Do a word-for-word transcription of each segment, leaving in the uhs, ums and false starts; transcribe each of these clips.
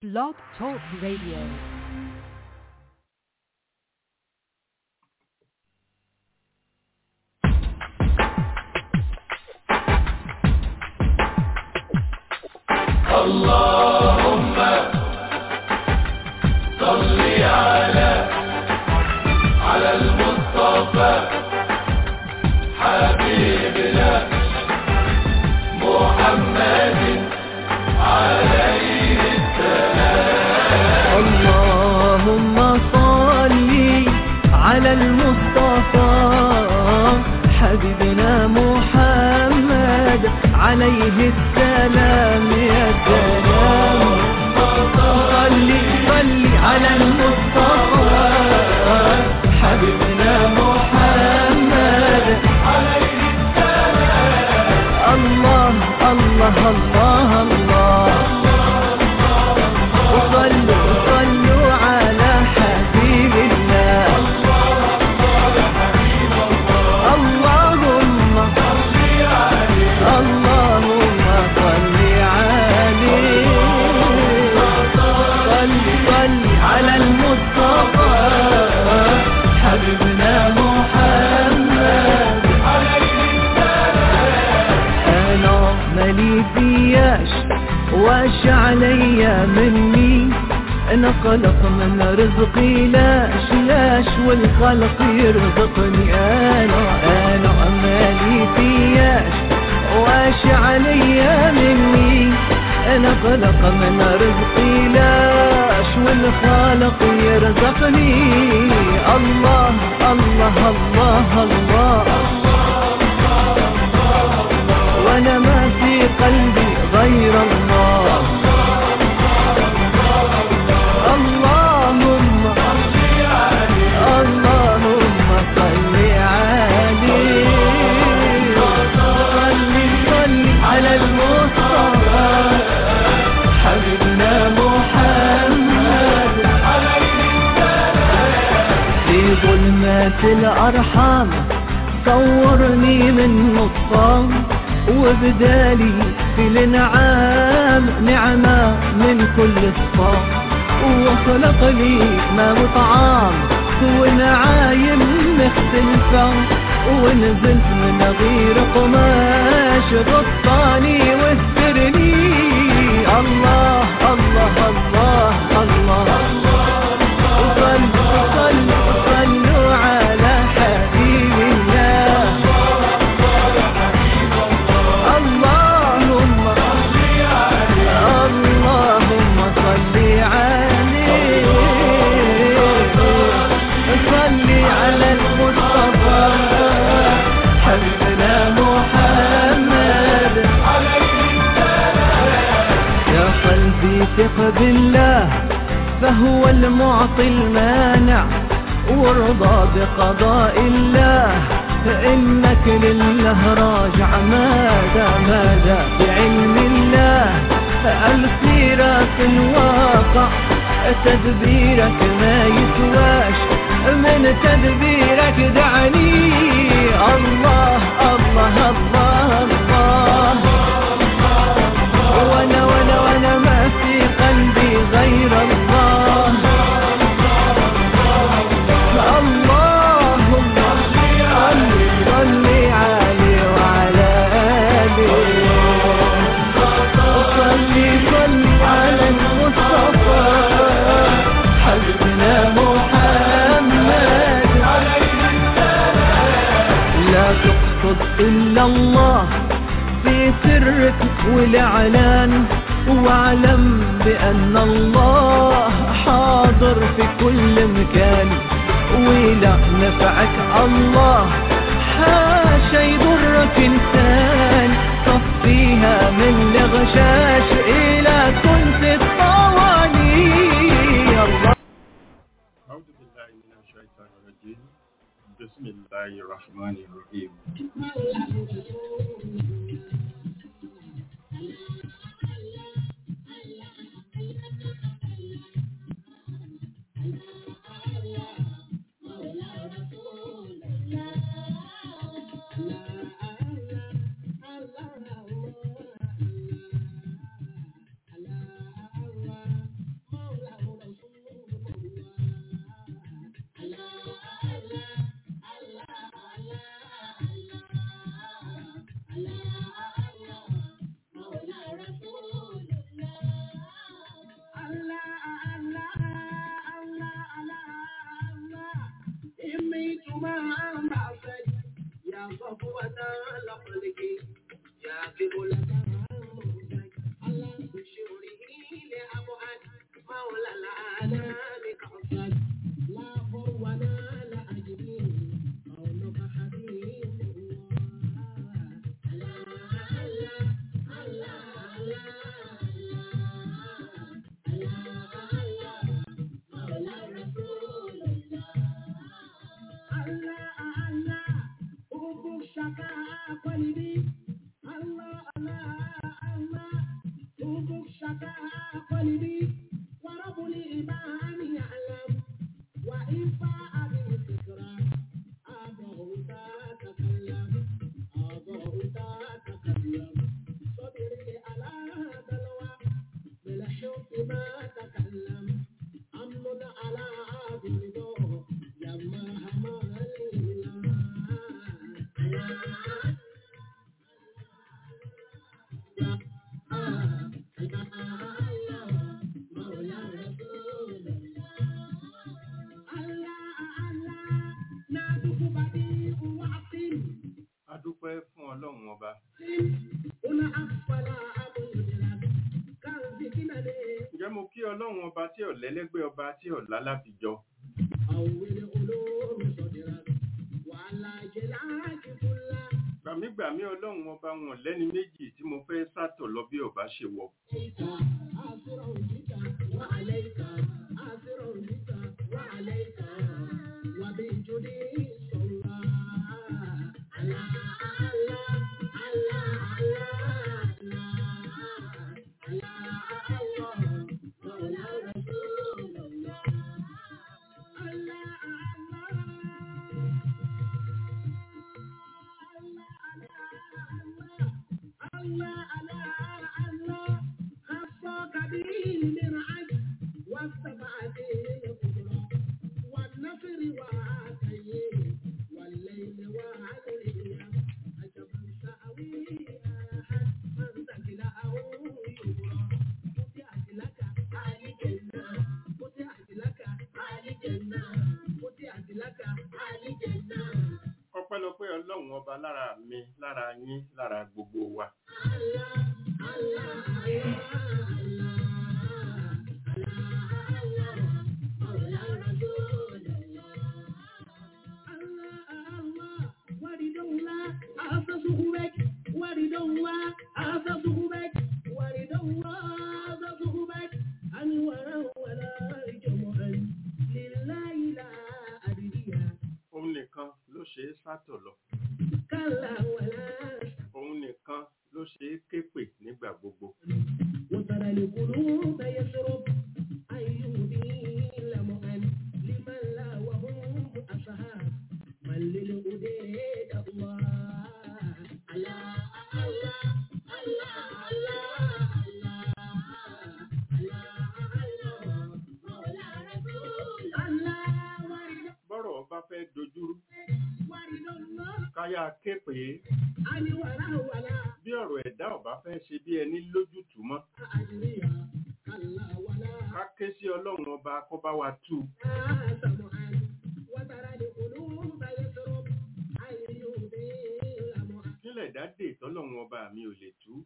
Blog Talk Radio. اللهم صل على على المصطفى حبيبنا محمد عليه السلام. اللهم صل على المصطفى حبيبنا محمد عليه السلام. يا سلام صل صل على المصطفى حبيبنا محمد عليه السلام. الله الله الله الله وصلوا صلوا على حبيب الله. اللهم اللهم صل عليه صل صل على المصطفى حبيبنا محمد. انا مالي فياش واش عليا مني، انا خلق من رزقي لاش لاش والخلق يرزقني. انا انا مالي فياش واش عليا مني، انا خلق من رزقي لاش والخالق يرزقني. الله الله الله الله وانا ما في قلبي غير الله. اللهم اللهم صل عليه صل صل على المصطفى حبيبنا محمد. في ظلمات الأرحام صورني من نطفان، وبدالي في الانعام نعمة من كل صفاء، وخلق لي ما وطعام ونعايم مختلفة، ونزلت من غير قماش غطاني واسترني. الله الله الله الله صلوا صلوا صلوا على حبيب الله. اللهم اللهم صل عليه صل على المصطفى حبيبنا محمد. يا قلبي ثق بالله فهو المعطي المانع، وارضى بقضاء الله فإنك لله راجع. ماذا ماذا بعلم الله الخيرات الواقع، تدبيرك ما يسواش من تدبيرك دعني. الله الله الله الله وانا وانا وانا ما في قلبي غير الله. اللهم صل عليه وعلى آله صل صل على المصطفى حبيبنا محمد. لا تقصد إلا الله في سرك والإعلان، واعلم بأن الله حاضر في كل مكان، ولا نفعك الله حاشا يضرك إنسان. صفيها من الغشاش إلى كنت الطواني. الله أعوذ بالله من الشيطان الرجيم. بسم الله الرحمن الرحيم. Adúpẹ́ fún Ọlọ́run ọba. Ǹjẹ́ mo kí Ọlọ́run ọba tí ò lẹ́lẹ́gbẹ́ ọba tí ò lálàfijọ. Gbàmígbàmí Ọlọ́run ọba wọn lẹ́ni méjì tí mo fẹ́ sátọ̀ lọ bí ọba ṣe wọ̀. Ọpẹ́lọpẹ́ Ọlọ́run ọba lára mi, lára yín, lára gbogbo wa. Òun nìkan ló ṣe é sátọ̀ lọ. Òun nìkan ló ṣe é képè nígbà gbogbo. Bọ́rọ̀ ọba fẹ́ dojúrú. Káyà képè. Bí ọ̀rọ̀ ẹ̀dá ọba fẹ́ ṣe bí ẹni lójútùú mọ́. Ká ké sí Ọlọ́run ọba kó bá wa tú. Kílẹ̀ dádè tọ́lọ́run ọba mi ò lè tú.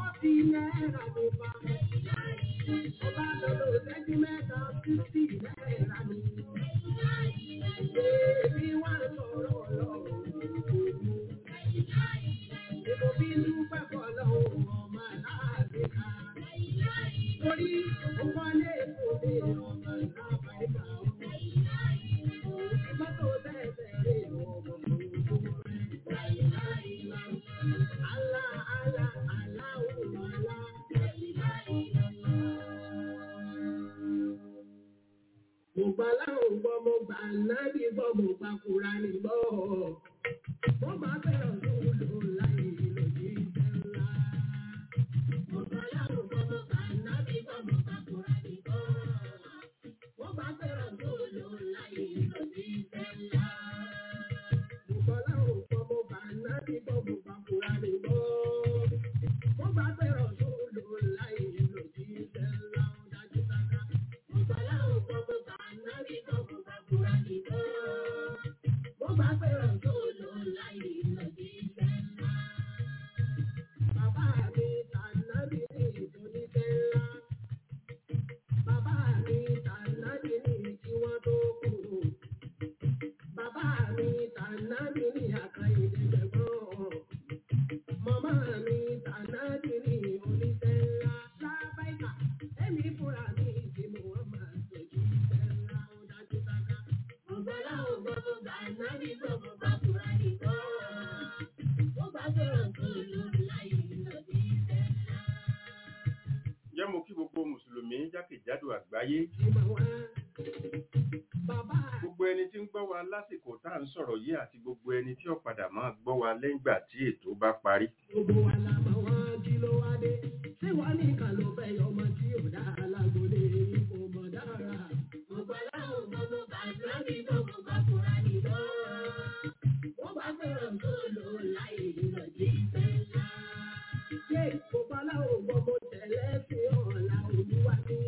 fọ́ọ̀tì náírà ló bá. Ó bá lọ́dọ̀ ìṣẹ́jú mẹ́ta fífì náírà ni. Èmi wá sọ̀rọ̀ ọlọ́run. Èmo bí dúpẹ́ fọlọ́run ọmọ aláàbíkà. Torí ó wọlé ìfòdè ọmọ aláàbíkà. Mọ́tò tẹ̀sẹ̀ rè ọmọ Allah, Allah, Allahu Allah. Mo gbà láwọn gbọ́, mo gbà nábì gbọ́, mo gbà Kùránì gbọ́. Mo gbà fẹ́ràn tó lò láyé lòdì ńlá. Mo gbà láwọn gbọ́, mo gbà nábì gbọ́, mo gbà Kùránì gbọ́. Mo gbà fẹ́ràn tó lò láyé lòdì ńlá. Mo gbà láwọn gbọ́, mo gbà nábì gbọ́, mo gbà Kùránì gbọ́. Mo gbà fẹ́ràn tó lò láyé lòdì ńlá. Dájú sáká. Mo gbà láwọn gbọ́, mo gbà nábì gbọ́, mo gbà Kùránì gbọ́. Mo gbà fẹ́ràn tó lò láyé lòdì ńlá. Bàbá mi tànàbí ní ìdóníṣẹ́ ńlá. Bàbá mi tànàbí ní kí wọ́n tó kú. Bàbá mi tànàbí ní àkàìdé gbẹ̀gbọ́n. Màmá mi tànàbí ní oníṣẹ́ ńlá. Lábáìkà, èmi fúnra mi tí mo wọ́n máa sojú iṣẹ́ ńlá. Ó dájú sáká. Mo gbọ́ láwọn gbọ́, mo gbà nábì gbọ́, mo gbà Kùránì gbọ́. Mo gbà fẹ́ràn tó lò láyé lòdì ńlá. Jẹ́ mo kí gbogbo Mùsùlùmí jákèjádò àgbáyé. Ìmọ̀ wá. Bàbá Gbogbo ẹni tí ń gbọ́ wa lásìkò tá à ń sọ̀rọ̀ yìí àti gbogbo ẹni tí ó padà máa gbọ́ wa lẹ́yìn ìgbà tí ètò bá parí. gbogbo wa la mọ̀ wọ́n kí ló wá dé. Ṣé wọ́n ní kan ló fẹ́ yọmọ tí ò dá alágbólé yìí kò mọ̀ dára? Mo gbà láwọn gbọ́, mo gbà nábì gbọ́, mo gbà Kùránì gbọ́. Mo gbà fẹ́ràn tó lò láyé lòdì ńlá. Ṣé mo gbà láwọn gbọ́, mo tẹ̀lé sí ọ̀la Olúwa mi?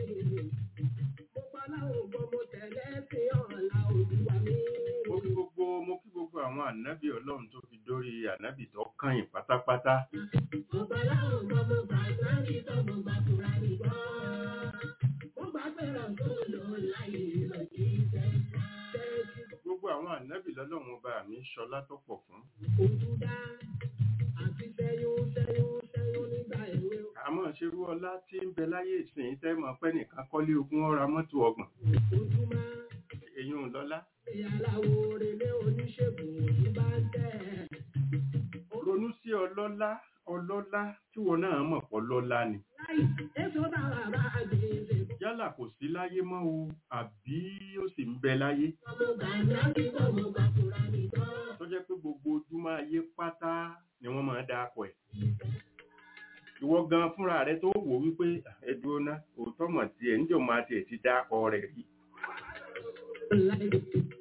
Mo gbà láwọn gbọ́, mo tẹ̀lé sí ọ̀la Olúwa mi. Mo kí gbogbo mo kí gbogbo àwọn ànábì Ọlọ́run tó fi dórí ànábì tó kàn pátápátá. Mo gbà láwọn gbọ́, mo gbà nábì gbọ́, mo gbà Kùránì gbọ́. Mo gbà fẹ́ràn tó lò láyé lòdì ńlá. Gbogbo àwọn ànábì lọ́lọ́run ọba mi ṣọlá tó pọ̀ fún. Òjúdá àti sẹ́yún sẹ́yún sẹ́yún nígbà èwe. Àmọ́ ṣerú ọlá tí ń bẹ láyé ìsìn tẹ́ mọ̀ pé nìkan kọ́lé ogún ọ̀ra mọ́tò ọgbọ̀n. Ojúmọ́ Èyún lọ́lá. ìyàláwo relé oníṣègùn òní bá ń tẹ̀. Ronú sí ọlọ́lá ọlọ́lá tí wọn náà mọ̀ pọ̀ lọ́lá ni. Láì èso dára bá gbèsè. Yálà kò sí láyé mọ́ o àbí ó sì ń bẹ láyé. Mo gbà nábì gbọ́, mo gbà Kùránì gbọ́. Tó jẹ́ pé gbogbo ojúmọ́ ayé pátá ni wọ́n máa dá akọ ẹ̀. Ìwọ gan fúnra rẹ tó wò wípé ẹ̀dùn ọ̀nà òótọ́ mọ̀ tiẹ̀ níjọ́ máa tiẹ̀ ti dá akọ rẹ̀ rí. Láì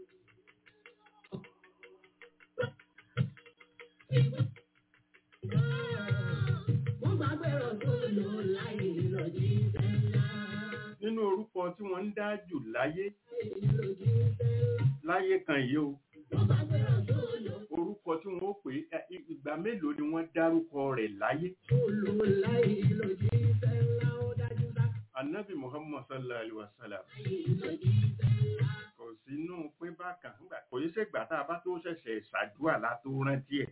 mo gbà fẹ́ràn tó lò láyé lòdì ńlá. Nínú orúkọ tí wọ́n ń dá jù láyé Lòdì ńlá. láyé kan yìí o Mo gbà fẹ́ràn tó lò orúkọ tí wọ́n ó pè é ìgbà mélòó ni wọ́n dárúkọ rẹ̀ láyé. tó lò láyé lòdì ńlá. Ó dájú sáká. Ànábì Muhammad sallallahu alaihi wasallam Lòdì ńlá. kò sínú pé bákan nígbà kò yí ṣègbà tá a bá tó ṣẹ̀ṣẹ̀ ṣàdúrà látó rántí ẹ̀.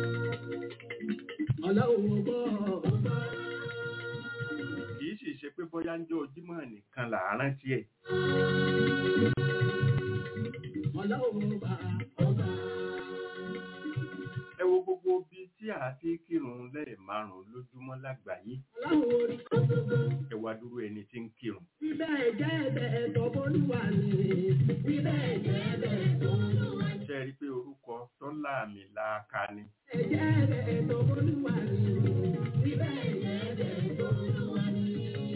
Ọlọ́run ọgbọ́ ọgbọ́. Kì í sì ṣe pé bóyá ń jẹ́ Jímọ̀ nìkan là á rántí ẹ̀. Ọlọ́run ọba ọba. Ẹ wo gbogbo ibi tí a ti kírun lẹ́ẹ̀márùn-ún lójúmọ́ lágbàáyé. Ọlọ́run orí ọgbọ́. Ẹ wá dúró ẹni tí ń kírun. Bíbẹ̀ jẹ́ ẹ̀bẹ̀ tọ́bọ́lúwà ni. Bíbẹ̀ jẹ́ ẹ̀bẹ̀ tọ́bọ́lúwà ni. Ṣé ẹ rí i pé orúkọ tó láàmì láàka ni? Ẹ̀jẹ̀ ẹ̀bẹ̀ tọ́bọ́lúwà ni. Bíbẹ̀ jẹ́ ẹ̀bẹ̀ tọ́bọ́lúwà ni.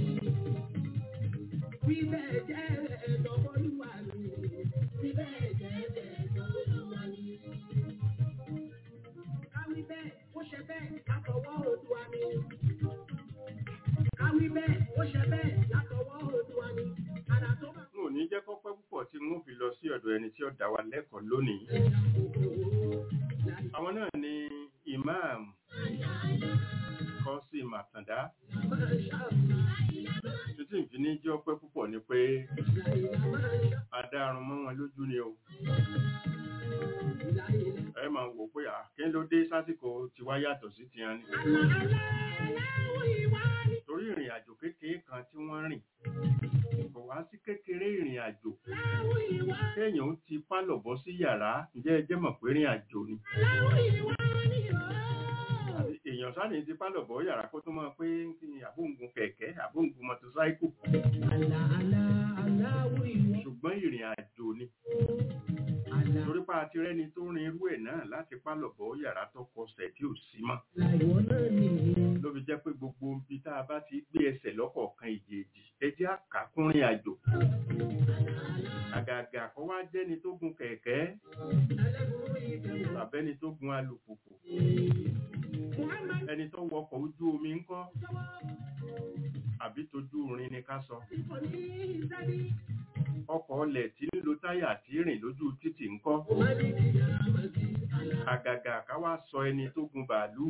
Bíbẹ̀ jẹ́ ẹ̀bẹ̀ tọ́bọ́lúwà ni. Bíbẹ̀ jẹ́ ẹ̀bẹ̀ tọ́bọ́lúwà ni. Káwí bẹ́ẹ̀, ó ṣe bẹ́ẹ̀ látọwọ́ Oòduà ni. Káwí bẹ́ẹ̀, ó ṣe bẹ́ẹ̀ látọwọ́ Oòduà ni. Àrà tó bá. N ò ní jẹ́ kó pẹ́ púpọ̀ tí n ó fi lọ sí ọ̀dọ̀ ẹni tí ó dá wa lẹ́kọ̀ọ́ lónìí. Àwọn náà ni Imam Qasim Àtàndá títí ìfiní jẹ́ ọpẹ́ púpọ̀ ni pé adarun mọ́ wọn lójú ni o ẹ máa wò pé àkín ló dé sásìkò tí wá yàtọ̀ sí ti hàn ní torí ìrìn àjò kékeré kan tí wọ́n rìn kò wá sí kékeré ìrìn àjò kéèyàn ó ti pálọ̀ bọ́ sí yàrá ǹjẹ́ ẹ jẹ́ mọ̀ pé ìrìn àjò ni èèyàn sáà ní ti pálọ̀ bọ́ yàrá kó tó máa pé àbóǹgun kẹ̀kẹ́ àbóǹgun mọ́tòsáíkù ṣùgbọ́n ìrìn àjò ni torí pa àti rẹ́ni tó rin irú ẹ̀ náà láti pálọ̀ bọ́ yàrá tó kọsẹ̀ tí ò sí mọ́ ló fi jẹ́ pé gbogbo ibi tá a bá ti gbé ẹsẹ̀ lọ́kọ̀ọ̀kan ìjèèjì ẹ jẹ́ àkàkúnrin àjò àgàgà kó wá jẹ́ni tó gun kẹ̀kẹ́ tàbẹ́ni tó gun alùpùpù ẹni tó wọkọ̀ ojú omi ńkọ́ àbí tójú orin ni ká sọ ọkọ̀ ọlẹ̀ tí ń lo táyà tí rìn lójú títì ńkọ́ àgàgà ká wá sọ ẹni tó gun bàálù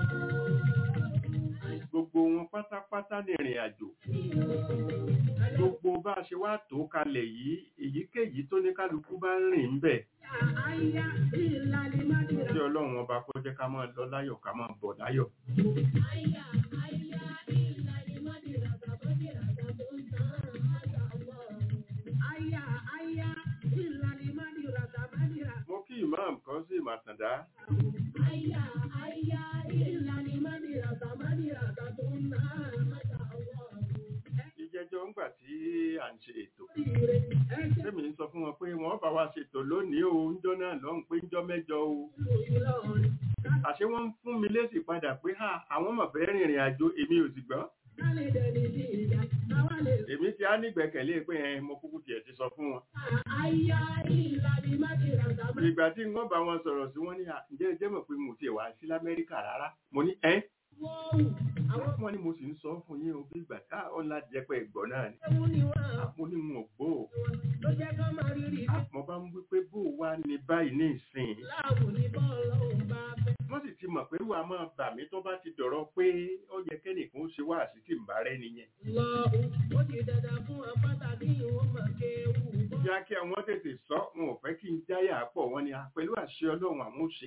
gbogbo wọn pátápátá ní ìrìn àjò gbogbo bá ṣe wá tó kalẹ̀ yìí èyíkéyìí tó ní kálukú bá ń rìn ń bẹ̀ tí ọlọ́run ọba kó jẹ́ ká máa lọ láyọ̀ ká máa bọ̀ láyọ̀. mo kí imam kan sí ìmàtàndá ìjẹjọ́ ńgbà tí à ń ṣe ètò tẹ́mi ń sọ fún wọn pé wọ́n bá wa ṣètò lónìí o ńjọ́ náà lọ́hùn pé ńjọ́ mẹ́jọ o àṣé wọ́n ń fún mi lésì padà pé àwọn mọ̀ fẹ́ rìnrìn àjò èmi ò sì gbọ́ èmi ti á nígbẹ̀kẹ̀lé pé ẹ mo kúkú tiẹ̀ ti sọ fún wọn ìgbà tí wọ́n bá wọn sọ̀rọ̀ sí wọ́n ní ǹjẹ́ ẹ jẹ́ mọ̀ pé mo tiẹ̀ wá sí lamẹ́ríkà rárá mo ní ẹ́ wọ́n ní mo sì ń sọ fún yín o bí ìgbà tá ọ̀la jẹ́ pé ẹ̀gbọ́n náà ni mo ní wọn ò gbó o mo bá ń wí pé bó wá ní báyìí ní ìsìn wọ́n sì ti mọ̀ pé wà á máa bà mí tó bá ti dọ̀rọ̀ pé ó yẹ kẹ́nìkan ó ṣe wá sí tí ń bá rẹ́ nìyẹn. Ìyá kí àwọn tètè sọ wọn ò fẹ́ kí n jáyà pọ̀ wọ́n ni pẹ̀lú àṣẹ ọlọ́run àwọn ó ṣe.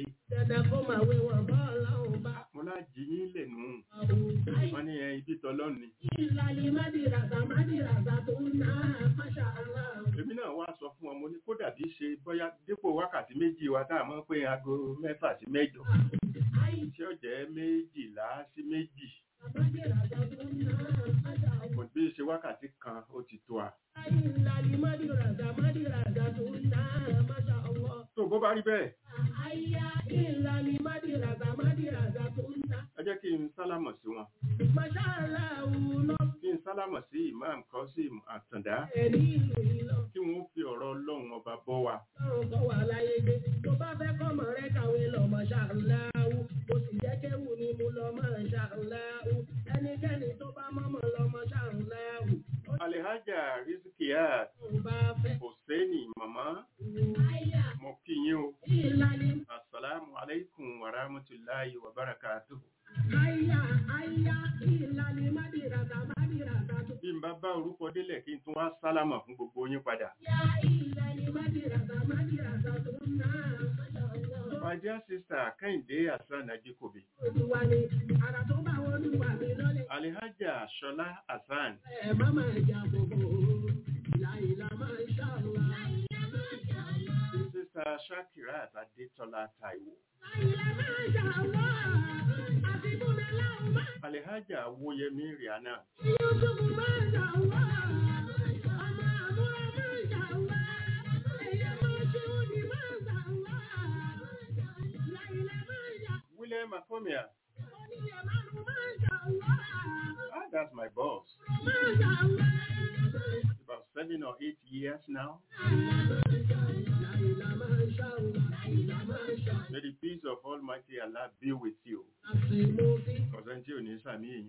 Mo láàjì yín lẹ̀nu wọ́n ní ẹ ibi tọ́lọ́ ni. Èmi náà wá sọ fún wọn mo ní kó dàbí ṣe bóyá dípò wákàtí méjì wa tá a mọ̀ pé aago mẹ́fà sí mẹ́jọ tí ó jẹ́ méjìlá sí méjì kò bí ṣe wákàtí kan ó ti tó a. tó bó bá rí bẹ́ẹ̀ ẹ jẹ́ kí n sálámọ̀ sí wọn kí n sálámọ̀ sí imam Qasim Àtàndá kí wọ́n fi ọ̀rọ̀ ọlọ́run ọba bọ́ wa. tó bá fẹ́ kọ́mọ rẹ kàwé lọ mashallahu ó sì jẹ́ kéwù ni mo lọ mashallahu ẹnikẹ́ni tó bá mọ́mọ́ lọ mashallahu. Alhaja Rizkiyat Hussaini mama mo kí yín o assalamu alaikum wa rahmatullahi wa barakatuh. Bí n bá bá orúkọ délẹ̀ kí n tún wá sálámà fún gbogbo yín padà. My dear sister Kẹ́hìndé Hasan Ajikobi. Alhaja Ṣọlá Hasan. Sister Shakirat Adétọ́lá Táíwò. Alhaja Woyemi Rihanna. William Akomia. Ah, that's my boss. About seven or eight years now. May the peace of Almighty Allah be with you. Kọ̀sẹ́ntì ò ní sàmì yìí.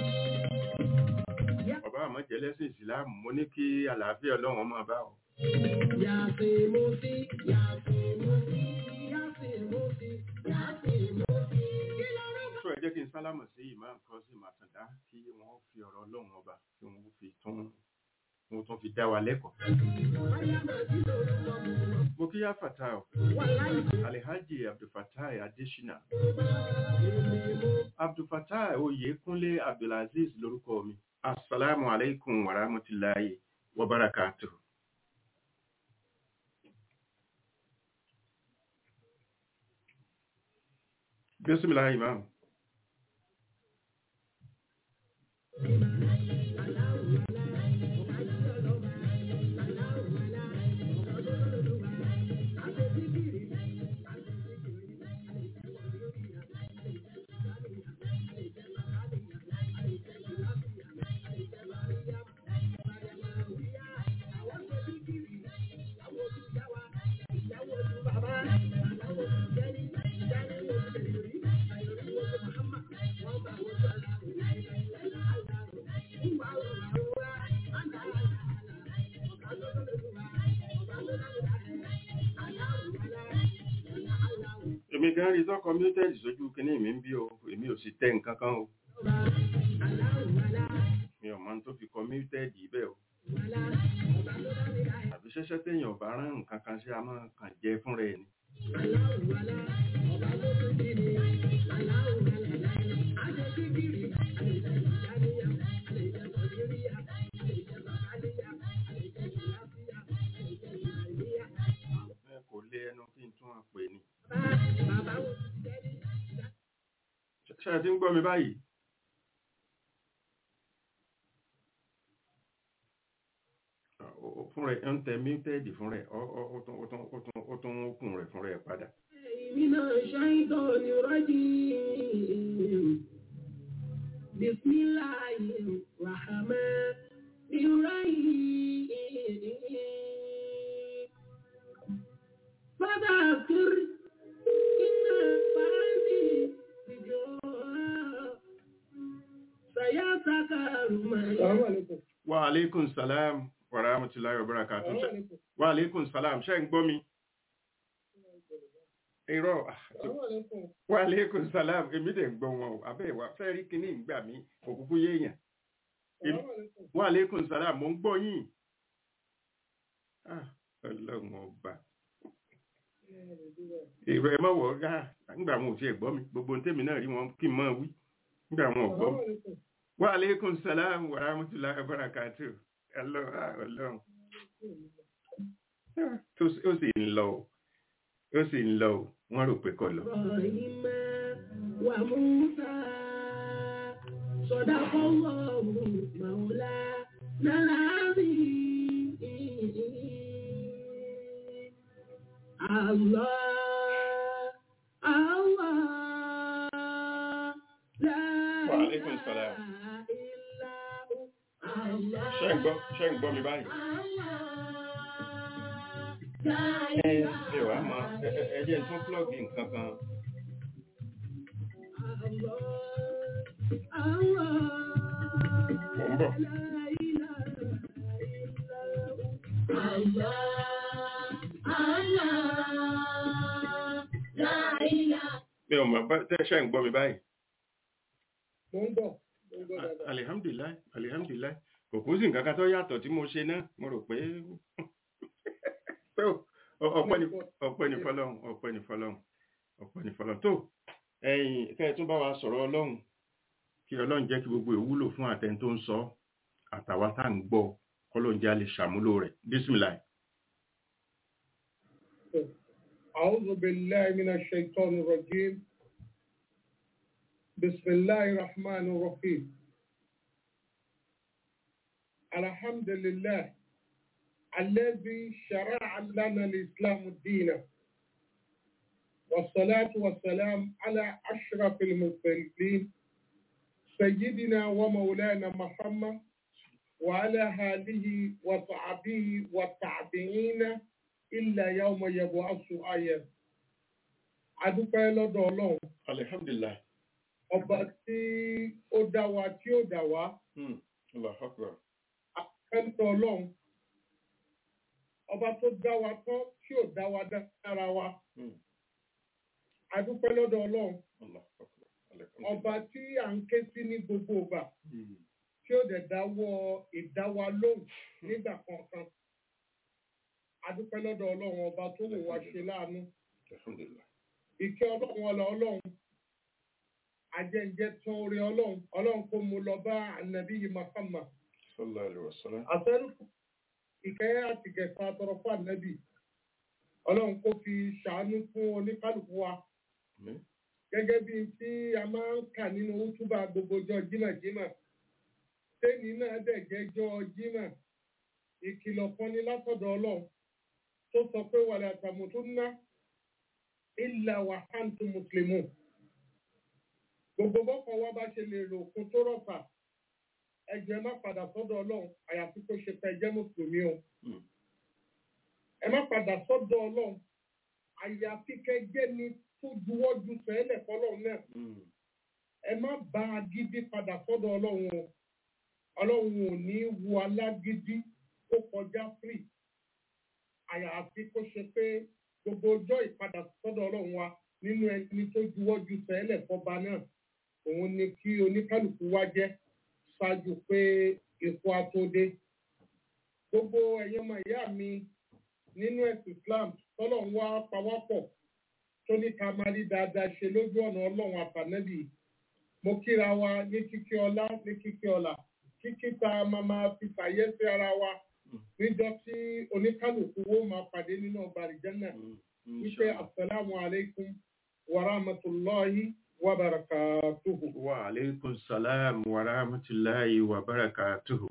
Ọba àmọ́ jẹ́lẹ́sìn ìsìláàmù, mo ní kí àlàáfíà Ọlọ́run máa bá ọ. Yàtì mo sí, yàtì mo sí, yàtì mo sí, yàtì mo sí. Sọ ẹ jẹ́ kí n sálámọ̀ sí Imam Kazeem Àtàndá kí wọ́n fi ọ̀rọ̀ Ọlọ́run ọba kí wọ́n fi tún wọ́n tún fi dá wa lẹ́kọ̀ọ́. Mo kí yá Fatai Alhaji Abdulfatai Adesina Abdulfatai Oyèkúnlé Abdulaziz lórúkọ mi. Assalamu alaikum wa rahmatullahi wa barakatuh. Bismillah Imam. Èmi gan rí tó commuted sójú kíní mi ń bí o, èmi ò sì tẹ nǹkan kan o. Mi ò mọ̀ tó fi commuted ibẹ̀ o. Àbí ṣẹ́ṣẹ́ téèyàn bá rán nǹkan kan sí a máa kàn jẹ fún rẹ̀ ni. Kò lé ẹnu kí n tún wọn pè ní. Ṣé ẹ ti ń gbọ́ mi báyìí? Fún rẹ̀ ń tẹ muted fún rẹ̀ ó tún ókùn rẹ̀ fún rẹ̀ padà. فذكر إن فاني سيذكر من Wa alaikum salam wa rahmatullahi wa barakatuh. Wa alaikum salam. Ṣé ń gbọ́ mi? Irọ́. Wa alaikum salam. Èmi dẹ̀ ń gbọ́ wọn o. Abẹ́ ìwà fẹ́ rí kíní ìgbà mi kò kúkú yéèyàn. Wa alaikum salam. Mo ń gbọ́ yín. Ah, Ọlọ́run ọba. Èrò ẹ mọ̀ wọ̀ gá nígbà wọn ò tiẹ̀ gbọ́ mi. Gbogbo tèmi náà rí wọn kí n máa wí. Nígbà wọn ò gbọ́ mi. Wa alaikum salam wa rahmatullahi wa barakatuh. Ọlọ́run. Ó sì ń lọ. Ó sì ń lọ. Wọ́n rò pé kò lọ. Wa Musa sadaqallahu maulana al-azim. Allah, Allah, la Wa alaikum salam. Ṣé ń gbọ́ ṣé ń gbọ́ mi báyìí? Ẹ ẹ wá mọ ẹ jẹ́ n tún plug nǹkan kan. Mo ń bọ̀. Mi ò mọ̀ tẹ́ ṣé ń gbọ́ mi báyìí. Mo ń bọ̀. Alihamdulilayi, alihamdulilayi. Kò kú sí nǹkan kan tó yàtọ̀ tí mo ṣe náà. Mo rò pé ọpẹ́ ni ọpẹ́ ni fọ́lọ́run, ọpẹ́ ni fọ́lọ́run, ọpẹ́ ni fọ́lọ́run. Tó ẹ̀yin kẹ́ ẹ tún bá wa sọ̀rọ̀ Ọlọ́run kí Ọlọ́run jẹ́ kí gbogbo ìwúlò fún àtẹni tó ń sọ àtàwa tá ń gbọ́ k'Ọlọ́run jẹ́ a lè ṣàmúlò rẹ̀. Bísímìláì. أعوذ بالله من الشيطان الرجيم. بسم الله الرحمن الرحيم. الحمد لله الذي شرع لنا الإسلام الدين، والصلاة والسلام على أشرف المرسلين سيدنا ومولانا محمد وعلى آله وصحبه والتابعين إلا يوم يبعث آية. Adúpẹ́ lọ́dọ̀ Ọlọ́run. Alhamdulillah. Ọba tí ó dá wa tí ó dá wa. Allahu Akbar. Akẹ́ntọ́ Ọlọ́run. Ọba tó dá wa tán tí ò dá wa dára wa. Adúpẹ́ lọ́dọ̀ Ọlọ́run. ọba tí à ń ké sí ní gbogbo ìgbà tí ó dẹ̀ dáwọ́ ìdáwa lóhùn nígbà kankan. Adúpẹ́ lọ́dọ̀ Ọlọ́run ọba tó wò wá ṣe láàánú. Ìkẹ́ Ọlọ́run ọlọ Ọlọ́run. Ajẹ́njẹ́ tán orí Ọlọ́run. Ọlọ́run kó mu lọ bá ànàbí yìí Muhammad. Sallallahu alaihi wasallam. Àfẹ́rù ìkẹ́ àti gẹ̀ẹ́sà tọrọ fún ànàbí. Ọlọ́run kó fi ṣàánú fún oníkálùkù wa. Gẹ́gẹ́ bí tí a máa ń kà nínú útúbà gbogbo ọjọ́ jímọ̀jímọ̀. Tẹ́ni náà dẹ̀ jẹ́jọ́ jímọ̀. Ìkìlọ̀ kan ní látọ̀dọ̀ Ọlọ́run tó sọ pé wala tamutunna illa wa antum muslimun. Gbogbo bọ́kàn wa bá ṣe lè rò kún tó rọ̀fà. Ẹjọ́ má padà sọ́dọ̀ Ọlọ́run àyàfi kó ṣe pé jẹ́ mùsùlùmí o. Ẹ má padà sọ́dọ̀ Ọlọ́run àyàfi kẹ́ jẹ́ ni tó juwọ́ ju sẹ́lẹ̀ fọlọ́run náà. Ẹ má bá agídí padà sọ́dọ̀ Ọlọ́run o. Ọlọ́run ò ní wu alágídí ó kọjá free. Àyàfi kó ṣe pé gbogbo ọjọ́ ìpadà sọ́dọ̀ Ọlọ́run wa nínú ẹni tó juwọ́ ju sẹ́lẹ̀ fọba náà. Òun ni kí oníkálùkù wá jẹ́ ṣáájú pé ikú atóde. Gbogbo ẹ̀yin ọmọ ìyá mi nínú ẹ̀sìn Islam tọ́lọ́run wá pawápọ̀ tó ní ká máa rí dáadáa ṣe lójú ọ̀nà Ọlọ́run àtànẹ́bì. Mo kíra wa ní kíkí ọlá ní kíkí ọlá. Kíkí ta máa máa fi fàyè sí ara wa níjọ́ tí oníkálùkù wo máa pàdé nínú ọgbà àlìjẹ́nnà. Wípé assalamu alaikum wa rahmatullahi wa barakatuhu. Wa alaikum salam wa rahmatullahi wa barakatuhu.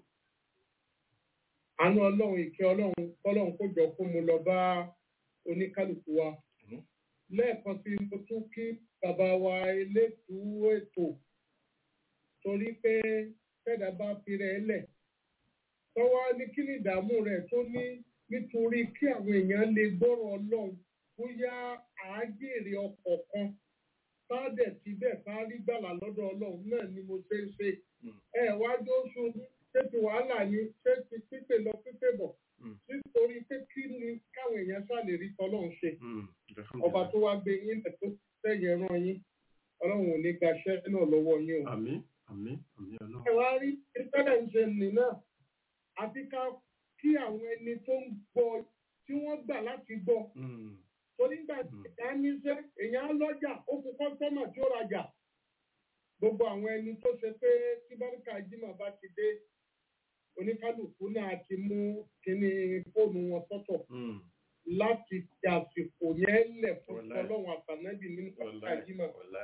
Àánú Ọlọ́run ìkẹ́ Ọlọ́run Ọlọ́run kó jọ kó mu lọ bá oníkálùkù wa. Lẹ́ẹ̀kan tí mo tún kí bàbá wa elétò ètò torí pé fẹ́dà bá fi rẹ̀ lẹ̀. Tọ́wọ́ ní kí ni ìdààmú rẹ̀ tó ní nítorí kí àwọn èèyàn lè gbọ́rọ̀ Ọlọ́run bóyá àájèrè ọkọ̀ kan sáádẹ̀ síbẹ̀ sáárí gbàlà lọ́dọ̀ Ọlọ́run náà ni mo ṣe ń ṣe. Ẹ wájú oṣù ṣé ti wàhálà ni ṣé ti pípé lọ pípé bọ̀ nítorí pé kí ni káwọn èèyàn ṣàlè rí tọ́lọ́run ṣe. Ọba tó wá gbé yín lẹ̀ tó tẹ̀yẹ̀ ràn yín Ọlọ́run ò ní gbaṣẹ́ náà lọ́wọ́ yín o. Àmín àmín àmín Ọlọ́run. Ẹ wá rí ìtẹ́lẹ̀ ń ṣe nì náà àti ká kí àwọn ẹni tó ń gbọ́ tí wọ́n gbà láti gbọ́. Torí nígbà tí ìyá níṣẹ́ èèyàn á lọ́jà ó fún kọ́sọ́mà tí ó rajà. Gbogbo àwọn ẹni tó ṣe pé tí báríkà jímọ̀ bá ti dé oníkálùkù náà ti mú kíní fóònù wọn sọ́tọ̀ láti fi àsìkò yẹn lẹ̀ fún Ọlọ́run àtànẹ́bì nínú báríkà jímọ̀.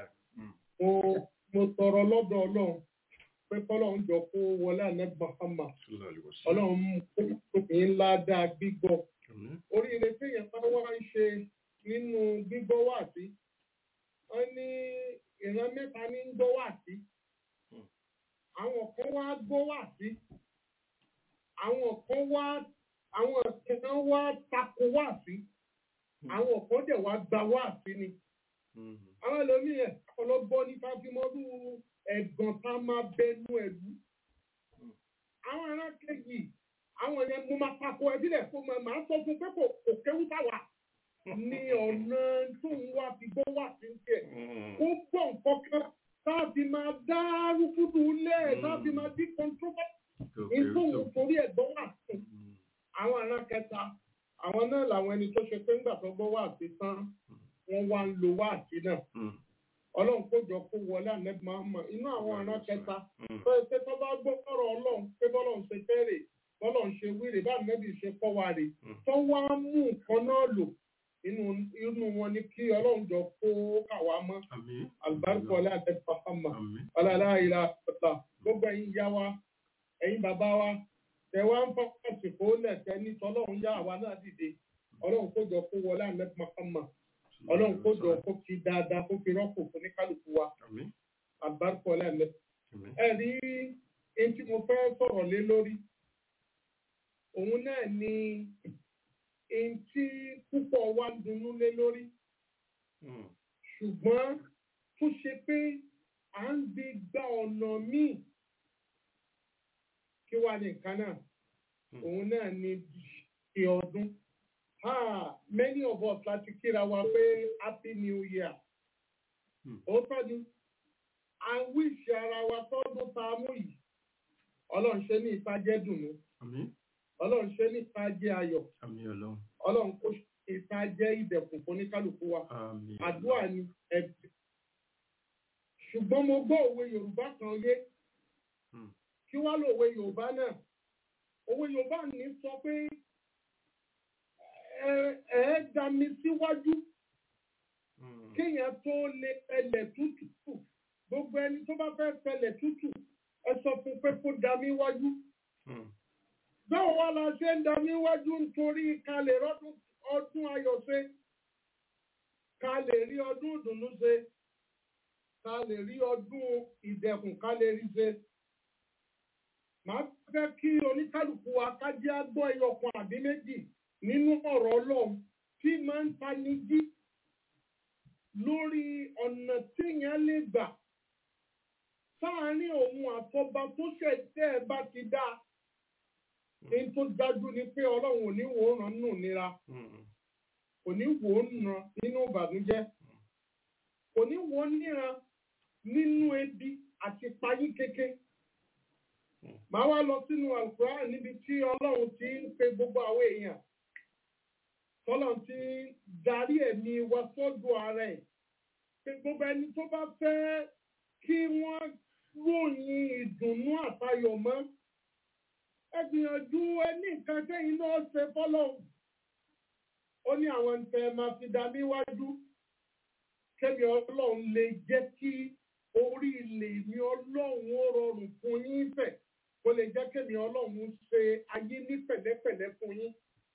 Mo tọrọ lọ́dọ̀ Ọlọ́run pé kọ́lọ́run jọ kó wọlé ànẹ́bì Muhammad. Ọlọ́run mú kó kí ń ládàá gbígbọ́. Oríire téèyàn bá wá ń ṣe nínú gbígbọ́ wà sí. Wọ́n ní ìran mẹ́ta ní ń gbọ́ wà sí. Àwọn kan wá gbọ́ wà sí. Àwọn kan wá àwọn kan wá tako wà sí. Àwọn kan dẹ̀ wá gba wà sí ni. Àwọn ẹlòmíràn ọlọ́gbọ́n ní fáfimọ́dú ẹ̀gàn tá máa bẹnu ẹ̀lú. Àwọn ará kejì àwọn yẹn mo máa tako ẹbí rẹ̀ fún mi máa sọ fún pé kò kéwú táwa ní ọ̀nà tó ń wá fi gbọ́ wà sí ń tẹ̀. Ó gbọ́ nǹkan kan táàbí máa dá rúkúdù lẹ̀ táàbí máa dín kọ́ńtróbọ̀ nítorí torí ẹ̀gbọ́n wà sí. Àwọn ará kẹta àwọn náà làwọn ẹni tó ṣe pé ńgbà tó gbọ́ wà sí tán wọ́n wá ń lo wà sí náà. Ọlọ́run kó jọ kó wọlé ànẹ́bí máa ń mọ̀ inú àwọn ará kẹta tó ṣe tó bá gbọ́ ọ̀rọ̀ Ọlọ́run pé bọ́lọ́run ṣe fẹ́rẹ̀ bọ́lọ́run ṣe wíìrì bá ànẹ́bí ṣe kọ́ wa rè tó wá mú nǹkan náà lò inú wọn ni kí Ọlọ́run jọ kó kàwá mọ́ àlùbáríkà ọlá àtẹ́bí pàpàmà ọlọ́lá ìlà ọ̀tà gbogbo ẹ̀yin ìyá wa ẹ̀yin bàbá wa tẹ wá ń fọ́kànsì kó lẹ̀tẹ̀ ní tọ́lọ́run yá àwa náà dìde Ọlọ́run kó jọ kó wọlé ànẹ́bí pàpàmà Ọlọ́run kó jọ kó fi dáadáa kó fi rọ́pò fún ní kálukú wa àlùbáríkà ọlá ànẹ́bí. Ẹ rí ẹni tí mo fẹ́ sọ̀rọ̀ lé lórí òun náà ni èyí tí púpọ̀ wa ń dunnú lé lórí ṣùgbọ́n tó ṣe pé à ń gbé gba ọ̀nà míì kí wá ní nǹkan náà òun náà ni ti ọdún. Many of us láti kíra wa pé happy new year. Ó tọ́jú à ń wíṣì ara wa tọ́dún tá a mú yìí ọlọ́run ṣe ní ìtajẹ́ dùnú ọlọ́run ṣe ní ìtajẹ́ ayọ̀ ọlọ́run kó ìtajẹ́ ìdẹ̀kùn fún oníkálukú wa àdúrà ni ẹ̀bí ṣùgbọ́n mo gbọ́ òwe Yorùbá kan yé kí wá lòwe Yorùbá náà òwe Yorùbá ní sọ pé ẹ ẹ dá mi síwájú kéèyàn tó lè ẹlẹ̀ tútù gbogbo ẹni tó bá fẹ́ fẹlẹ̀ tútù ẹ sọ fún pé kó dá mi wájú. báwo wá la ṣe ń dá mi wájú nítorí ká lè rọ́dún ọdún ayọ̀ ṣe ká lè rí ọdún ìdùnnú ṣe ká lè rí ọdún ìdẹ̀kùn ká lè rí ṣe. màá fẹ́ kí oníkálukú wa ká jẹ́ agbọ́ ẹyọkan àbí méjì nínú ọ̀rọ̀ Ọlọ́run tí máa ń tani jí lórí ọ̀nà téèyàn lè gbà sáàárín òun àtọba tó ṣẹ̀dá ẹ̀ bá ti dá èyí tó dájú ni pé Ọlọ́run ò ní wò ó ràn nínú ìnira kò ní wò ó ràn nínú ìbànújẹ́ kò ní wò ó níran nínú ebi àti payín kéke. Màá wá lọ sínú Al-Qur'an níbi tí Ọlọ́run ti ń pe gbogbo àwọn èèyàn tọ́lọ́run ti ń darí ẹ̀mí wa sọ́dọ̀ ara ẹ̀ pé gbogbo ẹni tó bá fẹ́ kí wọ́n ròyìn ìdùnnú àtayọ̀ mọ́ ẹ gbìyànjú ẹni nǹkan tẹ́yìn náà ṣe fọ́lọ́run ó ní àwọn nǹkan máa fi dá níwájú kẹ́mi Ọlọ́run lè jẹ́ kí orí ilẹ̀ mi Ọlọ́run ó rọrùn fún yín fẹ̀ kó lè jẹ́ kẹ́mi Ọlọ́run ṣe ayé ní pẹ̀lẹ́pẹ̀lẹ́ fún yín.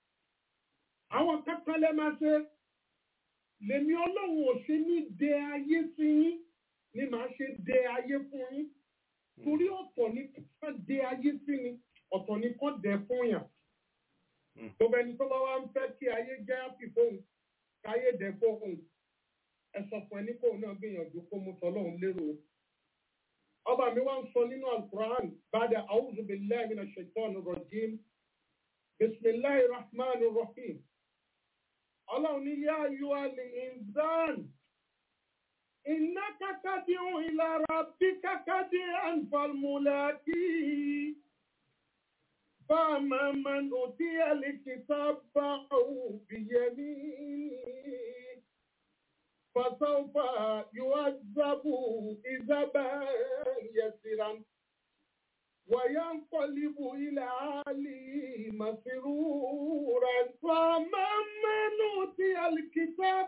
Àwọn kankan lẹ́ máa ṣe lèmi Ọlọ́run ò ṣe ní dè ayé sí yín ni màá ṣe dè ayé fún yín torí ọ̀tọ̀ ní kàn dè ayé sí ni ọ̀tọ̀ ní kàn dẹ̀ fún yàn. Gbogbo ẹni tó bá wá ń fẹ́ kí ayé jẹ́ àpì fóun káyé dẹ̀ fóun ẹ sọ fún ẹni kóun náà gbìyànjú kó mú tọ́lọ́run lérò. Ọba mi wá ń sọ nínú Al-Qur'an ba'da a'udhu billahi minash shaitanir rajim bismillahir rahmanir rahim. Ọlọ́run ní yá ayyuhal insan innaka kad'un ila rabbika kad'an falmulaqi fa'amma man utiya al-kitaba biyaminihi fasawfa yu'adhabu 'adhaban yasiran وينقلب إلى أهله مسرورا فأما من أوتي الكتاب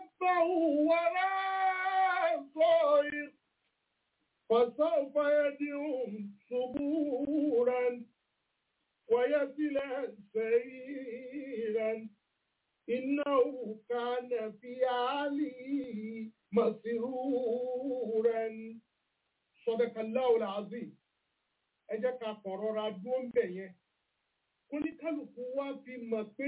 وراء ظهره فسوف يدعو ثبورا ويصلى سعيرا إنه كان في أهله مسرورا صدق الله العظيم. Ẹ jẹ́ ká kọ̀rọ̀ ra dúró ń bẹ̀ yẹn. Kóníkálùkù wá fi mọ̀ pé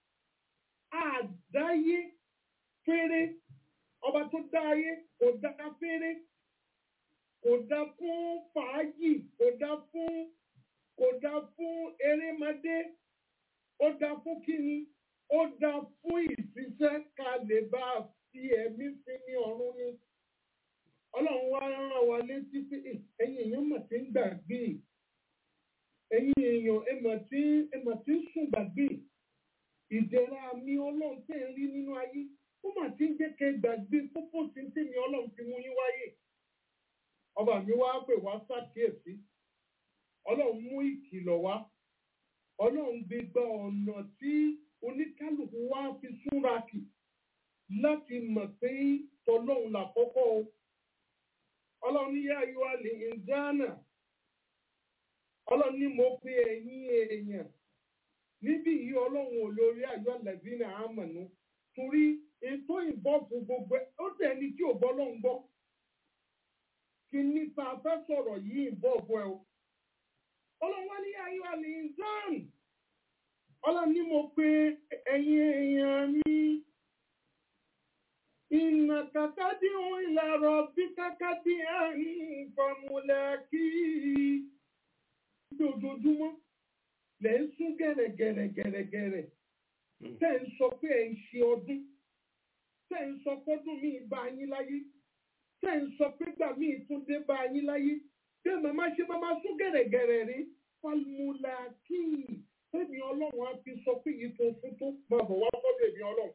àdáyé féré ọba tó dá ayé kò dá féré kò dá fún fàájì kò dá fún kò dá fún erémọdé ó dá fún kíni ó dá fún ìṣiṣẹ́ ká lè bá fi ẹ̀mí sí ní ọ̀run ni. Ọlọ́run wá rán wa létí pé ẹ̀yin èèyàn mà ti ń gbàgbé ẹ̀yin èèyàn ẹ mà ti ẹ mà ti ń sùn gbàgbé ìdẹ̀ra mi Ọlọ́run tẹ̀ ń rí nínú ayé ó mà ti ń jẹ́ kẹ́ gbàgbé pópó sí ń tèmi Ọlọ́run fi mú yín wáyé. Ọba mi wá pè wá ṣàkíyèsí Ọlọ́run mú ìkìlọ̀ wá Ọlọ́run gbé gba ọ̀nà tí oníkálùkù wá fi súnra kì láti mọ̀ pé tọlọ́run làkọ́kọ́ o. Ọlọ́run ní yá ayọ́ alẹ́ ìdáná. Ọlọ́run ní mo pe ẹ̀yin èèyàn. Níbi yìí Ọlọ́run ò lórí ayọ́ lẹ́bínà àmọ̀nù. Torí ètò ìbọ̀fù gbogbo ẹ̀ ó tẹ̀ ní tí ò bọ́ lọ́hùn gbọ́. Kí ní ta fẹ́ sọ̀rọ̀ yìí ìbọ̀fù ẹ̀ o. Ọlọ́run wá ní yá ayọ́ alẹ́ ìdáná. Ọlọ́run ní mo pe ẹ̀yin èèyàn mi. إنك تدعو إلى ربك كدعا فملاقيه. Dojoojúmọ́ lẹ́ ń sún gẹ̀rẹ̀gẹ̀rẹ̀gẹ̀rẹ̀gẹ̀rẹ̀. Tẹ́ ń sọ pé ẹ̀ ń ṣe ọdún. Tẹ́ ń sọ pọ́dún mi bá yín láyé. tẹ́ ń sọ pé gbà míì tún dé bá yín láyé tẹ́ màmá ṣe máa sún gẹ̀rẹ̀gẹ̀rẹ̀ rí fálmùlà kí ẹ̀mí ọlọ́run á fi sọ pé yìí tó fún tó máa bọ̀ wá sọ́dọ̀ ẹ̀mí ọlọ́run.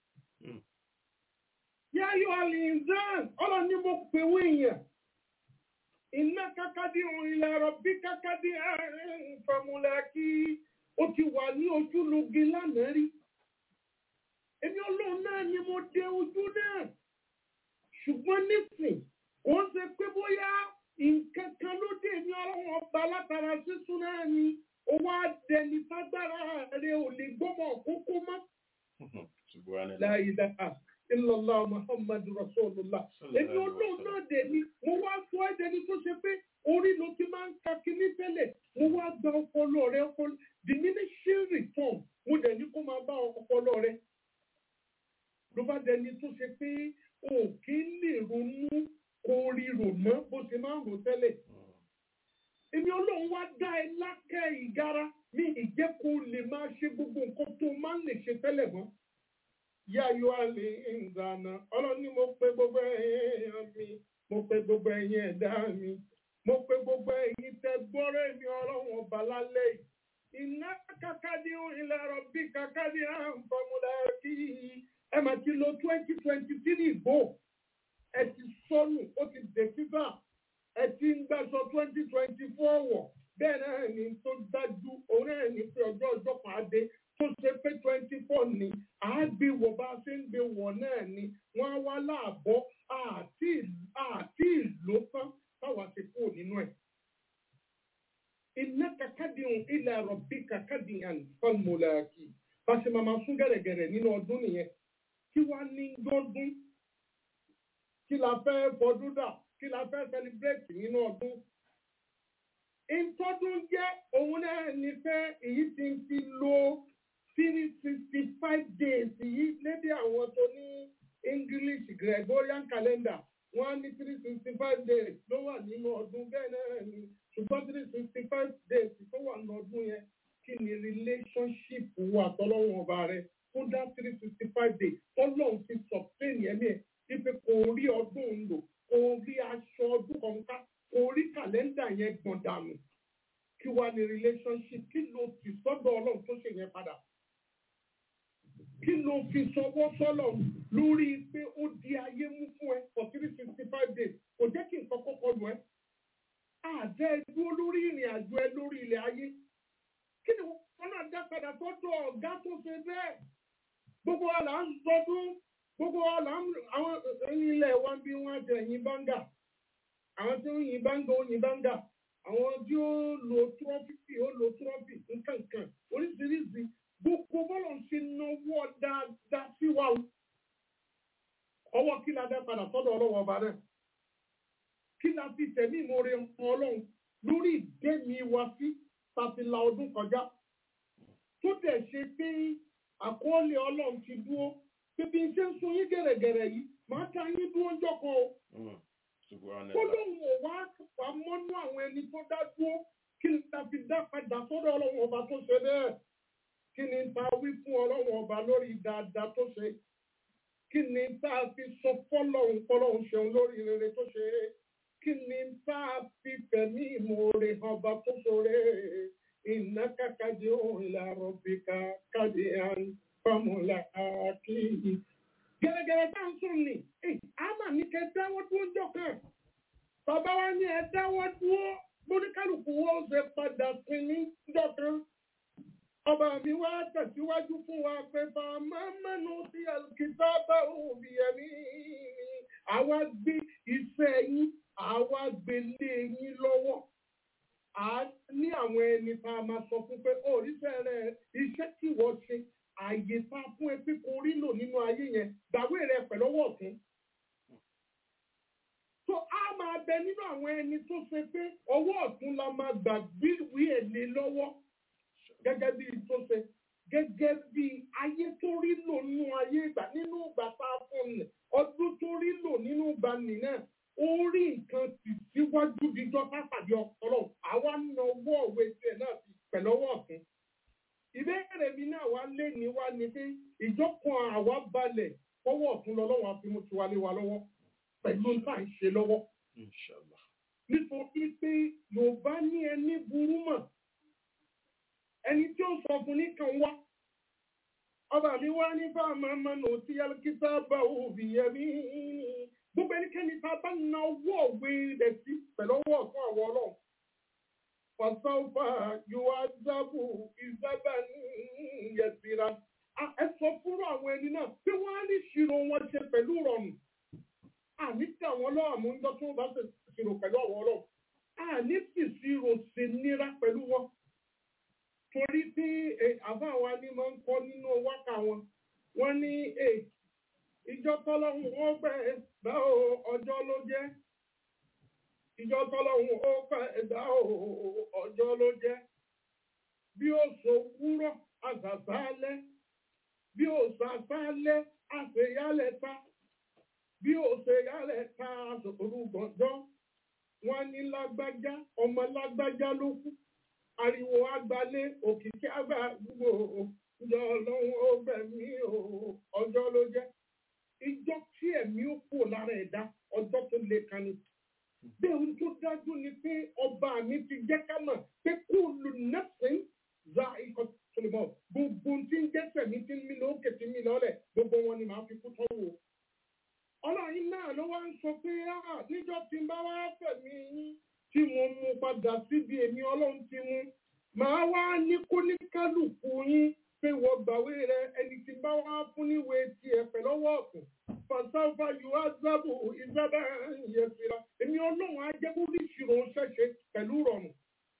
Yá yọ àlìǹdán ọlọ́run ní mo pè wọ́n èèyàn. Iná kákádé ohun ilẹ̀ ọ̀rọ̀ bí kákádé àárín fálmùlà kí ó ti wà ní ojúlóge lánàá rí. Èmi ọlọ́run náà ni mo dé ojú náà. Ṣùgbọ́n nísìn, ó ń ṣe pé bóyá nǹkan kan ló dé ní ọlọ́run ọba látara sísún náà ni owó àdẹni tágbára rẹ̀ ò lè gbọ́mọ̀ kókó mọ́. La ilaha illallah Muhammadu Rasulullah. Èmi ọlọ́run náà dé ni mo wá sọ ẹ̀dẹ̀ni tó ṣe pé orí ló ti máa ń ka kíní tẹ́lẹ̀. Mo wá gba ọpọlọ rẹ̀ ọpọlọ diminishing return. Mo dẹ̀ ní kó máa bá ọpọlọ rẹ̀. Ló bá dẹni tó ṣe pé o kì í lè ronú orí rò mọ́ bó ṣe máa ń rò tẹ́lẹ̀. Èmi ọlọ́run wá dá ẹ lákẹ́ ìgara ní ìjẹ́ kó lè máa ṣe gbogbo nǹkan tó máa ń lè ṣe tẹ́lẹ̀ mọ́. Yá yọ àlè ìdáná ọlọ́run ní mo pe gbogbo ẹ̀yin mi mo pe gbogbo ẹ̀yin ẹ̀dá mi mo pe gbogbo ẹ̀yin tẹ gbọ́rọ̀ èmi ọlọ́run ọba lálẹ́ yìí. Iná kàkàdé ilẹ̀ ọ̀rọ̀ bí kàkàdé àǹfọ̀mùlà kí ẹ máa ti lo twenty twenty three bò ẹ ti sọnù ó ti dé kíkà ẹ ti ń gbàsọ twenty twenty four wọ̀ bẹ́ẹ̀ náà ni tó dájú òun náà ní pé ọjọ́ ọjọ́ pàdé tó ṣe pé twenty four ni àágbéwọ̀ bá ṣe ń gbé wọ̀ náà ni wọ́n á wá láàbọ̀ àti àti ìlò tán táwa ti kú nínú ẹ̀. Iná kàkádìhùn ilẹ̀ àrọ̀bí kàkádìhàn fọ́nmùlàkì bá ṣe máa máa sún gẹ̀rẹ̀gẹ̀rẹ̀ nínú ọdún nìyẹn. Kí wá ní lọ́dún? Kí la fẹ́ bọdún dà? Kí la fẹ́ celebrate nínú ọdún? Ìtọ́dún jẹ́ òun náà ní fẹ́ èyí tí ń fi lo three sixty five days yìí lédè àwọn tó ní English Gregorian calendar. Wọ́n á ní three sixty five days ló wà nínú ọdún bẹ́ẹ̀ náà ni. Ṣùgbọ́n three sixty five days tó wà nínú ọdún yẹn kí ni relationship wà tọ́lọ́wọ́n ọba rẹ̀? Fún dá three sixty five days ọlọ́run ti sustain ẹ̀mí ẹ̀ wípé kò rí ọdún ń lò kò rí aṣọ ọdún kọ̀ọ̀ká kò rí kàlẹ́ndà yẹn gbọ̀n dànù. Kí wá ní relationship kí ló fi sọ́dọ̀ ọlọ́run tó ṣe yẹn padà? Kí ló fi sọwọ́ sọ́lọ̀ lórí pé ó di ayé mú fún ẹ for three sixty five days kò jẹ́ kí nǹkan kọ́kọ́ lù ẹ́? Àjẹ́ dúró lórí ìrìn àjò ẹ lórí ilẹ̀ ayé. Kí ni wọ́n náà dá padà sọ́dọ̀ ọ̀gá tó ṣe bẹ́ẹ̀? Gbogbo wa là ń sọdún, gbogbo wa là ń àwọn ilẹ̀ wa bí wọ́n jẹ yín báńgà. Àwọn tí ó yin báńgà ó yin báńgà. Àwọn tí ó lo trọ́fì ó lo trọ́fì nǹkankan oríṣiríṣi. Gbogbo bọ́lọ̀ ń ṣe náwó dáadáa sí wa o. Ọwọ́ kí la dá padà sọ́dọ̀ ọlọ́wọ́ ọba náà? Kí la fi tẹ̀mí ìmoore ọlọ́run lórí ìdẹ́mi wa sí tàbí la ọdún kọjá? Tó dẹ̀ ṣe pé àkọọ́lẹ̀ ọlọ́run ti dúró pé bí n ṣe ń sun yín gẹ̀rẹ̀gẹ̀rẹ̀ yìí máa ta yín dúró ńjọ́ kan o. Kó lóun ò wá wá mọ́nú àwọn ẹni tó dá dúró kí ni ta fi dá padà sọ́dọ̀ ọlọ́run ọba tó ṣe bẹ́ẹ̀? Kí ni ta wí fún ọlọ́run ọba lórí dáadáa tó ṣe? Kí ni ta fi sọ fọ́lọ́run fọ́lọ́run ṣeun lórí rere tó ṣe? Kí ni ta fi fẹ̀mí ìmoore ọba tó ṣoore? Iná kàkàdé òun ìlàrọ̀ bí kàkàdé àn fámúlà kìí. Gẹ̀rẹ́gẹ̀rẹ́ tá ń sùn ní, àmà ní kẹ dáwọ́ dúró jọ kan. Bàbá wa ní ẹ dáwọ́ dúró, lóníkàlùkù wọ́n ṣe padà sí ní jọ kan. Ọba mi wá tẹ̀síwájú fún wa pé bàmá mẹ́nu sí àlùkìtà bá òbí ẹ̀mí. Àwa gbé iṣẹ́ yín, àwa gbé lé yín lọ́wọ́. A ní àwọn ẹni tá a máa sọ fún pé oríṣẹ́ rẹ̀ iṣẹ́ tí wọ́n ṣe àyè tá a fún ẹ pé kò rí lò nínú ayé yẹn gbàgbé rẹ pẹ̀lú ọwọ́ ọ̀tún. So a máa bẹ nínú àwọn ẹni tó ṣe pé ọwọ́ ọ̀tún la máa gbàgbé ìwé èlé lọ́wọ́ gẹ́gẹ́ bí tó ṣe gẹ́gẹ́ bí ayé tó rí lò nínú ayé ìgbà nínú ìgbà tá a fún un ọdún tó rí lò nínú ìgbà nìyẹn. Orí nǹkan ti síwájú dídọ́ pápádé ọ̀pọ̀lọ́ àwa ń na owó òwe tiẹ̀ náà ti pẹ̀lú ọwọ́ ọ̀tún. Ìbéèrè mi náà wá lé ní wá ní pé ìjọkan àwa balẹ̀ fọwọ́ ọ̀tún lọ lọ́wọ́ àfi mo ti wá lé wa lọ́wọ́. pẹ̀lú tá à ń ṣe lọ́wọ́. Inshallah. Nítorí pé Yorùbá ní ẹni burú mọ̀ ẹni tí ó sọ fún nìkan wá. Ọba mi wá ní fáàmà mọ́nà tí Yálkítà bá òbí yẹmí. Gbogbo ẹnikẹ́ni tá a bá na owó òwe rẹ̀ sí pẹ̀lú ọwọ́ ọ̀tún àwọn ọlọ́run. Fàṣàfà yóò azábù ìzábà ní yẹ̀sìrà. Ẹ sọ fúnra àwọn ẹni náà pé wọ́n á ní ìṣirò wọn ṣe pẹ̀lú ìrọ̀rùn. Àní tí àwọn ọlọ́run mú ń jọ tí wọ́n bá ṣe ìṣirò pẹ̀lú àwọn ọlọ́run. Àní tí ìṣirò ṣe nira pẹ̀lú wọn. Torí tí àbá wa ní máa ń kọ́ nínú wákà wọn, wọ́n ní ìjọ tọ́lọ́hún ó pẹ́ dá ọjọ́ ló jẹ́. Ìjọ tọ́lọ́hún ó pẹ́ dá ọjọ́ ló jẹ́. Bí ó so wúrọ̀ àṣàṣálẹ̀, bí ó ṣàṣálẹ̀ àṣeyálẹ̀ ta, bí ó ṣeyálẹ̀ ta àṣòrúgbọ̀njọ́. Wọ́n ní lágbájá, ọmọ lágbájá ló kú. Ariwo agbalé òkìkí àgbà gbogbo ìjọ ọlọ́run ó gbẹ̀mí ọjọ́ ló jẹ́. Ìjọ tí ẹ̀mí ó kú lára ẹ̀dá ọjọ́ tó le kan ni. Bí ohun tó dájú ni pé ọba mi ti jẹ́ ká mọ̀ pé kullu nafsin za'iqatul maut. Gbogbo tí ń jẹ́sẹ̀ mi ti ń mí lókè tí ń mí lọ́lẹ̀ gbogbo wọn ni màá fi kú tọ́wọ́. Ọlọ́run náà ló wá ń sọ pé níjọ́ tí ń bá wá fẹ̀mí yín tí mo mú padà síbi èmi ọlọ́run ti mú màá wá ní kóníkálùkù yín pé wọ́n gbàwé rẹ ẹni tí bá wá fún níwèé tiẹ̀ pẹ̀lọ́wọ́ ọ̀tún fàṣàfà yóò azábò ìzábà yẹsìrà èmi ọlọ́run á jẹ́ kó ní ìṣirò ṣẹ̀ṣẹ̀ pẹ̀lú rọrùn.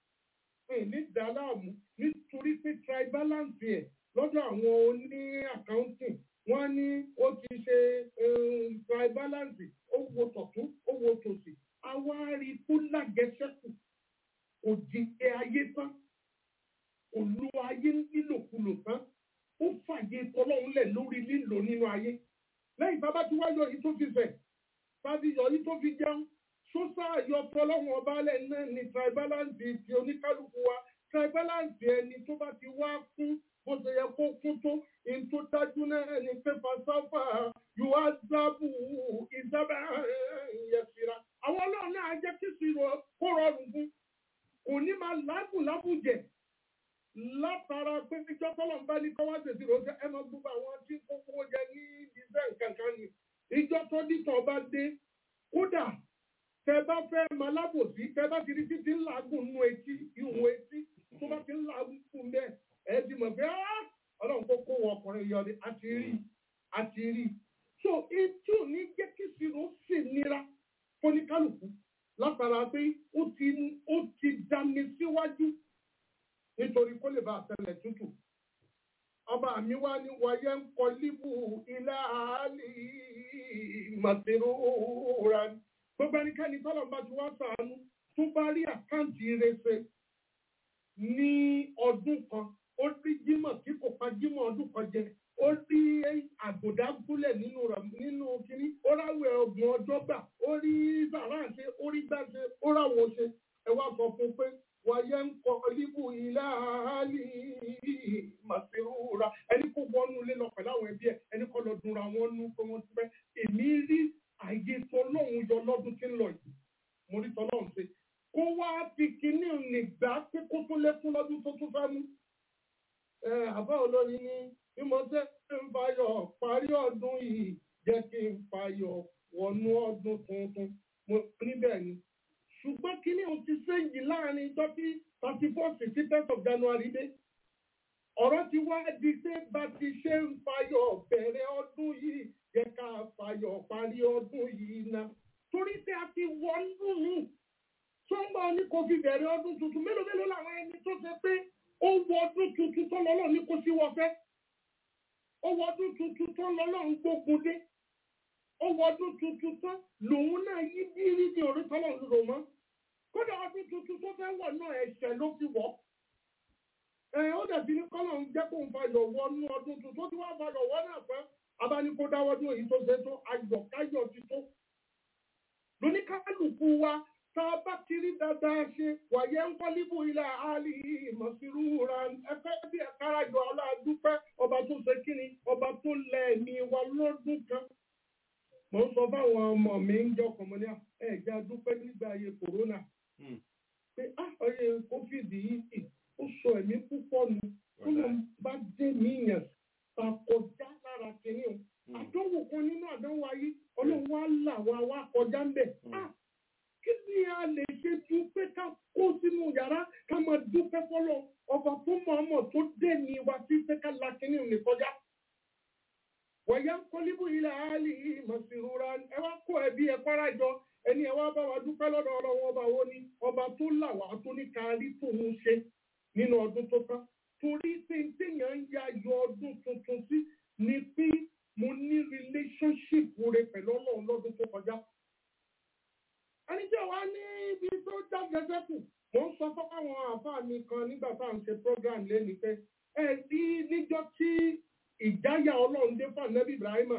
ní dàlámù nítorí pé tribalance ẹ̀ lọ́dọ̀ àwọn oní accounting wọ́n ní ó ti ṣe tribalance ó wo tọ̀tún ó wo tòsì. Awárí tó lágẹ̀ẹ́sẹ̀kù, òjìṣẹ ayé tán, òlu ayé nílòkulò tán, ó fàyè tọ́lọ́run lẹ̀ lórí lílò nínú ayé. Lẹ́yìn bàbá tí wáyọ̀ yìí tó fi fẹ̀, tàbí yọ̀ yìí tó fi jẹun, sọ́sà yọ tọ́lọ́run ọba alẹ́ náà ní tribalance ti oníkálukú wa. Tribalance ẹni tó bá ti wá fún bó ṣe yẹ kó kún tó, in tó dájú náà ní pépà sáfà, yóò á dábù ìsábà yẹsìrà. Àwọn ọlọ́run náà jẹ́ kí ìṣirò kó rọrùn fún. Kò ní máa lágùn lábùjẹ látara pé ìjọ tọ́lọ̀ ń bá ní kọ́ wá ṣèṣì rò ṣe ẹ máa gbogbo àwọn tí kókó jẹ ní ìdíṣẹ́ kankan ni. Ìjọ tó dìtọ̀ bá dé. Kódà tẹ bá fẹ́ máa lábòsí tẹ bá ti rí títí ń làágùn nú etí ìhùn etí tó bá ti ń làágùn fún bẹ́ẹ̀ ẹ ti mọ̀ pé ọlọ́run kó kó wọ ọkùnrin yọ ni àti rí àti rí. So etí ò ní jẹ́ kí ìṣirò sì nira fóníkálùkù látara pé ó ti ó ti dání síwájú nítorí kó lè bá àtẹlẹ tútù. Ọba mi wá ní wáyé ń kọ líbù ilá àálì màsírúra. Gbogbo ẹnikẹ́ni tọ́lọ̀ bá ti wá ṣàánú tó bá rí àkáǹtì ìrẹsẹ̀ ní ọdún kan ó rí jímọ̀ tí kò pa jímọ̀ ọdún kan jẹ. Ó rí àgùdá gúnlẹ̀ nínú rẹ̀ nínú kínní, ó ráwẹ̀ ọgbọ̀n ọjọ́ gbà, ó rí sàrà ṣe, ó rí gbà ṣe, ó ráwọ̀ ṣe. Ẹ wá sọ fún pé wàyẹ̀ ń kọ líbù ilá àálì màsírúra. Ẹni kò wọnú ilé lọ pẹ̀lú àwọn ẹbí ẹ̀, ẹni kọ́ lọ dunra wọn nú pé wọ́n ti pẹ́. Èmi rí àyè tọ́lọ́hún yọ lọ́dún tí ń lọ yìí. Mo rí tọ́lọ́hún ṣe. Kó wá fi kinní nìgbà pé kó tó lékún lọ́dún tó tún fẹ́ mú. Àbá olórin ní bí mo ṣe ń fayọ̀ parí ọdún yìí jẹ́ kí n fayọ̀ wọnú ọdún tuntun. Mo níbẹ̀ ni. Ṣùgbọ́n kíní o ti ṣéǹjì láàrin ìjọ tí thirty first sí tenth of January dé. Ọ̀rọ̀ ti wá di pé bá ti ṣe ń fayọ̀ bẹ̀rẹ̀ ọdún yìí jẹ́ ká fayọ̀ parí ọdún yìí ná. Torí pé a ti wọnú mi. Sọ́mbà ní kò fi bẹ̀rẹ̀ ọdún tuntun mélòó mélòó làwọn ẹni tó ṣe pé ó wọ ọdún tuntun tó lọ́lọ́ ní kó sí wọ́fẹ́. Ó wọ ọdún tuntun tó lọ́lọ́ ń gbógun dé. Ó wọ ọdún tuntun tán lòun náà yí bírí ní orí tọ́lọ̀ ń rò mọ́. Kódà ọdún tuntun tó fẹ́ wọ̀ náà ẹ̀ṣẹ̀ ló fi wọ̀. Ẹ ó dẹ̀bi ní kọ́lọ̀ ń jẹ́ kó ń fayọ̀ wọnú ọdún tuntun tó ti wá fayọ̀ wọ́n náà pẹ́. Abánikó dáwọ́dún èyí tó ṣe tó ayọ̀káyọ̀ ti tó. Lóníkálùkù wa tá a bá ti rí dáadáa ṣe wàyẹ̀ ń kọ́ líbù ilẹ̀ àálì màsírúra. Ẹfẹ́ bí ẹ̀kára yọ ọlọ́dúpẹ́ ọba tó ṣe kíni ọba tó lẹ̀ ẹ̀mí wa lọ́dún kan. Mo sọ fáwọn ọmọ mi ń ní ẹ̀já dúpẹ́ nígbà ayé kòrónà pé ọyẹ covid yìí ó sọ ẹ̀mí púpọ̀ nù tó lọ bá dé níyàn kọjá lára kìíní o àdánwò kan nínú àdánwò ayé ọlọ́run wá là wá wá kọjá ń bẹ̀ kí ni a lè ṣe ju pé ká kó sínú yàrá ká máa dúpẹ́ fọlọ́ ọba tó mọ̀ọ́mọ̀ tó dé ní wa sí pé ká la kìíní òní kọjá. wọ̀nyá ń kọ́ níbù ilẹ̀ àálì mọ̀síruura ẹ wá kó ẹbí ẹ kọ́ra jọ ẹni ẹ wá bá wa dúpẹ́ lọ́dọ̀ ọlọ́run ọba wo ni ọba tó là wá tó ní ká rí tòun ṣe nínú ọdún tó tán torí pé téèyàn ń ya yọ ọdún tuntun sí ni pé mo ní relationship rẹ pẹ̀lú ọlọ́run lọ́dún tó kọjá. ẹni tí wàá ní ibi tó jáde sẹ́kù mo ń sọ fún àwọn àáfàá mi kan nígbà tá à ń ṣe program lẹ́nu pé ẹ rí níjọ́ tí ìjáyà ọlọ́run dé fún ànábì Ibrahim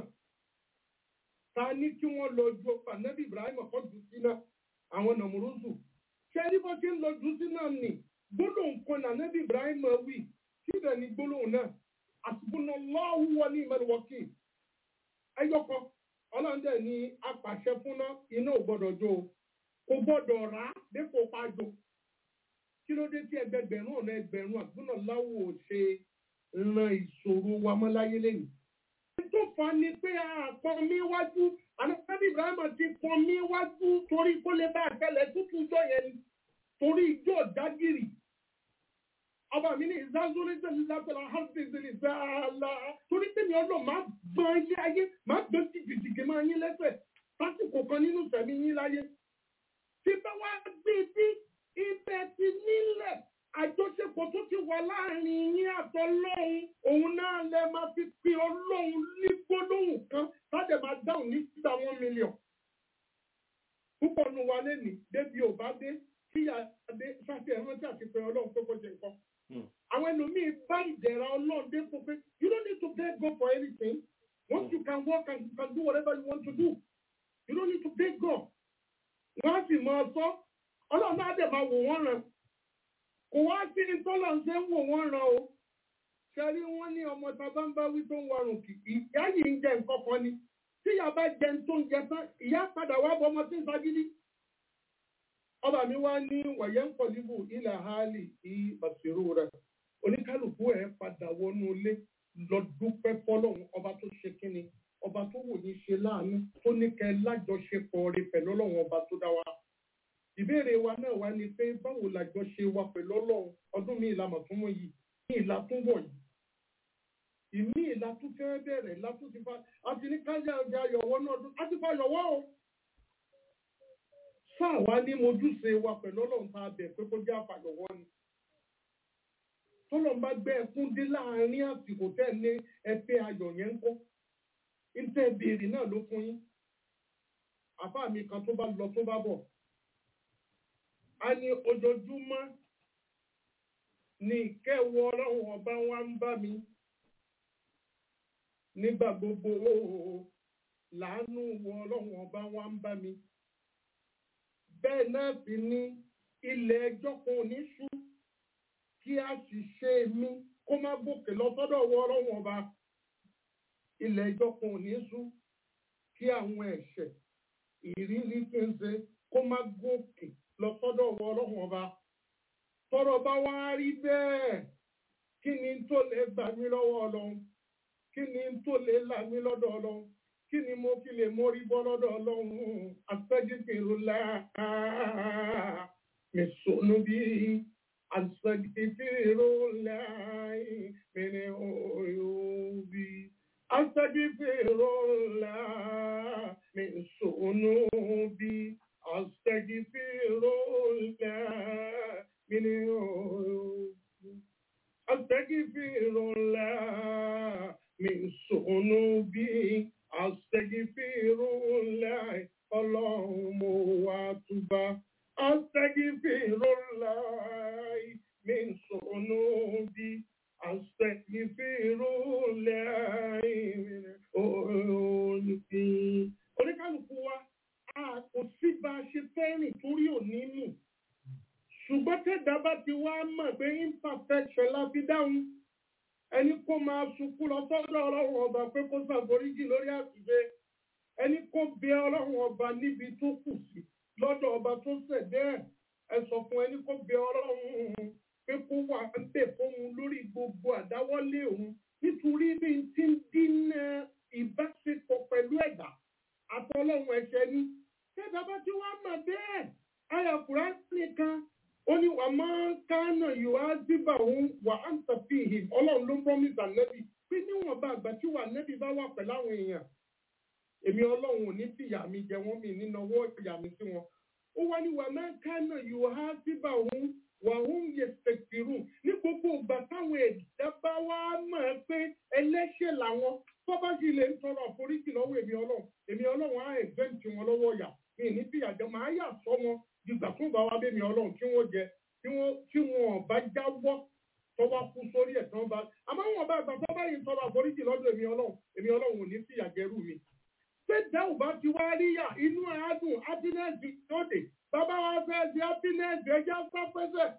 ta ní kí wọ́n lọ ju ànábì Ibrahim kọ́ jù sí náà àwọn nàmúrúzù ṣé rí bó ti ń lọ jù sí náà nì gbólóhùn kan náà ànábì Ibrahim wí síbẹ̀ ní gbólóhùn náà àsìkò lọ́wọ́ wọn ní ìmọ̀lẹ̀ wọ́kì ẹyọkọ ọlọ́run dẹ̀ ní apàṣẹ fúnná iná ò gbọ́dọ̀ jó o kò gbọ́dọ̀ rà á dépò pàjọ kí ló dé tí ẹgbẹgbẹ̀rún ọ̀nà ẹgbẹ̀rún àgbọ̀nà láwọ̀ ò ṣe ran ìṣòro wa mọ́ láyé lẹ́yìn. tó fà ní pé àpọn mi wájú ànábì Ibrahim ti pọn mi wájú torí kó lè bá àtẹlẹ tútù jọ yẹn ni torí ijó dágìrì ọba mi ní ìzázúrí tẹ̀lé látọ̀lá hàǹtì ìzìlì sáàlá torí tẹ̀mí ọlọ́ máa gbọ́n ilé ayé máa gbọ́n jìgìjìgì máa yín lẹ́sẹ̀ lásìkò kan nínú tẹ̀mí yín láyé. tí bá wá gbé tí ibẹ̀ ti nílẹ̀ àjọṣepọ̀ tó ti wà láàrin yín àtọlọ́hun òun náà lẹ máa fi pe ọlọ́hun ní gbólóhùn kan láti máa dáhùn ní síta one million. púpọ̀ nu wa lẹ́nìí débi ò bá dé kíyà dé sáfì ẹ̀rántí àti pé ọlọ́run tó kọjá nǹkan. Àwọn ẹlòmíín bá ìdẹ̀ra ọlọ́run dé fún pé you don't need to beg God for anything. Once you can work and you can do whatever you want to do, you don't need to beg God. Wọ́n á sì máa sọ ọlọ́run náà dẹ̀ máa wò wọ́n ràn. Kò wá sí ní tọ́lọ̀ ń ṣe ń wò wọ́n ràn o. Ṣẹ́rí wọ́n ní ọmọ tàbá ń bá wí tó ń warùn kì í. Ìyá yìí ń jẹ nǹkan kan ni. Tí ìyá bá jẹun tó ń jẹ tán, ìyá padà wá bọ́ ọmọ tí ń sagídí. Ọba mi wá ní wọ̀yẹ́ ń pọ̀líbù ilẹ̀ hálì ìbàṣírò rẹ̀. Oníkálùkù ẹ̀ padà wọnú ilé lọ dúpẹ́ fọ́lọ́run ọba tó ṣe kíni ọba tó wò ní ṣe láàánú tó ní kẹ́ lájọṣepọ̀ rẹ̀ pẹ̀lú ọlọ́run ọba tó dá wa. Ìbéèrè wa náà wá ní pé báwo làjọṣe wa pẹ̀lú ọlọ́run ọdún mi ìlànà tó mọ̀ yìí ní ìlà tó wọ̀ yìí. Ìmí ìlà tó fẹ́ bẹ̀rẹ̀ ìlà tó ti fa àti ní kájà ọjà yọ̀wọ́ náà á ti fa yọ̀wọ́ o. Sáà wá ní mojúṣe wa pẹ̀lú ọlọ́run tá a bẹ̀ pé kó jẹ́ àfàyọ̀wọ́ ni. Tọ́lọ̀ bá gbé ẹkún dé láàárín àsìkò tẹ́ ní ẹgbẹ́ ayọ̀ yẹn ń kọ́. Ìtẹ́ béèrè náà ló fún yín. Àbá mi kan tó bá lọ tó bá bọ̀. A ní ojoojúmọ́ ní ìkẹ́wọ́ ọlọ́run ọba wa ń bá mi. Nígbà gbogbo làánú wọ ọlọ́run ọba wa ń bá mi. Bẹ́ẹ̀ náà sì ni ilẹ̀ ẹjọ́ kan ò ní ṣú kí a sì ṣe mí kó má gòkè lọ sọ́dọ̀ wọ ọlọ́run ọba. Ilẹ̀ ẹjọ́ kan ò ní ṣú kí àwọn ẹ̀ṣẹ̀ ìrírí tí ń ṣe kó má gòkè lọ sọ́dọ̀ wọ ọlọ́run ọba. Tọ́rọ̀ bá wá rí bẹ́ẹ̀ kí ni tó lè gbà mí lọ́wọ́ ọlọ́run? Kí ni tó lè là mí lọ́dọ̀ ọlọ́run? Kí ni mo fi lè mórí bọ́ lọ́dọ̀ ọlọ́run? Astaghfirullah mi sọnù bí astaghfirullah mi oyubi. Astaghfirullah mi sọnù bí astaghfirullah mi oyubi. Astaghfirullah mi sọnù bí. Astaghfirullah, Ọlọ́run mo wá túbá. Astaghfirullah, min sunubi. Astaghfirullah, min sunubi. Oníkálùkù wa, a kò sí bá a ṣe fẹ́ rìn torí òní nù. Ṣùgbọ́n tẹ́dá bá ti wá mọ̀ pé imperfection la fi dáhùn. Ẹni kó máa sunkún lọ sọ́dọ̀ ọlọ́run ọba pé kó ṣàforíjì lórí àṣìṣe. ẹni kó bẹ ọlọ́run ọba níbi tó kù sí lọ́dọ̀ ọba tó ṣẹ̀dẹ́ ẹ sọ fún ẹni kó bẹ ọlọ́run pé kó wà ń bẹ̀ fóun lórí gbogbo àdáwọ́lé òun nítorí bí n ti ń dínà ìbáṣepọ̀ pẹ̀lú ẹ̀dá àtọ́lọ́run ẹ̀ṣẹ̀ ni ṣẹ́dá bá ti wá mà bẹ́ẹ̀ ayàkùrá nìkan ó ní wà máa ń kánà yóò á dìbà òun wà á ń tàbí ìhìn ọlọ́run ló ń promise ànẹ́bì pé níwọ̀nba àgbà tí wà nẹ́bì bá wà pẹ̀lú àwọn èèyàn èmi ọlọ́run ò ní fìyà mi jẹ wọ́n mi nínáwó ìyà mi sí wọn ó wá ní wà máa ń kánà yóò á dìbà òun wà òun yẹ tẹ̀síìrù ní gbogbo ìgbà táwọn ẹ̀dá bá wá mọ̀ ẹ́ pé ẹlẹ́ṣẹ̀ làwọn tó bá sì lè ń tọrọ àforíjì lọ́wọ́ èmi ọlọ́run èmi ọlọ́run á exempt wọn lọ́wọ́ ọ̀yà mi ní fìyà jẹ màá yà sọ wọn dìgbà tó bá wá bẹ́ mi ọlọ́run tí wọ́n jẹ tí wọ́n bá jáwọ́ tó wá kú sórí ẹ̀ tán bá àmọ́ wọn bá gbà tó bá yìí tọrọ àforíjì lọ́dọ̀ èmi ọlọ́run èmi ọlọ́run ò ní fìyà jẹrú mi. pé dáhùn bá ti wá ríyà inú àádùn happiness lóde bàbá wa fẹ́ di happiness ẹja sáfẹ́sẹ̀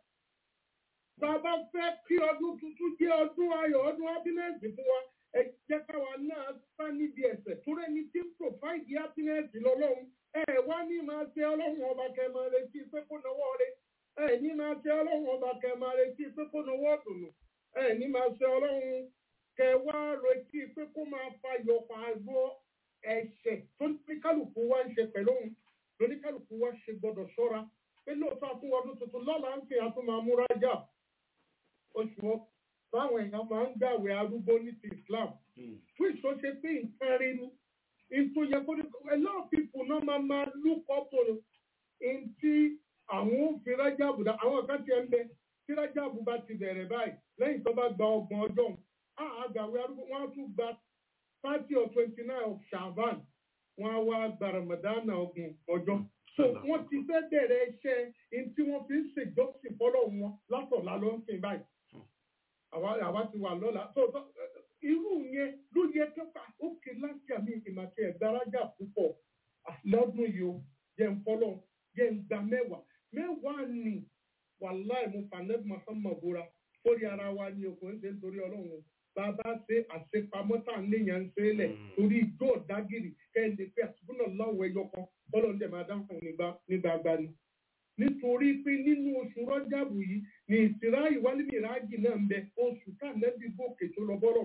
bàbá fẹ́ kí ọdún tuntun jẹ́ ọdún ayọ̀ ọdún happiness fún wa ẹ jẹ́ káwa náà sá níbi ẹ̀ṣẹ̀ tó rẹ́ni tí ń provide happiness lọ́lọ́run ẹ wá ní máa ṣe ọlọ́run ọba kẹ máa retí pé kó náwó rẹ ẹ ní máa ṣe ọlọ́run ọba kẹ máa retí pé kó náwó ọ̀dùnnú ẹ ní máa ṣe ọlọ́run kẹ wá retí pé kó máa fa yọpa àgbo ẹ̀ṣẹ̀ tó ní kálukú wá ń ṣe pẹ̀lú òun lóní kálukú wá ṣe gbọdọ̀ ṣọ́ra pé lóòótọ́ àtúwọ̀ ọdún tuntun lọ́la ń fi àtúmọ̀ amúrájà oṣù wọn báwọn èèyàn máa ń gbàwé arúgbó ní ti Islam fún ìṣọ́ṣe pé nǹkan rí ni into yẹ kó a lot of people náà máa máa look up to ntí àwọn òfin rájàbù dá àwọn kan tiẹ̀ ń bẹ tí rájàbù bá ti bẹ̀rẹ̀ báyìí lẹ́yìn tó bá gba ọgbọ̀n ọjọ́ àgbàwé arúgbó wọn á tún gba thirty or twenty nine of Shaban wọn á wá gba Ramadana ọgbọ̀n ọjọ́ so wọ́n ti fẹ́ bẹ̀rẹ̀ iṣẹ́ ntí wọ́n fi ń ṣèjọ́sìn fọ́lọ́ wọn látọ̀lá ló ń sìn báyìí àwa ti wà lọ́la irú yẹn ló yẹ kẹfà òkè láti àmì ìmàtí ẹ̀dárájà púpọ̀ lọ́dún yìí ó jẹ́ ń fọ́lọ́ jẹ́ ń gba mẹ́wàá mẹ́wàá ni wàláì mo fànẹ́bù Muhammad búra fórí ara wa ni òkú ń ṣe nítorí ọlọ́run bàbá ṣe àṣepamọ́ tá à ń léyàn ń ṣe é lẹ̀ torí ijó ọ̀dágìrì kẹ́hìndé pé àtúbọ̀nà láwọ̀ ẹyọ kan bọ́lọ̀ ń dẹ̀ máa dáhùn ní gbagba ni nítorí pé nínú oṣù rọ́jàbù yìí ni ìsirá ìwálé mìíràjì náà ń bẹ oṣù káànẹ́bí gòkè tó lọ bọ́rọ̀.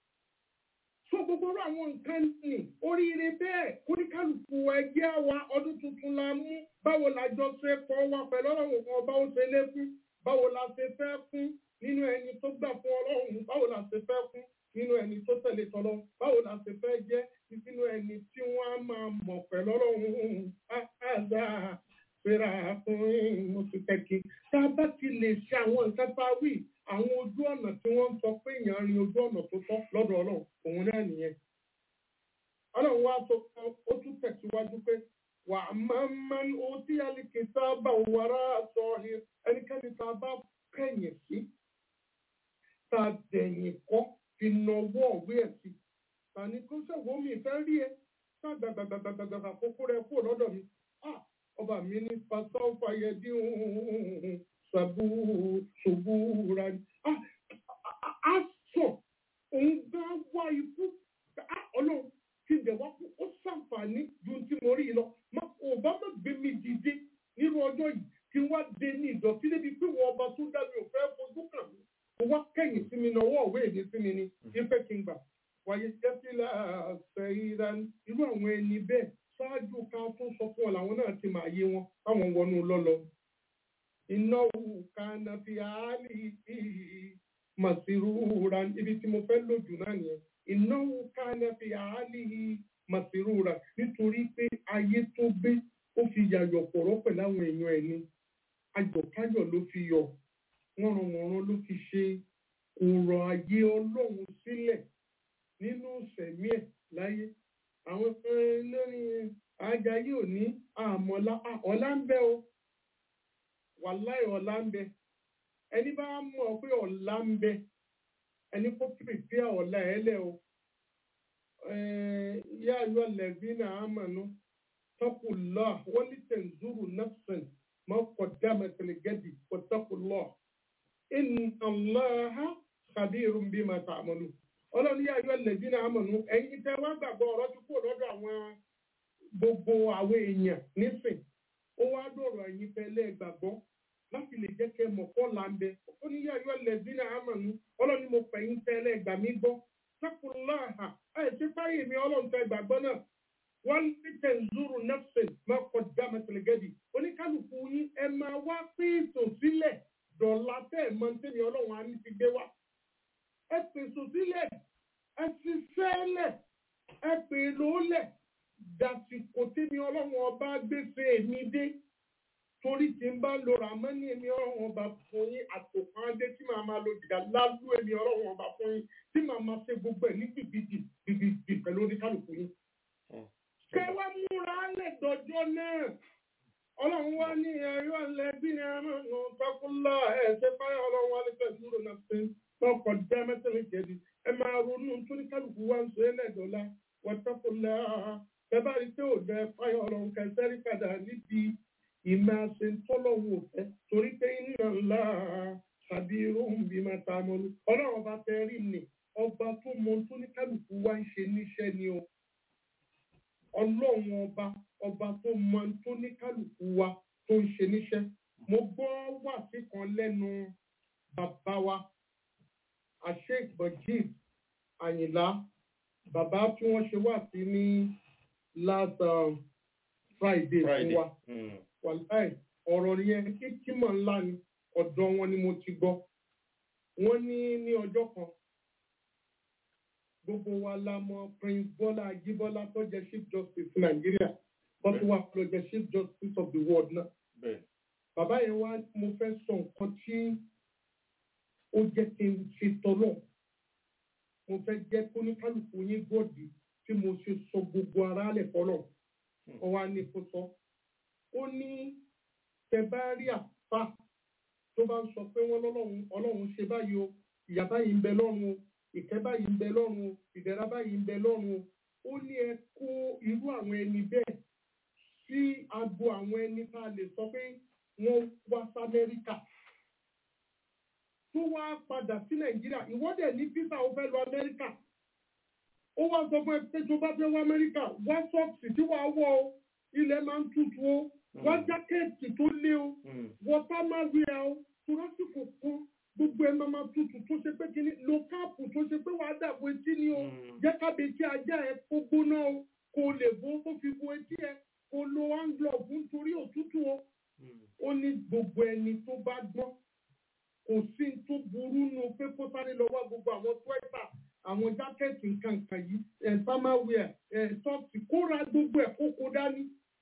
so gbogbo àwọn nǹkan ní oríire bẹ́ẹ̀ kóníkàlùkù ẹgbẹ́ àwa ọdún tuntun la mú báwo la jọ ṣe kọ́ wa pẹ̀lú ọlọ́run kan báwo ṣe lékún báwo la ṣe fẹ́ kún nínú ẹni tó gbà fún ọlọ́run báwo la ṣe fẹ́ kún nínú ẹni tó tẹ̀lé tọ́lọ́ báwo la ṣe fẹ́ jẹ́ nínú ẹni tí wọ́n á máa mọ̀ pẹ̀lú ọlọ́run àgbà pera fún mọ̀sùtẹ́kì tá a bá ti lè ṣe àwọn nǹkan tá a wí àwọn ojú ọ̀nà tí wọ́n ń sọ pé èèyàn rin ojú ọ̀nà tó tọ́ lọ́dọ̀ ọlọ́run òun náà nìyẹn. ọlọ́run wá sọ ó tún tẹ̀síwájú pé wà á máa ń máa ń o tí alìkè tá a bá wàrà sọ ẹnikẹ́ni tá a bá kẹ̀yìn sí tá a dẹ̀yìn kọ́ fi nawọ́ ọ̀wé ẹ̀ sí tani kó sẹ́wọ́ mi fẹ́ rí ẹ tá a gbàgbàgbàgbàgbà kókó rẹ kúrò lọ́dọ̀ mi ọba mi ní fasọ́fà yẹ bí òun ṣàbù ṣòbúra ni. a sọ òun bá wá ikú ọlọ́run tí ìjẹ̀ wá kú ó ṣàǹfààní ju tí mo rí lọ. ọba má gbé mi dìde nínú ọjọ́ yìí kí wá dé ní ìdọ̀tí débi pé wọ́n ọba tó dá mi ò fẹ́ fojú kàn mí. mo wá kẹ́yìn sí mi náà ọwọ́ ìwé sí mi ni ìfẹ́ kí n gbà. wàyí jẹ́sílẹ̀ ṣẹ̀yìnrán irú àwọn ẹni bẹ́ẹ̀ ṣáájú ká tún sọ fún ọ làwọn náà ti máa yé wọn káwọn wọnú lọlọ iná kànáà fi àálì màsírúra ibi tí mo fẹ́ lòjù náà nìyẹn iná kànáà fi àálì màsírúra nítorí pé ayé tó gbé ó fi yàyọ̀ pọ̀rọ̀ pẹ̀lú àwọn èèyàn ẹ̀ ni ayọ̀káyọ̀ ló fi yọ̀ wọ́nranwọ̀nran ló fi ṣe kò rọ̀ ayé ọlọ́run sílẹ̀ nínú sẹ̀mí ẹ̀ láyé. Àwọn lórí Ajayi ò ní àmọ́lá ọ̀la ń bẹ o wàláì ọ̀la ń bẹ ẹni bá mọ̀ pé ọ̀la ń bẹ ẹni kó pèpè ọ̀la ẹ̀ lẹ̀ o yá ayọ́ lẹ́bí náà àmànú taqullah wọ́n ní tẹ̀nzúrù nafsan ma qaddamat ligadi wattaqullah inna Allaha khabirun bima ta'malun. Ọlọ́run yá ayọ́ lẹ́bí náà àmọ̀nù ẹ̀yin tẹ́ wá gbàgbọ́ ọ̀rọ̀ tí kò lọ́dọ̀ àwọn gbogbo àwọn èèyàn nísìn ó wá dọ̀rọ̀ ẹ̀yin tẹ́lẹ̀ gbàgbọ́ láti lè jẹ́ kẹ́ mọ̀ kọ́ là ń bẹ ó ní yàyọ́ lẹ́bínà àmọ̀nù ọlọ́ni mo fẹ̀yìn tẹ́lẹ̀ gbà mí gbọ́ sákòláhà ẹ̀ ṣe fáyè mi ọlọ́run tẹ́ gbàgbọ́ náà wọ́n ní tẹ̀síùrù nẹ́fṣẹ̀ máa kọ dámẹ́tẹ̀lẹ́gẹ́dì oníkálukú yín ẹ máa wá pèsè sílẹ̀ dọ̀là tẹ́ ẹ̀ mọ́ tẹ́mi ọlọ́run á ní ti gbé wá ẹ pèsè sílẹ̀ ẹ ti sẹ́lẹ̀ ẹ pè lólẹ̀ dàsìkò tẹ́mi ọlọ́run ọba gbèsè mi dé torí tí n bá lo ràmọ́nì èmi ọlọ́run ọba fún yín àtòkàn adé tí màá máa lo jìgá lálú èmi ọlọ́run ọba fún yín tí màá máa ṣe gbogbo ẹ̀ ní gbìgbìgbì gbìgbìgbì pẹ̀lú oníkálukú yín. Kẹ wá múra lẹ̀ dọjọ́ náà. Ọlọ́run wá ní ẹ̀rọ ẹlẹ́bí ni a máa nù tọ́kúnlá ẹ̀ ṣe fáyọ̀ ọlọ́run wá ní tẹ̀síwúrò náà pé lọ́kọ̀ dá mẹ́tẹ̀lẹ́ kẹ́dí. Ẹ máa ronú tó ní kálukú wá ń sọ ẹ́ lẹ́dọ̀ọ́lá wọ́n tọ́kúnlá. Ẹ bá rí pé ò dẹ fáyọ̀ ọlọ́run kẹsẹ́ rí padà níbi ìmọ̀ àṣẹ tọ́lọ́run òfẹ́ torí pé iná ńlá tàbí irun bí máa ta mọ́ ní. Ọlọ́run ọba tẹ rí ni ọba tó mọ tó ní kálukú wá ń ṣe níṣẹ́ ni o. Ọlọ́run ọba ọba tó mọ tó ní kálukú wa tó ń ṣe níṣẹ́. Mo gbọ́ wàásì kan lẹ́nu bàbá wa Sheikh Bajid Àyìnlá bàbá tí wọ́n ṣe wàásì ní last uh, Friday fún wa. Wàláì ọ̀rọ̀ yẹn kíkímọ̀ ńlá ni ọ̀dọ̀ wọn ni mo ti gbọ́. Wọ́n ní ní ọjọ́ kan gbogbo wa la mọ̀ Prince Bọ́lá Ajíbọ́lá tó jẹ́ chief justice ní Nàìjíríà tó tún wà lọ jẹ́ chief justice of the world náà. Bàbá yẹn wá mo fẹ́ sọ nǹkan tí ó jẹ́ kí n ṣe tọ́lọ̀. Mo fẹ́ jẹ́ kó ní kálukú yín gọ́ọ̀dì tí mo ṣe sọ gbogbo ara lẹ̀ fọ́lọ̀. Ó wá ní kó sọ. Ó ní tẹ bá rí àpá tó bá ń sọ pé wọ́n lọ́lọ́run Ọlọ́run ṣe báyìí o ìyà báyìí ń bẹ lọ́run o ìkẹ́ báyìí ń bẹ lọ́run o ìdẹ̀ra báyìí ń bẹ lọ́run o ó ní ẹ kó irú àwọn ẹni bẹ́ẹ̀ sí agbo àwọn ẹni tá a lè sọ pé wọ́n wá sí Amẹ́ríkà tó wá padà sí Nàìjíríà ìwọ́dẹ̀ ní físà ó fẹ́ lọ Amẹ́ríkà ó wá sọ fún ẹ pé tó bá fẹ́ wá Amẹ́ríkà wá sọ́ọ̀sì tí wàá wọ̀ o ilẹ̀ máa ń tutù o wá jákẹ́ẹ̀tì tó lé o wọ́pá máa wí ẹ o tó lásìkò kan gbogbo ẹ máa máa tutù tó ṣe pé kíní lo káàpù tó ṣe pé wàá dàbò etí ni o jẹ́ kábí etí ajá ẹ kó gbóná o kó lè bó kó fi bo etí ẹ kó lo handglove nítorí òtútù o. Ó ní gbogbo ẹni tó bá gbọ́n kò sí tó burú nu pé kó sáré lọ wá gbogbo àwọn twẹ́tà àwọn jákẹ́ẹ̀tì nǹkan yìí ẹ̀ sámáwìà ẹ̀ sọ́ọ̀tì kó ra gbogbo ẹ̀ kó kó dání.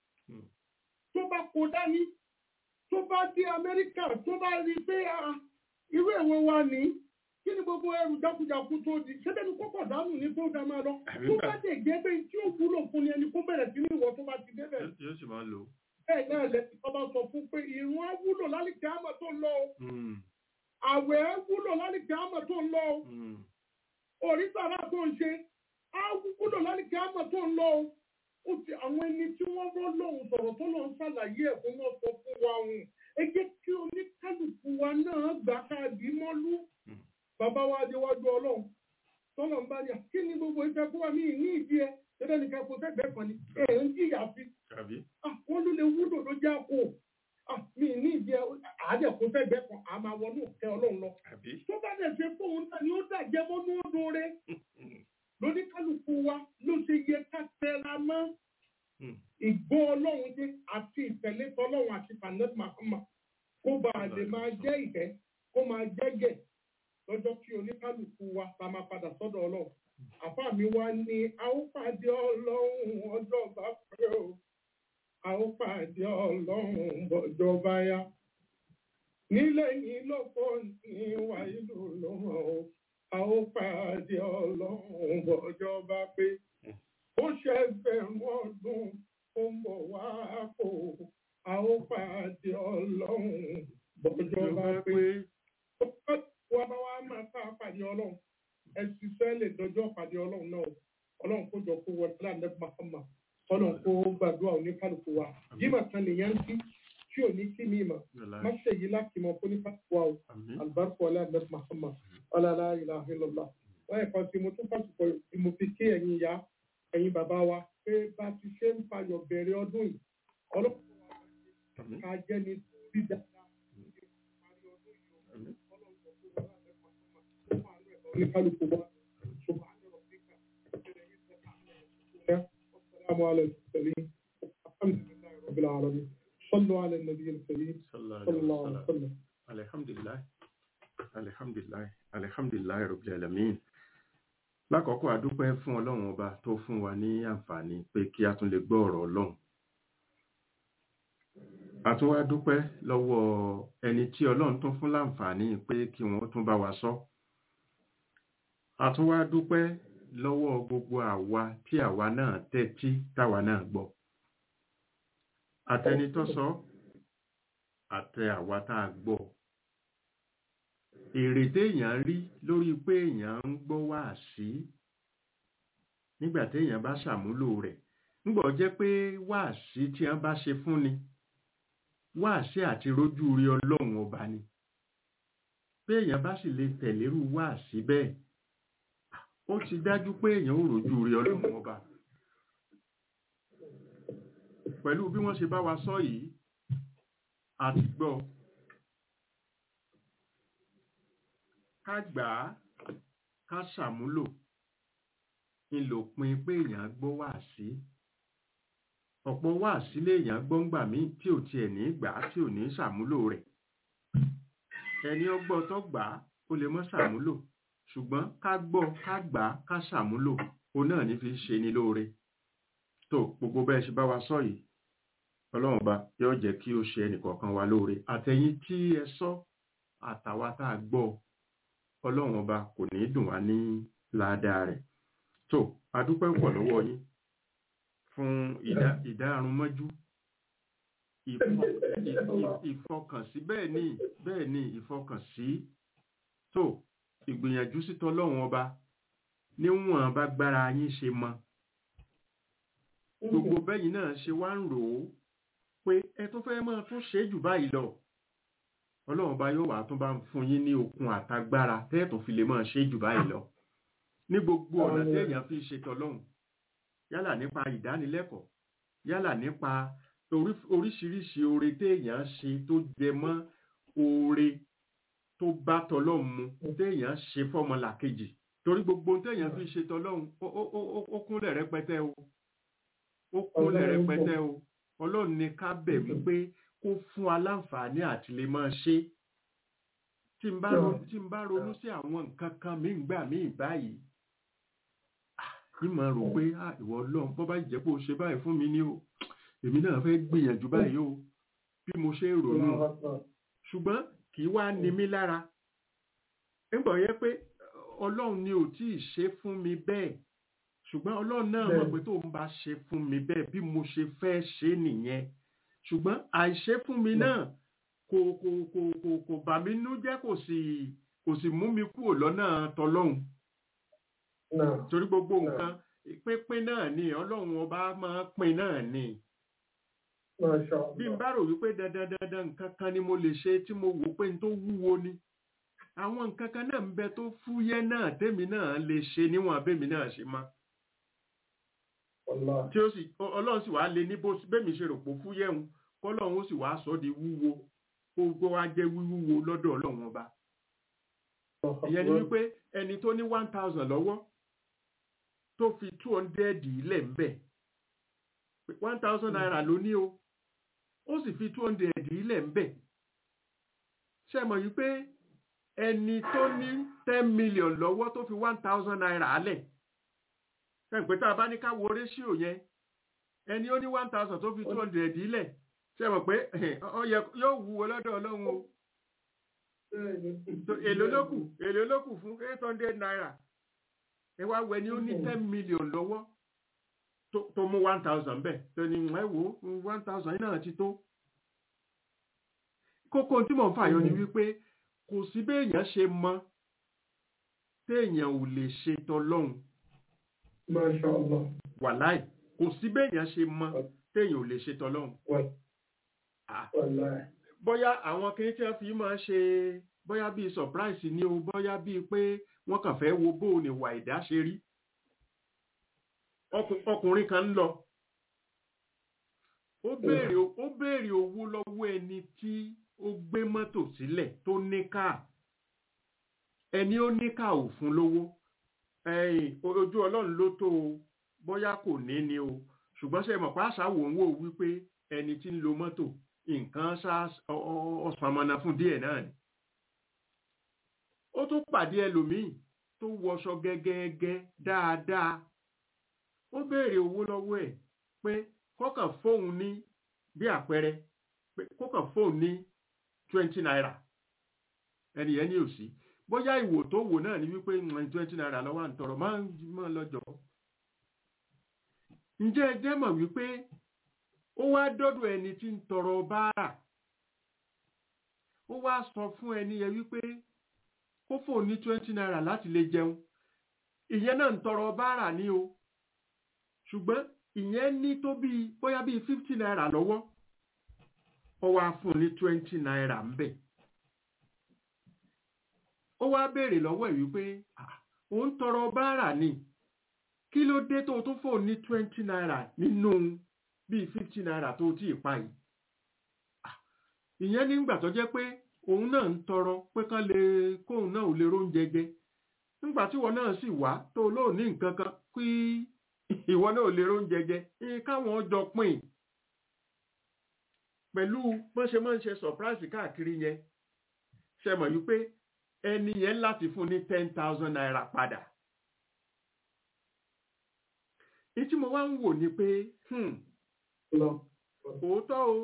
Tó bá kó dání tó bá dé Amẹ́ríkà tó bá rí i pé irú ẹ̀wọ̀n wa ní kí ni gbogbo ẹrù jákujàku tó di ṣé bẹ́ẹ̀ ni kó pọ̀ dánù ní tó dá máa lọ tó bá dé jẹ́ pé tí ó wúlò fún ni ẹni kó bẹ̀rẹ̀ sí ní ìwọ tó bá ti débẹ̀. Yóò sì máa lò. Bẹ́ẹ̀ náà lẹ́sìn tó bá sọ fún pé ìrun á wúlò lálìkẹ́ àmọ́ tó ń lọ o. Àwẹ̀ á wúlò lálìkẹ́ àmọ́ tó ń lọ o. Òrìṣàrà tó ń ṣe á wúlò lálìkẹ́ àmọ́ tó ń lọ o. Ó ti àwọn ẹni tí wọ́n rọ́ lóhùn sọ̀rọ̀ tó lọ́n ṣàlàyé ẹ̀ fún wọn sọ fún wa hùn. Ẹ jẹ́ kí oníkálùkù wa náà gbà káàdì mọ́lú. Bàbá wa adéwájú Ọlọ́run. Tọ́lọ̀ ń bá ní kí ni gbogbo ìfẹ́ fún wa ní ìní ìdí ẹ. Ṣébẹ́ nìkan kò sẹ́gbẹ̀ẹ́ kan ni. Ẹ̀ ń jìyà sí. Wọ́n ló lè wúlò ló já kó. Mi ní ìdí ẹ àádẹ́ kò sẹ́gbẹ̀ẹ́ kan a máa wọnú ìkẹ́ Ọlọ́run lọ. Tó bá dẹ̀ ṣe fóun náà ni ó dàjẹ́ mọ́nú ọdún rẹ̀. Lóníkálùkù wa ló ṣe yẹ ká tẹra mọ́ ìgbọ́ Ọlọ́run dé àti ìtẹ̀lé tọ́lọ́run àti Fànẹ́t Mahama kó bá a lè máa jẹ́ ìfẹ́ kó máa jẹ́gẹ̀ lọ́jọ́ tí oníkálùkù wa ta máa padà sọ́dọ̀ Ọlọ́run. Àfáà mi wá ní a ó pàdé Ọlọ́run ọjọ́ bá pẹ́ o a ó pàdé Ọlọ́run bọ́jọ́ bá yá. Nílẹ̀ yìí lọ́pọ̀ ní wàhálù lọ́wọ́ o a ó pàdé Ọlọ́run bọ́jọ́ bá pé. Ó ṣe ẹgbẹ̀rún ọdún ó ń bọ̀ wá kó a ó pàdé Ọlọ́run bọ́jọ́ bá pé. Wọ́n bá wá máa ká pàdé Ọlọ́run. Ẹ ṣiṣẹ́ lè dọjọ́ pàdé Ọlọ́run náà. Ọlọ́run kó jọ kó wọ sílẹ̀ ní Mahama. Ọlọ́run kó gbàdúrà oníkálukú wa. Jímọ̀ kan nìyẹn ń kí tí ò ní kí mi mọ̀. Má ṣe yìí láti mọ fún oníkálukú wa o. Àlùbáríkà ọlá ní Mahama. Ọlá ilaha illallah. Wọ́n ẹ̀kọ́ tí mo tún pàṣípọ̀ tí mo fi kí ẹ̀yin ìyá ẹ̀yin bàbá wa pé bá ti ṣe ń fayọ̀ bẹ̀rẹ̀ ọdún yìí ọlọ́run ká jẹ́ ní bí dáadáa parí ọdún yìí ọlọ́run tó wà láti ẹ̀kọ́ tó wà ní ẹ̀kọ́ ní kálukú wa ṣùgbọ́n àjọ ọ̀fíìkà ìṣẹ̀lẹ̀ yìí ṣe ká السلام على المرسلين الحمد لله رب العالمين صلوا على النبي الكريم صلى الله عليه وسلم الحمد لله الحمد لله الحمد لله رب العالمين lákọ̀ọ́kọ́ a dúpẹ́ fún ọlọ́run ọba tó fún wa ní àǹfààní pé kí a tún lè gbọ́ ọ̀rọ̀ ọlọ́run a tún wá dúpẹ́ lọ́wọ́ ẹni tí ọlọ́run tún fún láǹfààní pé kí wọ́n tún bá wa sọ a tún wá dúpẹ́ lọ́wọ́ gbogbo àwa tí àwa náà tẹ́tí táwa náà gbọ́ àtẹni tó sọ àtẹ àwa tá a gbọ́ èrè téèyàn rí lórí pé èèyàn ń gbọ́ wáàsí nígbà téèyàn bá ṣàmúlò rẹ̀ nígbà jẹ́ pé wáàsí tí wọ́n bá ṣe fún ni wáàsí àti rójú rí ọlọ́run ọba ni pé èèyàn bá sì lè tẹ̀lérú wáàsí bẹ́ẹ̀ ó ti dájú pé èèyàn ò rójú rí ọlọ́run ọba pẹ̀lú bí wọ́n ṣe bá wa sọ yìí àti gbọ́ ká gbà á ká ṣàmúlò ìlòpin pé èèyàn gbọ́ wáàsí ọ̀pọ̀ wáàsí léèyàn gbọ́ngbà míì tí ò tiẹ̀ ní gbà á tí ò ní ṣàmúlò rẹ̀ ẹni ọgbọ́ tó gbà á ó lè mọ́ ṣàmúlò ṣùgbọ́n ká gbọ́ ká gbà á ká ṣàmúlò òun náà ní fi ṣe ní lóore tó gbogbo bẹ́ẹ̀ ṣe bá wa sọ yìí ọlọ́run ọba yóò jẹ́ kí ó ṣe ẹnìkọ̀ọ̀kan wa lóore àtẹ̀yìn tí ẹ sọ àtàwa tá a gbọ́ ọlọ́run ọba kò ní dùn wá ní ládàá rẹ̀ tó adúpẹ́ pọ̀ lọ́wọ́ yín fún ìdárunmọ́jú ìfọkànsí bẹ́ẹ̀ ni bẹ́ẹ̀ ni ìfọkànsí tó ìgbìyànjú sí tọlọ́run ọba níwọ̀n bá gbára yín ṣe mọ gbogbo bẹ́yìn náà ṣe wá ń rò ó pé ẹ tó fẹ́ máa tún ṣe jù báyìí lọ ọlọ́run bá yóò wà tún bá ń fún yín ní okun àtagbára tẹ́ẹ̀tún fi lè máa ṣe jù báyìí lọ ní gbogbo ọ̀nà téèyàn fi ṣe tọlọ́run yálà nípa ìdánilẹ́kọ̀ọ́ yálà nípa oríṣiríṣi oore téèyàn ṣe tó jẹ mọ́ oore tó bá tọlọ́run mu téèyàn ṣe fọ́mọlàkejì torí gbogbo téèyàn fi ṣe tọlọ́run ó kúnlẹ̀ rẹpẹtẹ o ó kúnlẹ̀ rẹpẹtẹ o ọlọ́run ní ká bẹ̀ wípé kó fún aláǹfààní àti lè máa ṣe tí n bá ronú sí àwọn nǹkan kan mí gbà mí báyìí ní máa rò pé ìwọ ọlọ́run bọ́ bá jẹ́ pé o ṣe báyìí fún mi ní o èmi náà fẹ́ gbìyànjú báyìí o bí mo ṣe ronú ṣùgbọ́n kì í wá ní mí lára nígbà yẹ pé ọlọ́run ni ò tí ì ṣe fún mi bẹ́ẹ̀ ṣùgbọ́n ọlọ́run náà mọ̀ pé tó ń bá ṣe fún mi bẹ́ẹ̀ bí mo ṣe fẹ́ ṣe nìyẹn ṣùgbọ́n àìṣe fún mi náà kò kò kò kò kò bà mí nú jẹ́ kò sì kò sì mú mi kúrò lọ́nà tọlọ́run torí gbogbo nǹkan pínpín náà ni ọlọ́run ọba máa pín náà ni bí n bá rò wípé dandan dandan nǹkan kan ni mo lè ṣe tí mo wò pé n tó wúwo ni àwọn nǹkan kan náà ń bẹ tó fúyẹ́ náà tèmi náà lè ṣe níwọ̀n abémi náà ṣe má tí ó sì ọlọ́run sì wá lè ní bẹ́mi ṣe rò pé fúyẹ́ òun kọ́lọ́run ó sì wá sọ di wúwo kó gbọ́ wá jẹ́ wíwúwo lọ́dọ̀ ọlọ́run ọba ìyẹn ni wípé ẹni tó ní one thousand lọ́wọ́ tó fi two hundred ilẹ̀ ń bẹ̀ one thousand naira ló ní o ó sì fi two hundred ilẹ̀ ń bẹ̀ ṣe mọ̀ yí pé ẹni tó ní ten million lọ́wọ́ tó fi one thousand naira alẹ̀ ṣe pé tá a bá ní ká wo ratio yẹn ẹni ó ní one thousand tó fi two hundred ilẹ̀ ṣe mọ̀ pé yóò wúwo lọ́dọ̀ ọlọ́run o èlò lókù èlò lókù fún eight hundred naira ẹ wá wẹ ni ó ní ten million lọ́wọ́ tó mú one thousand bẹ́ẹ̀ tó ní ẹ wo one thousand náà ti tó kókó tí mò ń fàyọ ni wípé kò sí béèyàn ṣe mọ téèyàn ò lè ṣe tọlọ́hun wàláì kò sí béèyàn ṣe mọ téèyàn ò lè ṣe tọlọ́hun bóyá àwọn kìí tí wọ́n fi máa ṣe bóyá bíi surprise ni o bóyá bíi pé wọ́n kàn fẹ́ wo bó ni wà ìdá ṣe rí ọkùnrin kan ń lọ ó béèrè ó béèrè owó lọ́wọ́ ẹni tí ó gbé mọ́tò sílẹ̀ tó ní káà ẹni ó ní káà ò fún lówó ẹ̀yìn ojú ọlọ́run ló tó o bóyá kò ní ni o ṣùgbọ́n ṣe mọ̀ pàṣà wò ń wò wípé ẹni tí ń lo mọ́tò nǹkan ọ̀sánmọ́nà fún díẹ̀ náà ni ó tún pàdé ẹlòmíì tó wọṣọ gẹ́gẹ́gẹ́ dáadáa ó béèrè owó lọ́wọ́ ẹ̀ pé kọ́kàn fóun ní bí àpẹẹrẹ pé kọ́kàn fóun ní twenty naira ẹni yẹn ní òsì bóyá ìwò tó wò náà ní wípé twenty naira lọ́wọ́ à ń tọrọ máa ń lọ́jọ́ ǹjẹ́ ẹ jẹ́ mọ̀ wípé ó wá dọ́dọ̀ ẹni tí ń tọrọ báárà ó wá sọ fún ẹni yẹn wípé kó fóun ní twenty naira láti lè jẹun ìyẹn náà ń tọrọ báárà ní o ṣùgbọ́n ìyẹn ní tó bíi bóyá bíi fifty naira lọ́wọ́ ó wá fún ní twenty naira ń bẹ̀ ó wá béèrè lọ́wọ́ ẹ̀ wípé ó ń tọrọ báárà ni kí ló dé tó tún fóun ní twenty naira nínú bíi fifty naira tó tí ì pa yìí ìyẹn nígbà tó jẹ́ pé òun náà ń tọrọ pé kán lè kóun náà ò lè róúnjẹ jẹ nígbà tí ìwọ náà sì wá tó lóò ní nǹkan kan kí ìwọ náà ò lè róúnjẹ jẹ káwọn jọ pín pẹ̀lú bọ́n ṣe máa ń ṣe surprise káàkiri yẹn ṣe mọ̀ yí pé ẹni yẹn láti fún ní ten thousand naira padà ìtí mo wá ń wò ni pé òótọ́ o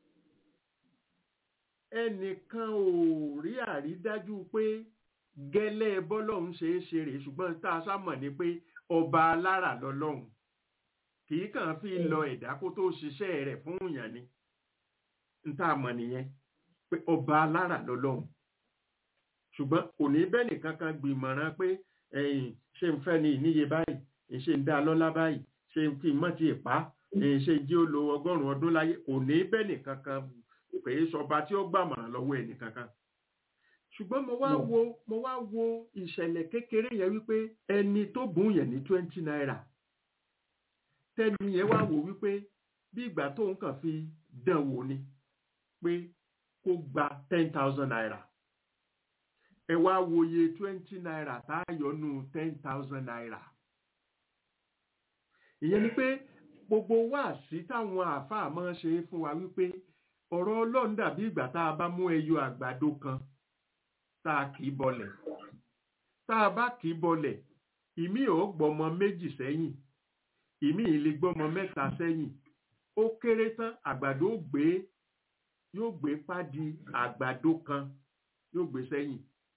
ẹnìkan ò rí àrídájú pé gẹ́lẹ́ bọ́lọ́hún ṣe é ṣe rèé ṣùgbọ́n tá a sámọ̀ ni pé ọba alára lọ́lọ́hún kì í kàn fi lọ ẹ̀dá kó tó ṣiṣẹ́ rẹ̀ fún èèyàn ni n tá a mọ̀ nìyẹn pé ọba alára lọ́lọ́hún ṣùgbọ́n kò ní bẹ́ẹ̀ nìkan kan gbìmọ̀ràn pé ẹ̀yìn ṣe ń fẹ́ ni ìníye báyìí ṣe ń dá lọ́lá báyìí ṣe ń kí mọ́ ti pa ṣe jí ó lo ọgọ́rùn-ún ọdún láyé kò ní bẹ́ẹ̀ nìkan kan pé sọba tí ó gbàmọ̀ràn lọ́wọ́ ẹ̀ nìkan kan ṣùgbọ́n mo wá wo mo wá wo ìṣẹ̀lẹ̀ kékeré yẹn wípé ẹni tó bùn yẹn ní twenty naira tẹ́ni yẹn wá wò wípé bí ìgbà tóun kàn fi dán wò ni pé kó gba ten thousand naira ẹ wá wo iye twenty naira tá a yọ nù ten thousand naira ìyẹn ni pé gbogbo wáàsí táwọn àáfàá máa ń ṣe fún wa wípé ọ̀rọ̀ Ọlọ́run dàbí ìgbà tá a bá mú ẹyọ àgbàdo kan tá a kì í bọlẹ̀ tá a bá kì í bọlẹ̀ ìmí ò gbọ́mọ méjì sẹ́yìn ìmí ì lè gbọ́mọ mẹ́ta sẹ́yìn ó kéré tán àgbàdo gbé yóò gbé pádì àgbàdo kan yóò gbé sẹ́yìn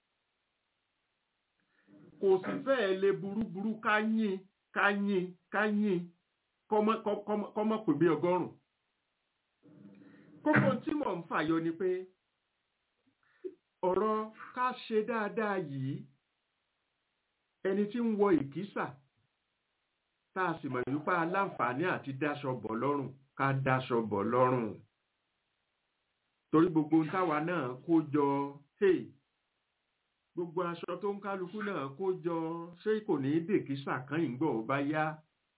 kò sì fẹ́ẹ̀ lè burúburú ká yín ká yín ká yín kọ́mọ́ pè bí ọgọ́rùn-ún kókó tí mò ń fàyọ ni pé ọ̀rọ̀ ká ṣe dáadáa yìí ẹni tí ń wọ ìkísà tá a sì mọ̀ nípa aláǹfààní àti dáṣọ bọ̀ lọ́rùn ká dáṣọ bọ̀ lọ́rùn torí gbogbo táwa náà kó jọ hey gbogbo aṣọ tó ń kálukú náà kó jọ ṣé kò ní dèkísà kan ìgbọ̀ ó bá yá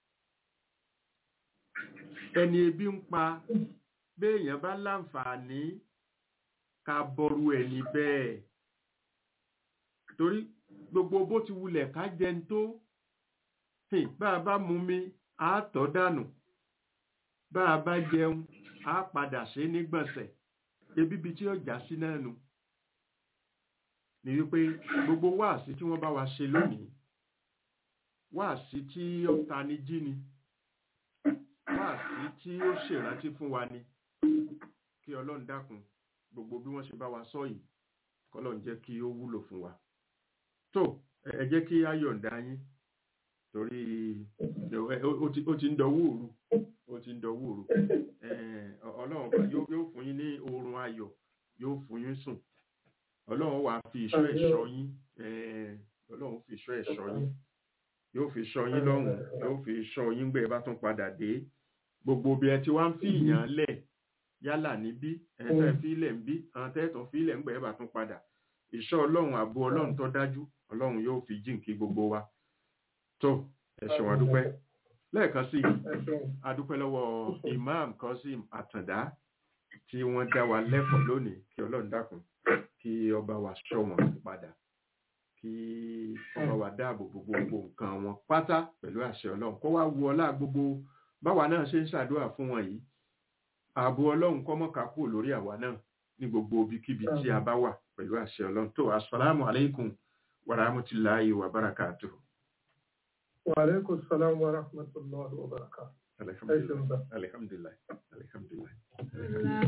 ẹni ebi ń pa béèyàn bá láǹfààní ká bọrú ẹni bẹ́ẹ̀ torí gbogbo bó ti wulẹ̀ ká jẹun tó bá a bá mú mi á tọ́ dànù bá a bá jẹun á padà ṣe nígbọ̀nsẹ̀ ebi bí tí ó já sí náà nù ní wípé gbogbo wáàsí tí wọ́n bá wa ṣe lónìí wáàsí tí ó tani jí ni wáàsí tí ó ṣèrántí fún wa ni kí Ọlọ́run dákun gbogbo bí wọ́n ṣe bá wa sọ yìí kọ́lọ́run jẹ́ kí ó wúlò fún wa tó ẹ jẹ́ kí a yọ̀ǹda yín torí ó ti ń dọwọ́ òru ó ti ń dọwọ́ òru Ọlọ́run yóò fún yín ní oorun ayọ̀ yóò fún yín sùn Ọlọ́run wà fi ìṣọ́ ẹ̀ṣọ́ yín Ọlọ́run fi ìṣọ́ ẹ̀ṣọ́ yín yóò fi ṣọ́ yín lọ́rùn yóò fi ṣọ́ yín gbé ẹ bá tún padà dé gbogbo bí ẹ ti wá ń fi ìyàn lẹ̀ yálà níbí ẹ̀ẹ́tẹ́ fílẹ̀ ń bí àwọn tẹ́ẹ̀tàn fílẹ̀ ń gbé ẹ bá tún padà ìṣọ́ Ọlọ́run ààbò Ọlọ́run tó dájú Ọlọ́run yóò fi jíǹkí gbogbo wa tó ẹ ṣé wa dúpẹ́ lẹ́ẹ̀kan sí a dúpẹ́ lọ́wọ́ Imam Kazeem Àtàndá tí wọ́n dá wa lẹ́kọ̀ọ́ lónìí kí Ọlọ́run dákun kí ọba wa ṣọ́ wọn padà kí ọba wa dáàbò gbogbo nǹkan wọn pátá pẹ̀lú àṣẹ Ọlọ́run kó wá wu ọlá gbogbo báwa náà ṣe ń ṣàdúrà fún wọn yìí ààbò Ọlọ́run kó má ká kúrò lórí àwa náà ní gbogbo ibikíbi tí a bá wà pẹ̀lú àṣẹ Ọlọ́run tó assalamu alaikum wa rahmatullahi wa barakatuh. Wa alaikum salam wa rahmatullahi wa barakatuh. Alhamdulillah. Alhamdulillah. Alhamdulillah.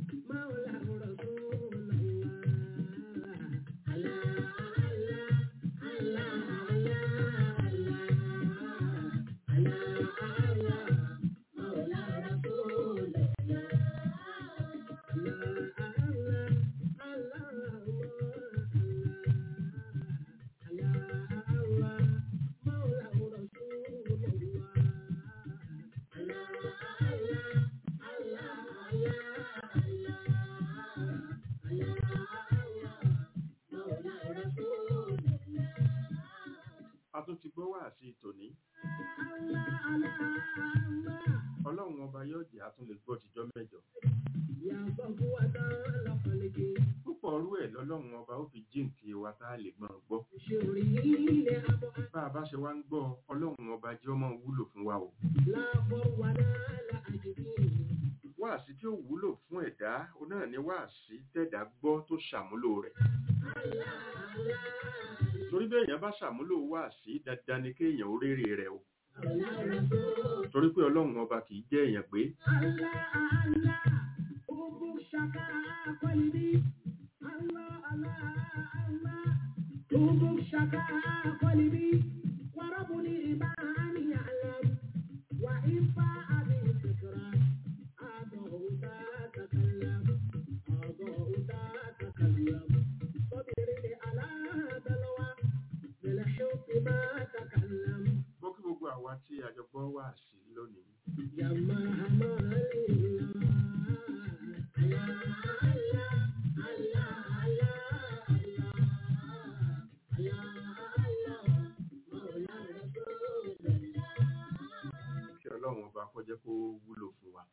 Ti gbọ́ wá sí tòní. Ọlọ́run ọba yóò jẹ́ àtún lè gbọ́ tìjọ́ mẹ́jọ. Púpọ̀ ọrú ẹ̀ lọ́lọ́run ọba ó fi jíǹkì wa tá a lè gbọ́n gbọ́. Bá a bá ṣe wá ń gbọ́ Ọlọ́run ọba jẹ́ ọmọ wúlò fún wa o. Wáàsí tí ó wúlò fún ẹ̀dá ó náà ní wáàsí tẹ̀dá gbọ́ tó ṣàmúlò rẹ̀. Torí bí èèyàn bá ṣàmúlò wáàsí dandan ni kéèyàn ó rérè rẹ̀ o. Torí pé Ọlọ́run ọba kìí jẹ́ èèyàn pé. Mo kí gbogbo àwa tí a jọ gbọ́ wá sí lónìí. Kí Ọlọ́run ọba kó jẹ́ kó wúlò fún wa.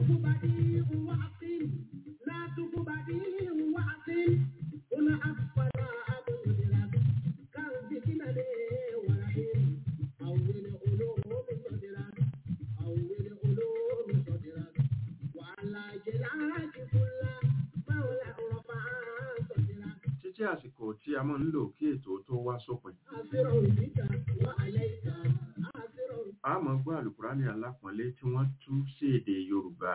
Títí àsìkò tí a máa ń lò kí ètò tó wá sópin. A máa gbọ́ àlùkùránì alápọ̀nlé tí wọ́n tú sí èdè Yorùbá.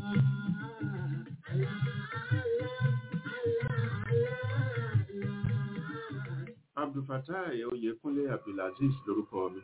Abdulfatai Oyèkúnlé Abdulaziz lórúkọ mi.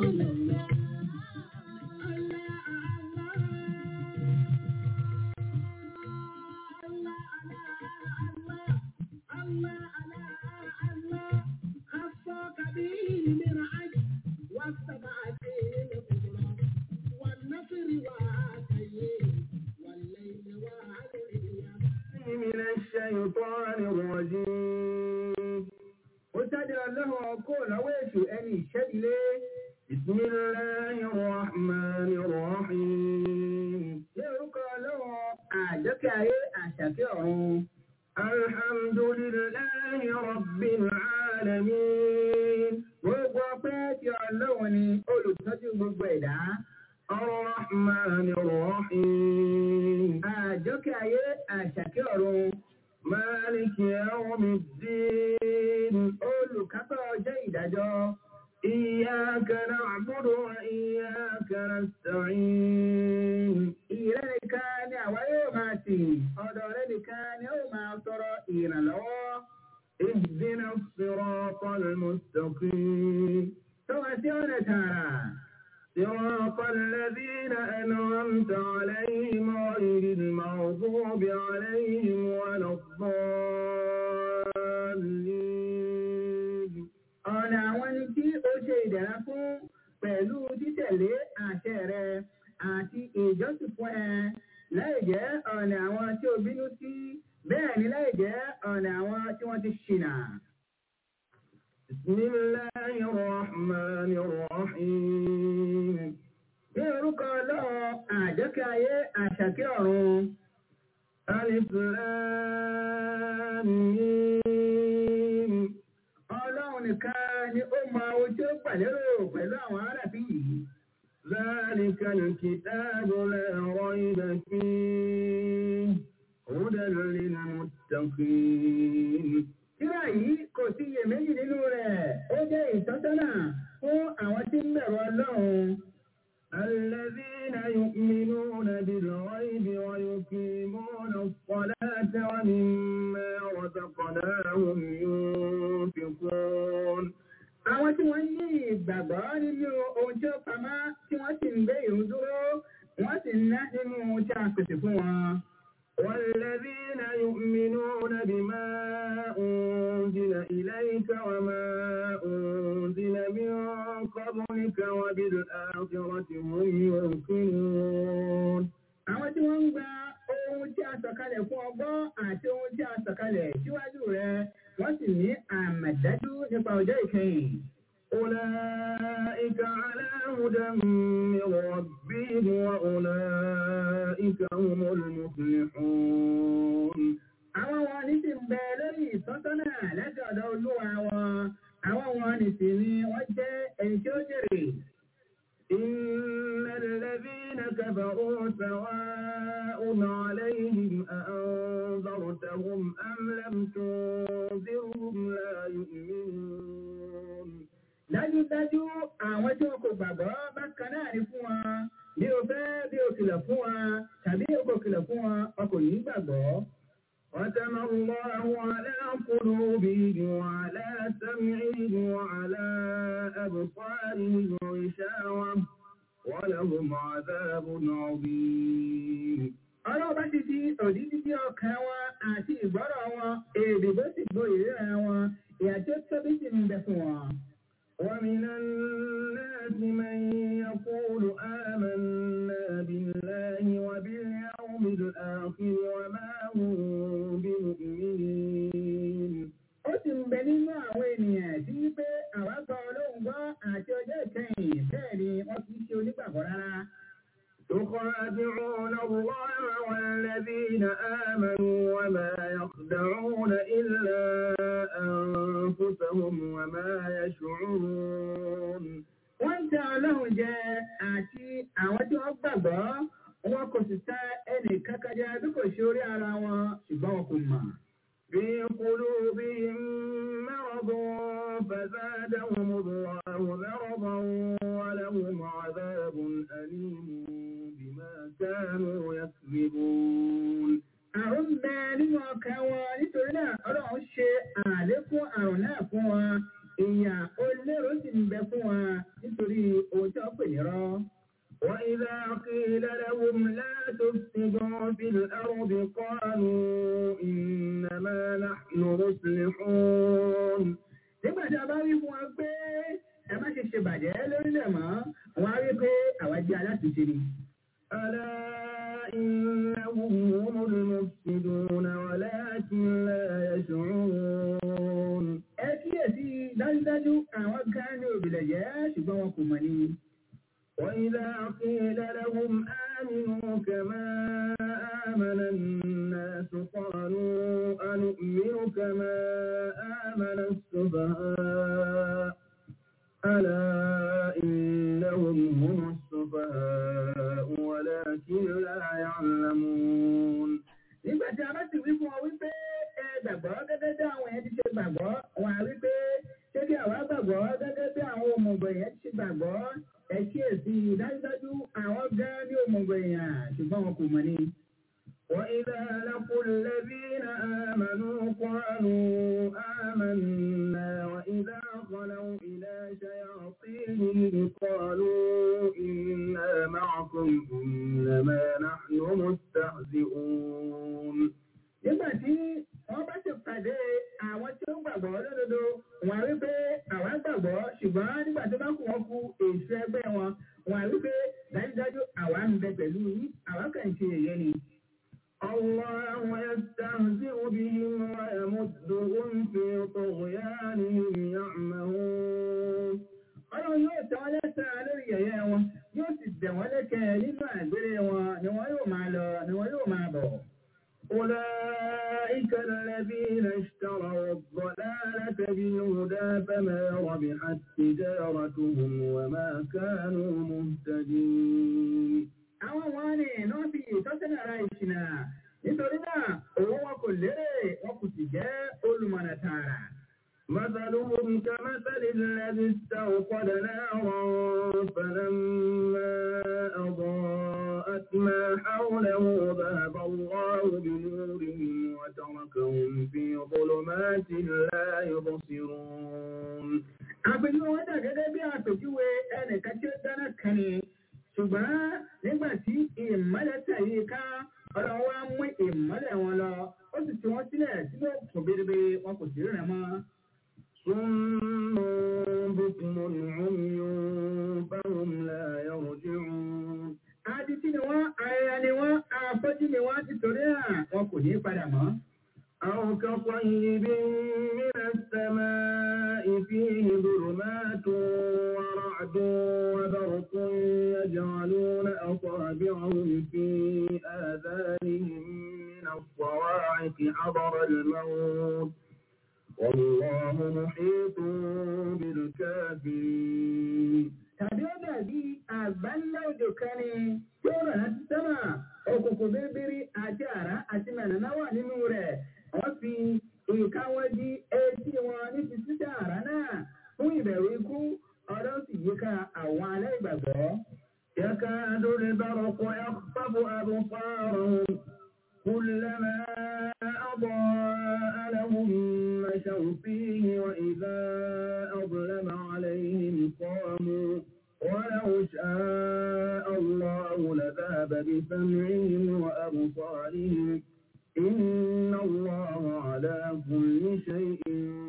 من الشيطان الرجيم وتدعى له أقول ويش أني شدلي بسم الله الرحمن الرحيم يرقى له أعجك أشكره الحمد لله رب العالمين وقفت يعلوني أولو تجيب البيدع الرحمن الرحيم أجك أشكر مالك يوم الدين أولو كفى جيدا إياك نعبد وإياك نستعين إليك ويوماتي أدرك يوم ترى إلى الله اهدنا الصراط المستقيم توسعنا ترى صراط الذين أنعمت عليهم غير المغضوب عليهم ولا الضالين أنا وانتي أشهد لكم pẹ̀lú títẹ̀lé àṣẹ rẹ̀ àti ìjọsìn fún ẹ láì jẹ́ ọ̀nà àwọn tí ó bínú sí bẹ́ẹ̀ ni láì jẹ́ ọ̀nà àwọn tí wọ́n ti ṣìnà. بسم الله الرحمن الرحيم àjọkẹ́ ayé àṣàkẹ́ ọ̀run. Alif Lam Mim. Ọlọ́run nìkan ni ó mọ ohun tí ó gbà lérò pẹ̀lú àwọn arábí yìí. ذلك الكتاب لا ريب فيه هدى للمتقين. Tírà yìí kò sí iyèméjì nínú rẹ̀, ó jẹ́ ìtọ́sọ́nà fún àwọn tí ń bẹ̀rù Ọlọ́run. الذين يؤمنون بالغيب ويقيمون الصلاة ومما رزقناهم ينفقون. Àwọn tí wọ́n ní ìgbàgbọ́ nínú ohun tí ó pamọ́ tí wọ́n sì ń gbé ìrun dúró, wọ́n sì ń ná nínú ohun tí a pèsè fún wọn. والذين يؤمنون بما أنزل إليك وما أنزل من قبلك وبالآخرة هم يوقنون. Àwọn tí wọ́n ń gba ohun tí a sọ̀kalẹ̀ fún ọgbọ́n àti ohun tí a sọ̀kalẹ̀ síwájú rẹ̀, wọ́n sì ní àmọ̀dájú nípa ọjọ́ ìkẹyìn. أولئك على هدى من ربهم وأولئك هم المفلحون. Àwọn wọn ní sì ń bẹ lórí ìtọ́sọ́nà láti ọ̀dọ̀ Olúwa wọn. Àwọn wọn ní sì ni wọ́n jẹ́ ẹni tí ó jèrè. إن الذين كفروا سواء عليهم أأنذرتهم أم لم تنذرهم لا يؤمنون. Dájúdájú àwọn tí wọn kò gbàgbọ́ bákan náà ní fún wọn. Bí o fẹ́ bí o kìlọ̀ fún wọn tàbí o kò kìlọ̀ fún wọn, wọn kò ní gbàgbọ́. ختم الله على قلوبهم وعلى سمعهم وعلى أبصارهم غشاوة ولهم عذاب عظيم. Ọlọ́run bá ti di òdìdí bí ọkàn wọn àti ìgbọ́rọ̀ wọn, èdè bó sì gbọ́ ìríra wọn, ìyà tí ó tóbi sì ń bẹ fún wọn. ومن الناس من يقول آمنا بالله وباليوم الآخر وما هم بمؤمنين. Ó sì ń bẹ nínú àwọn ènìyàn tí wípé àwa gba Ọlọ́run gbọ́ àti ọjọ́ ìkẹyìn, bẹ́ẹ̀ ni wọ́n kì í ṣe onígbàgbọ́ rárá. يخادعون الله والذين آمنوا وما يخدعون إلا أنفسهم وما يشعرون. Wọ́n ń tẹ Ọlọ́run jẹ àti àwọn tí wọ́n gbàgbọ́, wọn kò sì ta ẹnì kankan jẹ bí kò ṣe orí ara wọn, ṣùgbọ́n wọn kò mọ̀. في قلوبهم مرض فزادهم الله مرضا ولهم عذاب أليم بما كانوا يكذبون. Àrùn bẹ nínú ọkàn wọn nítorí náà Ọlọ́run ṣe àlékún àrùn náà fún wọn. Ìyà olóró sì ń bẹ fún wọn nítorí ohun tí wọ́n pè ní rọ́. وإذا قيل لهم لا تفسدوا في الأرض قالوا إنما نحن مصلحون. Nígbà tí a bá wí fún wọn pé ẹ má ṣe ṣe bàjẹ́ lórílẹ̀ mọ́, wọ́n á rí pé àwa jẹ́ alátùúṣe ni. ألا إنهم هم المفسدون ولكن لا يشعرون. Ẹ kíyèsí dájúdájú àwọn kan ní òbílẹ̀ jẹ́ ṣùgbọ́n wọn kò mọ̀ ni. وإذا قيل لهم آمنوا كما آمن الناس قالوا أنؤمن كما آمن السفهاء ألا إنهم هم السفهاء ولكن لا يعلمون. Nígbà tí a bá ti wí fún ọ wípé ẹ gbàgbọ́ gẹ́gẹ́ bí àwọn yẹn ti ṣe gbàgbọ́, wọn á wípé ṣé kí àwa gbàgbọ́ gẹ́gẹ́ bí àwọn òmùgọ̀ yẹn ti ṣe gbàgbọ́. Ẹ kíyèsí dájúdájú àwọn gan ní òmùgọ̀ èèyàn ṣùgbọ́n wọn kò mọ̀ ni. وإذا لقوا الذين آمنوا قالوا آمنا وإذا خلوا إلى شياطينهم قالوا إنا معكم إنما نحن مستهزئون. Nígbà tí wọ́n bá ti pàdé àwọn tí ó gbàgbọ́ lódodo, wọ́n á rí pé àwọn gbàgbọ́ ṣùgbọ́n nígbà tó bá kù wọ́n kú èso ẹgbẹ́ wọn, wọ́n á rí pé dájúdájú àwa ń bẹ pẹ̀lú yín, àwa kàn ṣe èyẹ ni. الله يستهزئ بهم ويمدهم في طغيانهم يعمهون. Ọlọ́run yóò tẹ́ wọn lẹ́sẹ̀ lórí yẹ̀yẹ́ wọn, yóò sì dẹ̀ wọ́n lẹ́kẹ̀ nínú àgbèrè wọn ni ربحت تجارتهم وما كانوا مهتدين. àwọn wọn ni náà fi ìtọ́sẹ́nà ara ìṣìnà nítorí náà owó wọn kò lérè wọn kò sì jẹ́ olùmọ̀nà tààrà. مثلهم كمثل الذي استوقد نارا فلما أضاءت ما حوله ذهب الله بنورهم وتركهم في ظلمات لا يبصرون. àpèjúwe wọn dà gẹ́gẹ́ bí àpèjúwe ẹnìkan tí ó dáná kan ni ṣùgbọ́n nígbà tí ìmọ́lẹ̀ tẹ̀lé ká ọ̀rọ̀ wa mú ìmọ́lẹ̀ wọn lọ ó sì ti wọ́n sílẹ̀ sínú òkùnkùn bèrèbè wọn kò sí rẹ̀ mọ́. صم بكم عمي فهم لا يرجعون. adití ni wọ́n ayẹyẹ ni wọ́n afọ́jú ni wọ́n ti torí à wọn kò ní padà mọ́. أو كصيب من السماء فيه ظلمات ورعد وبرق يجعلون أصابعهم في آذانهم من الصواعق حذر الموت والله محيط بالكافرين. tàbí ó dàbí àgbáńlá òjò kan ni tí ó rà láti sánmà òkùnkùn bíríbírí àti àrá àti mẹ̀nàmá wà nínú rẹ̀ wọ́n fi ìka wọn di etí wọn ní ti sísá àrá náà fún ìbẹ̀rù ikú ọ̀dọ́ sì yíká àwọn aláìgbàgbọ́. يكاد البرق يخطف أبصارهم كلما أضاء لهم مشوا فيه وإذا أظلم عليهم قاموا ولو شاء الله لذهب بسمعهم وأبصارهم إن الله على كل شيء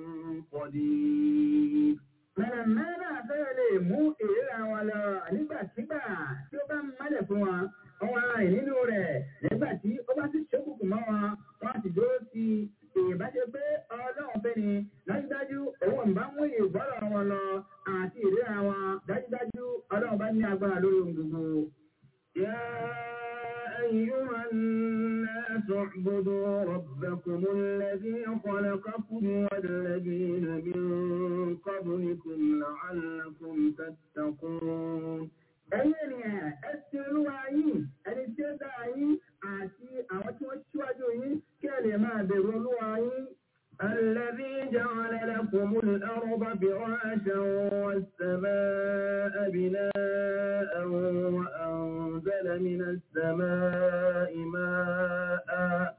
قدير. mẹ̀nàmá náà fẹ́rẹ̀ lè mú ìríra wọn lọ nígbàkigbà tí ó bá ń mọ́lẹ̀ fún wọn àwọn arìn nínú rẹ̀ nígbà tí ó bá sì ṣókùnkùn mọ́ wọn wọn sì dúró sí ìbáṣe pé ọlọ́run fẹ́ ni dájúdájú òun ń bá mú ìgbọ́rọ̀ wọn lọ àti ìríra wọn dájúdájú ọlọ́run bá ní agbára lórí ohun gbogbo. يا أيها الناس اعبدوا ربكم الذي خلقكم والذين من قبلكم لعلكم تتقون. ẹ̀yin ènìyàn ẹ sin olúwa yín ẹni tí ó dá yín àti àwọn tí wọ́n ṣíwájú yín kí ẹ lè máa bẹ̀rù olúwa yín. الذي جعل لكم الأرض فراشا والسماء بناء وأنزل من السماء ماء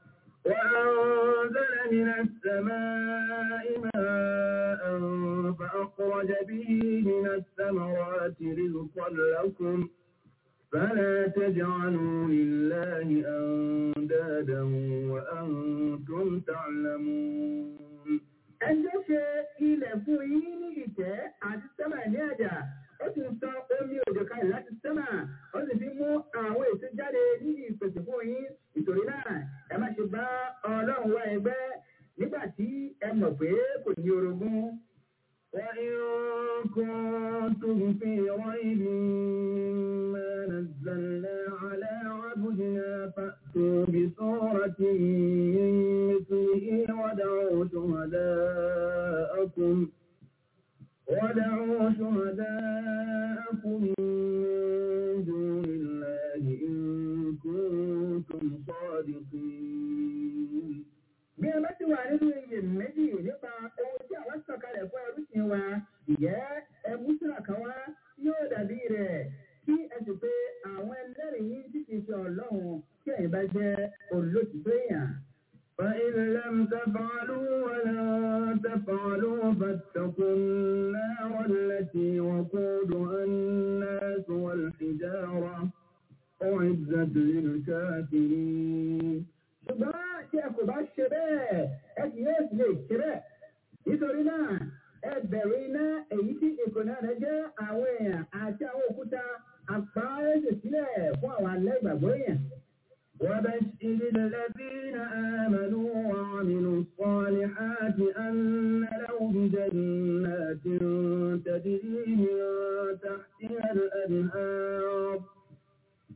وأنزل من السماء ماء فأخرج به من الثمرات رزقا لكم فلا تجعلوا لله أندادا وأنتم تعلمون. ẹjọ́ ṣe ilẹ̀ fún yín ní ìtẹ́ àti sẹ́mà ní àjà ó sì ń sọ omi òjò kalẹ̀ láti sẹ́mà ó sì fi mú àwọn èso jáde ní ìpèsè fún yín nítorí náà ẹ má ṣe bá ọlọ́run wá ẹgbẹ́ nígbà tí ẹ mọ̀ pé kò ní orogún. وإن كنتم في ريب مما نزلنا على عبدنا فأتوا بسورة من مثله ودعوا شهداءكم ودعوا شهداءكم من دون الله إن كنتم صادقين. bí ẹ bá ti wà nínú iye méjì nípa ohun tí àwọn sọ̀kalẹ̀ fún ẹrúsìn wa ìyẹ́ ẹbú síra kan wá yóò dàbí rẹ̀ kí ẹ sì pé àwọn ẹlẹ́rìí yín tí kìí ṣe ọlọ́run tí ẹ̀yin bá jẹ́ olóòtítọ́ èèyàn. فإن لم تفعلوا ولن تفعلوا فاتقوا النار التي وقودها الناس والحجارة أعدت للكافرين. ṣùgbọ́n tí ẹ kò bá ṣe bẹ́ẹ̀ ẹ kì yóò sì lè ṣe bẹ́ẹ̀ nítorí náà ẹ bẹ̀rù iná èyí tí ìkùnà rẹ̀ jẹ́ àwọn èèyàn àti àwọn òkúta àpáẹ́sẹ̀ sílẹ̀ fún àwọn aláìgbàgbọ́ èèyàn. وبشر الذين آمنوا وعملوا الصالحات أن لهم جنات تجري من تحتها الأنهار كل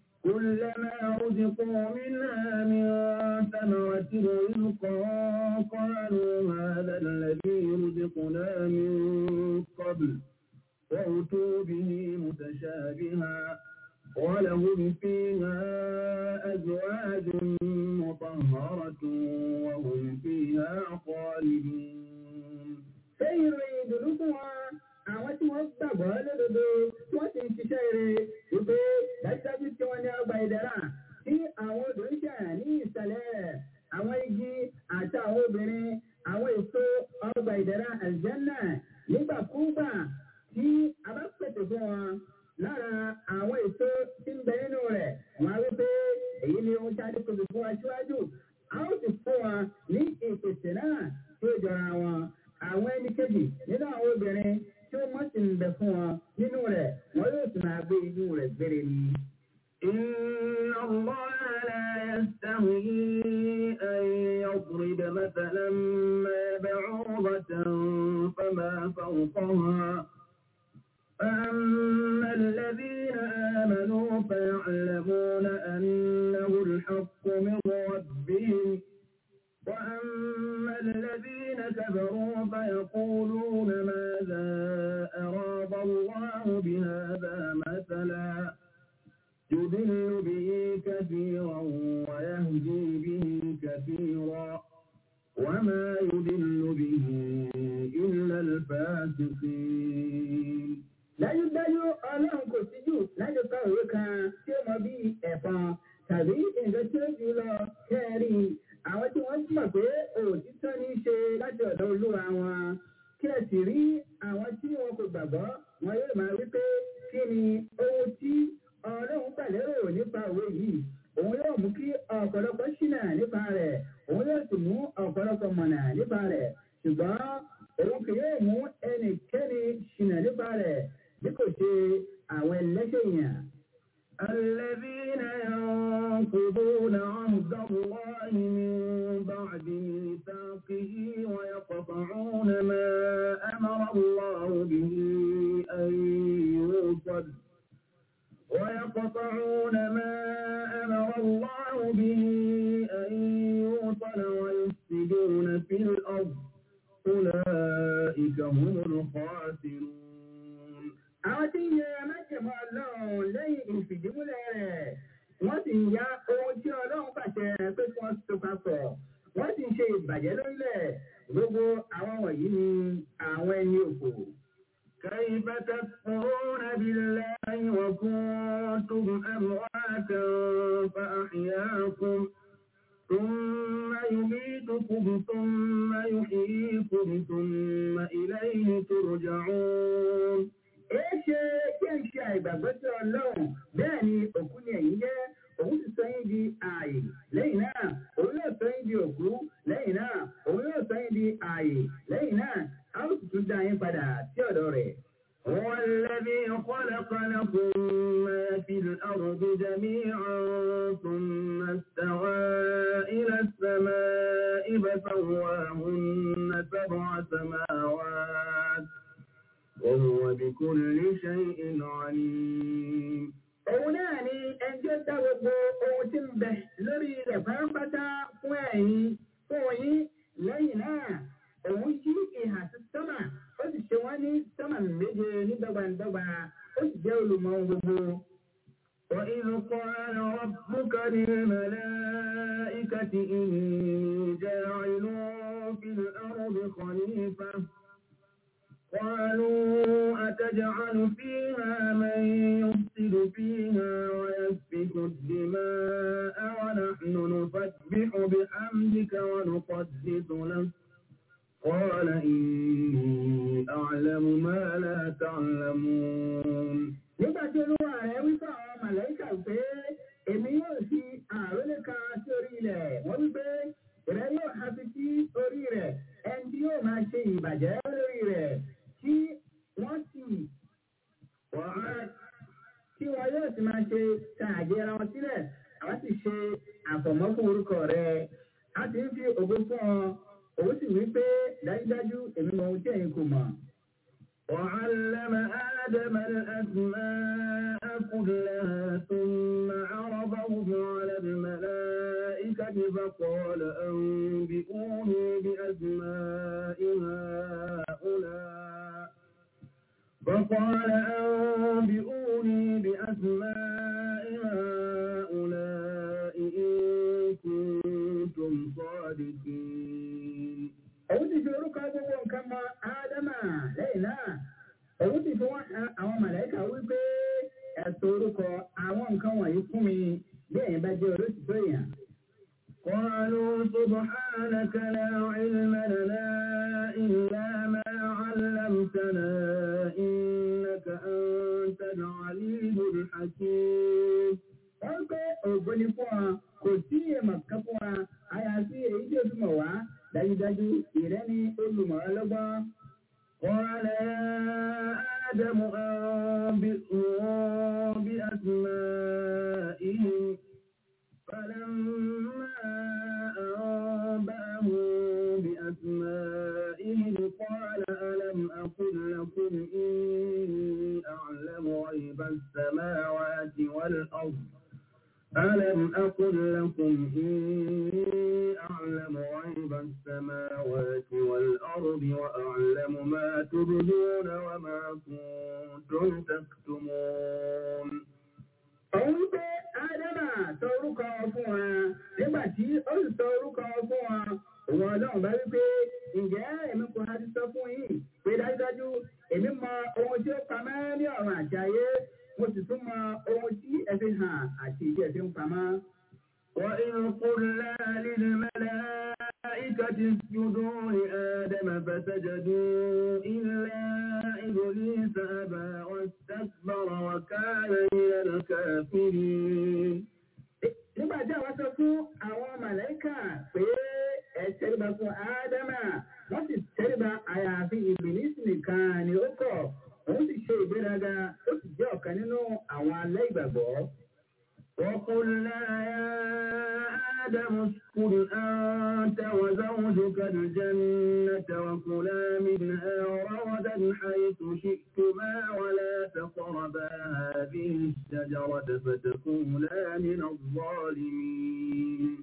كلما رزقوا منها من ثمرة رزقا قالوا هذا الذي رزقنا من قبل وأتوا به متشابها ولهم فيها أزواج مطهرة وهم فيها خالدون. سيريد لكما àwọn tí wọ́n gbàgbọ́ lódodo tí wọ́n sì ń ṣiṣẹ́ rere wípé dájúdájú tí wọ́n ní ọgbà ìdẹ̀ra tí àwọn obìnrin ṣà ní ìsàlẹ̀ rẹ̀ àwọn igi àti àwọn obìnrin àwọn èso ọgbà ìdẹ̀ra àlùjánnà nígbàkúgbà tí a bá pèsè fún wọn lára àwọn èso tí ń bẹ nínú rẹ̀ wọ́n á wí pé èyí ni ohun tí a ti pèsè fún wa síwájú a ó sì fún wọn ní ìpèsè náà tí ó jọra wọn àwọn ẹni kejì nínú àwọn obìnrin tí ó mọ̀ sí ń bẹ fún wọn nínú rẹ̀ wọ́n yóò sì máa gbé inú rẹ̀ gbére ni. إن الله لا يستحيي أن يضرب مثلا ما بعوضة فما فوقها فأما الذين آمنوا فيعلمون أنه الحق من ربهم وأما الذين كفروا فيقولون ماذا أراد الله بهذا مثلا يضل به كثيرا ويهدي به كثيرا وما يضل به إلا الفاسقين. dájúdájú ọlọ́run kò síjú láti kọ òwe kan tí ó mọ bí ẹ̀fọn tàbí nǹkan tí ó jù lọ kẹrin àwọn tí wọ́n mọ̀ pé òtítọ́ ní í ṣe láti ọ̀dọ̀ olúwa wọn kí ẹ sì rí àwọn tí wọn kò gbàgbọ́ wọn yóò máa wí pé kí ni ohun tí ọlọ́run pàlérò nípa òwe yìí òun yóò mú kí ọ̀pọ̀lọpọ̀ ṣìnà nípa rẹ̀ òun yóò sì mú ọ̀pọ̀lọpọ̀ mọ̀nà nípa rẹ̀ ṣùgbọ́n òun kì yóò mú ẹnikẹ́ni ṣìnà nípa rẹ̀ bí kò ṣe àwọn ẹlẹ́ṣẹ̀ yẹn. الذين ينقضون عهد الله من بعد ميثاقه ويقطعون ما أمر الله به أن يوصل ويقطعون ما أمر الله به أن يوصل ويفسدون في الأرض أولئك هم الخاسرون. àwọn tí ń yẹ májèmọ́ ọlọ́run lẹ́yìn ìfìdímúlẹ̀ rẹ̀ wọ́n sì ń ya ohun tí ọlọ́run pàṣẹ pé kí wọ́n so papọ̀ wọ́n sì ń ṣe ìbàjẹ́ lórílẹ̀ gbogbo àwọn wọ̀nyí ni àwọn ẹni òfò. كيف تكفرون بالله وكنتم أمواتا فأحياكم ثم يميتكم ثم يحييكم ثم إليه ترجعون. Èéṣe kí ẹ ṣe àìgbàgbọ́ sí Ọlọ́run bẹ́ẹ̀ ni òkú ni ẹ̀yin jẹ́ òun sì sọ yín di ààyè lẹ́yìn náà òun yóò sọ yín di òkú lẹ́yìn náà òun yóò sọ yín di ààyè lẹ́yìn náà a ó sì tún dá yín padà sí ọ̀dọ̀ rẹ̀. هو الذي خلق لكم ما في الأرض جميعا ثم استوى إلى السماء فسواهن سبع سماوات وهو بكل شيء عليم. òun náà ni ẹjọ́ dá gbogbo ohun tí ń bẹ lórí rẹ̀ pátápátá fún ẹ̀yin fún yín lẹ́yìn náà òun yí ìhà sí sọ́mà ó sì ṣe wọ́n ní sọ́mà méje ní dọ́gbandọ́gba ó sì jẹ́ olùmọ̀ gbogbo. وإذ قال ربك للملائكة إني جاعل في الأرض خليفة قالوا أتجعل فيها من يفسد فيها ويسفك الدماء ونحن نسبح بحمدك ونقدس لك قال إني أعلم ما لا تعلمون. nígbà tí olúwa rẹ̀ wí fún àwọn màláíkà pé èmi yóò fi àrólé kan sí orí ilẹ̀ wọ́n wí pé ìrẹ́ yóò ha fi sí orí rẹ̀ ẹni tí yóò máa ṣe ìbàjẹ́ lórí rẹ̀ tí wọ́n sì tí wọ́n yóò sì máa ṣe ta àjẹra wọn sílẹ̀ àwọn sì ṣe àfọ̀mọ́ fún orúkọ rẹ̀ a ti ń fi ògo fún ọ òun sì wí pé dájúdájú èmi mọ ohun tí ẹ̀yin kò mọ̀. وعلم آدم الأسماء كلها ثم عرضهم على الملائكة فقال أنبئوني بأسماء هؤلاء فقال أنبئوني بأسماء هؤلاء إن كنتم صادقين. أو تشعرك أبوهم كما آدم لينا أو تشعر àwọn màláíkà wípé ẹ̀sọ́ orúkọ àwọn nǹkan wọ̀nyí fún mi bí ẹ̀yin bá jẹ́ olóṣìṣẹ́ èèyàn. قالوا سبحانك لا علم لنا إلا ما علمتنا إنك أنت العليم الحكيم. wọ́n pé ògbó ni fún wa kò sí èèmọ̀ kan fún wa àyàfi èyí tí ó fi mọ̀ wá dájúdájú ìrẹ́ni olùmọ̀ ọlọ́gbọ́n. قال يا آدم أنبئهم بأسمائهم فلما أنبأهم بأسمائهم قال ألم أقل لكم إني أعلم غيب السماوات والأرض ألم أقل لكم إني أعلم غيب السماوات والأرض وأعلم ما تبدون وما كنتم تكتمون. Òun pé Ádámà sọ orúkọ fún wa nígbà tí ó sì sọ orúkọ fún wa. Òun Ọlọ́run bá wí pé ǹjẹ́ èmi kò ha ti sọ fún yín pé dájúdájú èmi mọ ohun tí ó pamọ́ ní ọ̀run àti ayé mo sì tún mọ ohun tí ẹ fi hàn àti ìdí ẹ fi ń pamọ́. وإذ قلنا للملائكة اسجدوا لآدم فسجدوا إلا إبليس أبى واستكبر وكان من الكافرين. Nígbà tí àwọn sọ fún àwọn màláíkà pé ẹ tẹríba fún Ádámà, wọ́n sì tẹríba àyàfi Ìbílísì nìkan ni ó kọ̀. Òun sì ṣe ìgbéraga, ó sì jẹ́ ọ̀kan nínú àwọn aláìgbàgbọ́. وقلنا يا آدم اسكن أنت وزوجك الجنة وكلا منها رغدا حيث شئتما ولا تقربا هذه الشجرة فتكونا من الظالمين.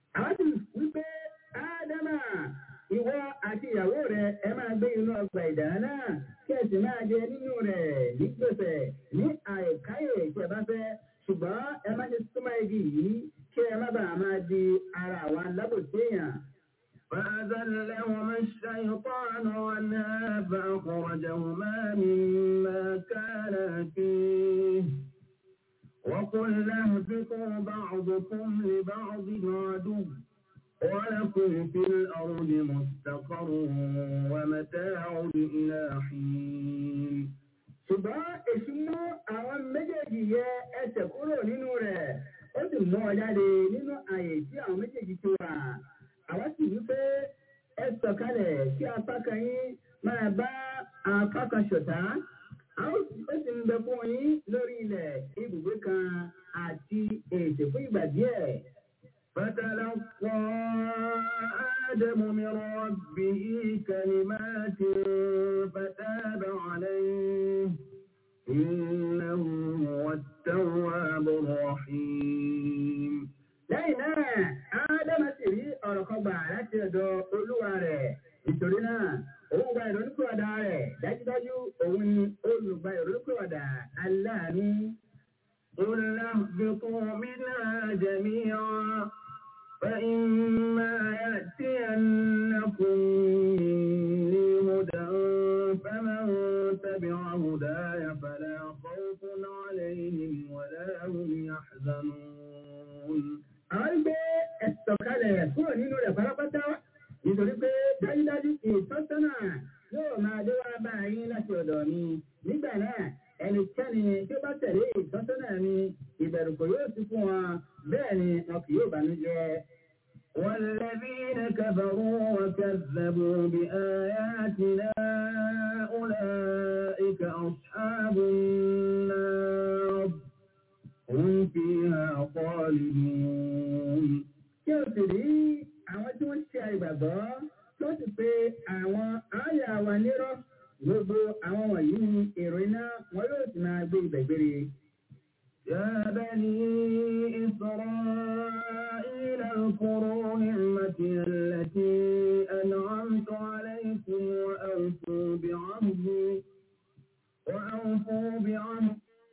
Ádámà, ìwọ àti ìyàwó rẹ̀ ẹ máa gbé inú ọgbà ìdáná kí ẹ sì máa jẹ nínú rẹ̀ nígbèsè ní àìkáyè tí ẹ bá fẹ́. Ṣùgbọ́n ẹ má ṣe súnmọ́ igi yìí kí ẹ má bàa máa di ara àwọn alábòsí èèyàn. فأزلهما الشيطان عنها فأخرجهما مما كانا فيه وقلنا اهبطوا بعضكم لبعض عدو ولكم في الأرض مستقر ومتاع إلى حين. Ṣùgbọ́n èṣù mú àwọn méjèèjì yẹ ẹsẹ̀ kúrò nínú rẹ̀, ó sì mú ọ jáde nínú ààyè tí àwọn méjèèjì ti wà. Àwọn sì wí pé ẹ sọ̀kalẹ̀ kí apá kan yín máa bá apá kan ṣọ̀tá. Àwọn ó sì ń bẹ fún yín lórí ilẹ̀ ibùgbé kan àti ètò fún ìgbà díẹ̀. فتلقى آدم من ربه كلمات فتاب عليه إنه هو التواب الرحيم. lẹ́yìn náà Ádámù sì rí ọ̀rọ̀ kan gbà láti ọ̀dọ̀ Olúwa rẹ̀ nítorí náà òun gba ìrònúpìwàdà rẹ̀ dájúdájú òun ni olùgbà ìrònúpìwàdà aláàánú. قل اهبطوا منها جميعا فإما يأتينكم مني هدى فمن تبع هداي فلا خوف عليهم ولا هم يحزنون. Àgbẹ̀ ẹ̀sọ̀kalẹ̀ kúrò nínú rẹ̀ pátápátá nítorí pé dájúdájú ìtọ́sọ́nà yóò máa dé wá bá yín láti ọ̀dọ̀ mi. Nígbà náà ẹnikẹ́ni tí ó bá tẹ̀lé ìtọ́sọ́nà mi ìbẹ̀rù kò yóò sí fún wọn bẹ́ẹ̀ ni wọn kì yóò bànújẹ́. والذين كفروا وكذبوا بآياتنا أولئك أصحاب النار هم فيها خالدون. Kí o sì rí àwọn tí wọ́n ṣe àìgbàgbọ́ tó sì pé àwọn àyà wa nírọ́ gbogbo àwọn wọ̀nyí ni èrò iná wọn yóò sì máa gbé ibẹ̀ gbére. بني إسرائيل اذكروا نعمتي التي أنعمت عليكم وأوفوا بعهدي وأوفوا بعهدي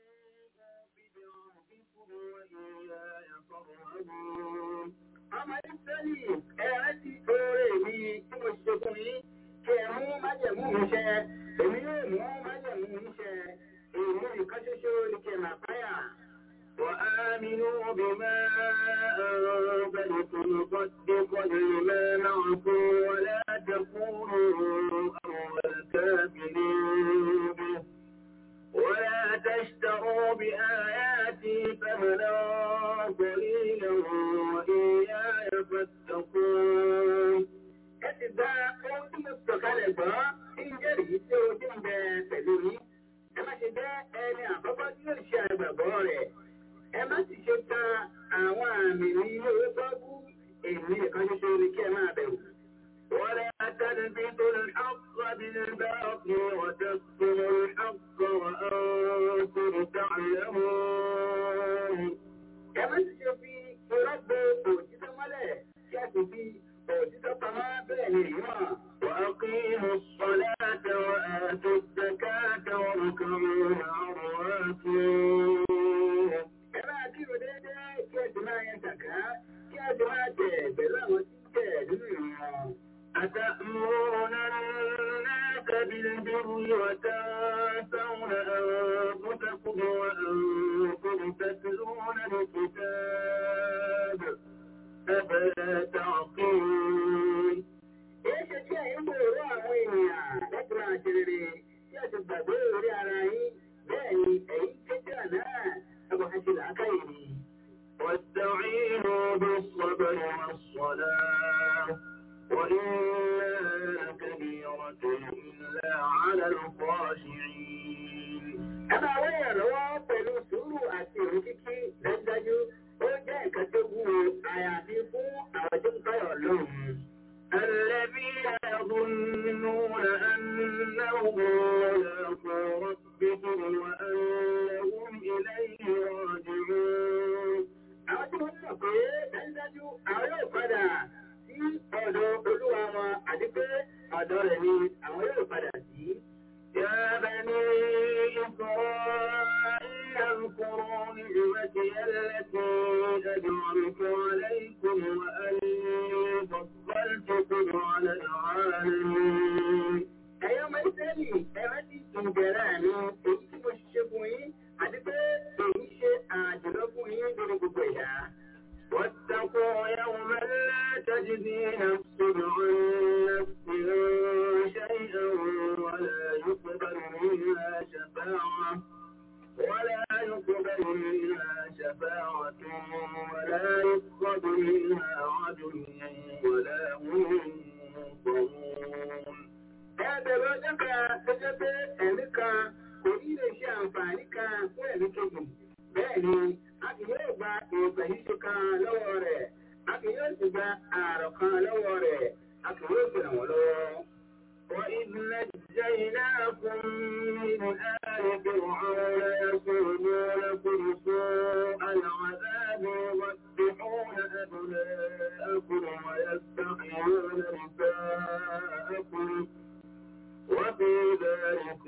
وإياي فارهبون. أما الثاني آتي أوريني تمشكني كأمو مجمو مشى أميو مجمو مشى إني كششو لكما قيا وآمنوا بما أنزلت مصدقا لما معكم ولا تكونوا أول كافر به ولا تشتروا بآياتي ثمنا قليلا وإياي فاتقون. كتبا قوت مستقلبا إن جريت وجنب سبيلي أما شبا أنا أخبر يرشاد بوري أما تشتا أوامري يوصبوا إني قد شرك ما بيو ولا تلبسوا الحق بالباطل وتكتموا الحق وأنتم تعلمون. كما تشوفي رب أوجد ملك شافي أوجد طمع بينهما وأقيموا الصلاة وآتوا الزكاة واركعوا مع الراكعين. كما تقول كما ينتكى كما تبلغ وتنتهي أتأمرون الناس بالبر وتنسون أنفسكم وأنتم تتلون الكتاب أفلا تعقلون. إيش الشيء يقول وينيا لكما تدري يتبع دوري علي بأي أي كتانا أبو حسن عقيني واستعينوا بالصبر والصلاة وإنها لكبيرة إلا على الخاشعين. أما وين رواب الوصول أسيرك لدجو وجاء كتبوا آياتكم أوجن قيلهم الذين يظنون أنهم ملاقو ربهم وأنهم إليه راجعون. أوجن قيلوا أولو فدا ọ̀dọ̀ olúwa wọn àti pé ọ̀dọ̀ rẹ̀ ni àwọn yóò padà sí. Yá bani Isra'ila اذكروا نعمتي التي أنعمت عليكم وأني فضلتكم على العالمين. Ẹ̀yin ọmọ Ísírẹ́lì ẹ rántí ìjẹ̀rà mi èyí tí mo ṣe fún yín àti pé èyí ṣe àjùlọ fún yín lórí gbogbo ẹ̀dá. واتقوا يوما لا تجزي نفس عن نفس شيئا ولا يقبل منها شفاعة ولا يقبل منها شفاعة ولا يؤخذ منها عدل ولا هم ينصرون. هذا رجك تجد أنك قليل شأنفانك وأنك بني a kì yóò gba ìgbẹ̀yìí kan lọ́wọ́ rẹ̀ a kì yóò sì gba ààrọ̀ kan lọ́wọ́ rẹ̀ a kì yóò sì ràn wọ́n lọ́wọ́. وإذ نجيناكم من آل فرعون يسومونكم سوء العذاب يذبحون أبناءكم ويستحيون نساءكم وفي ذلك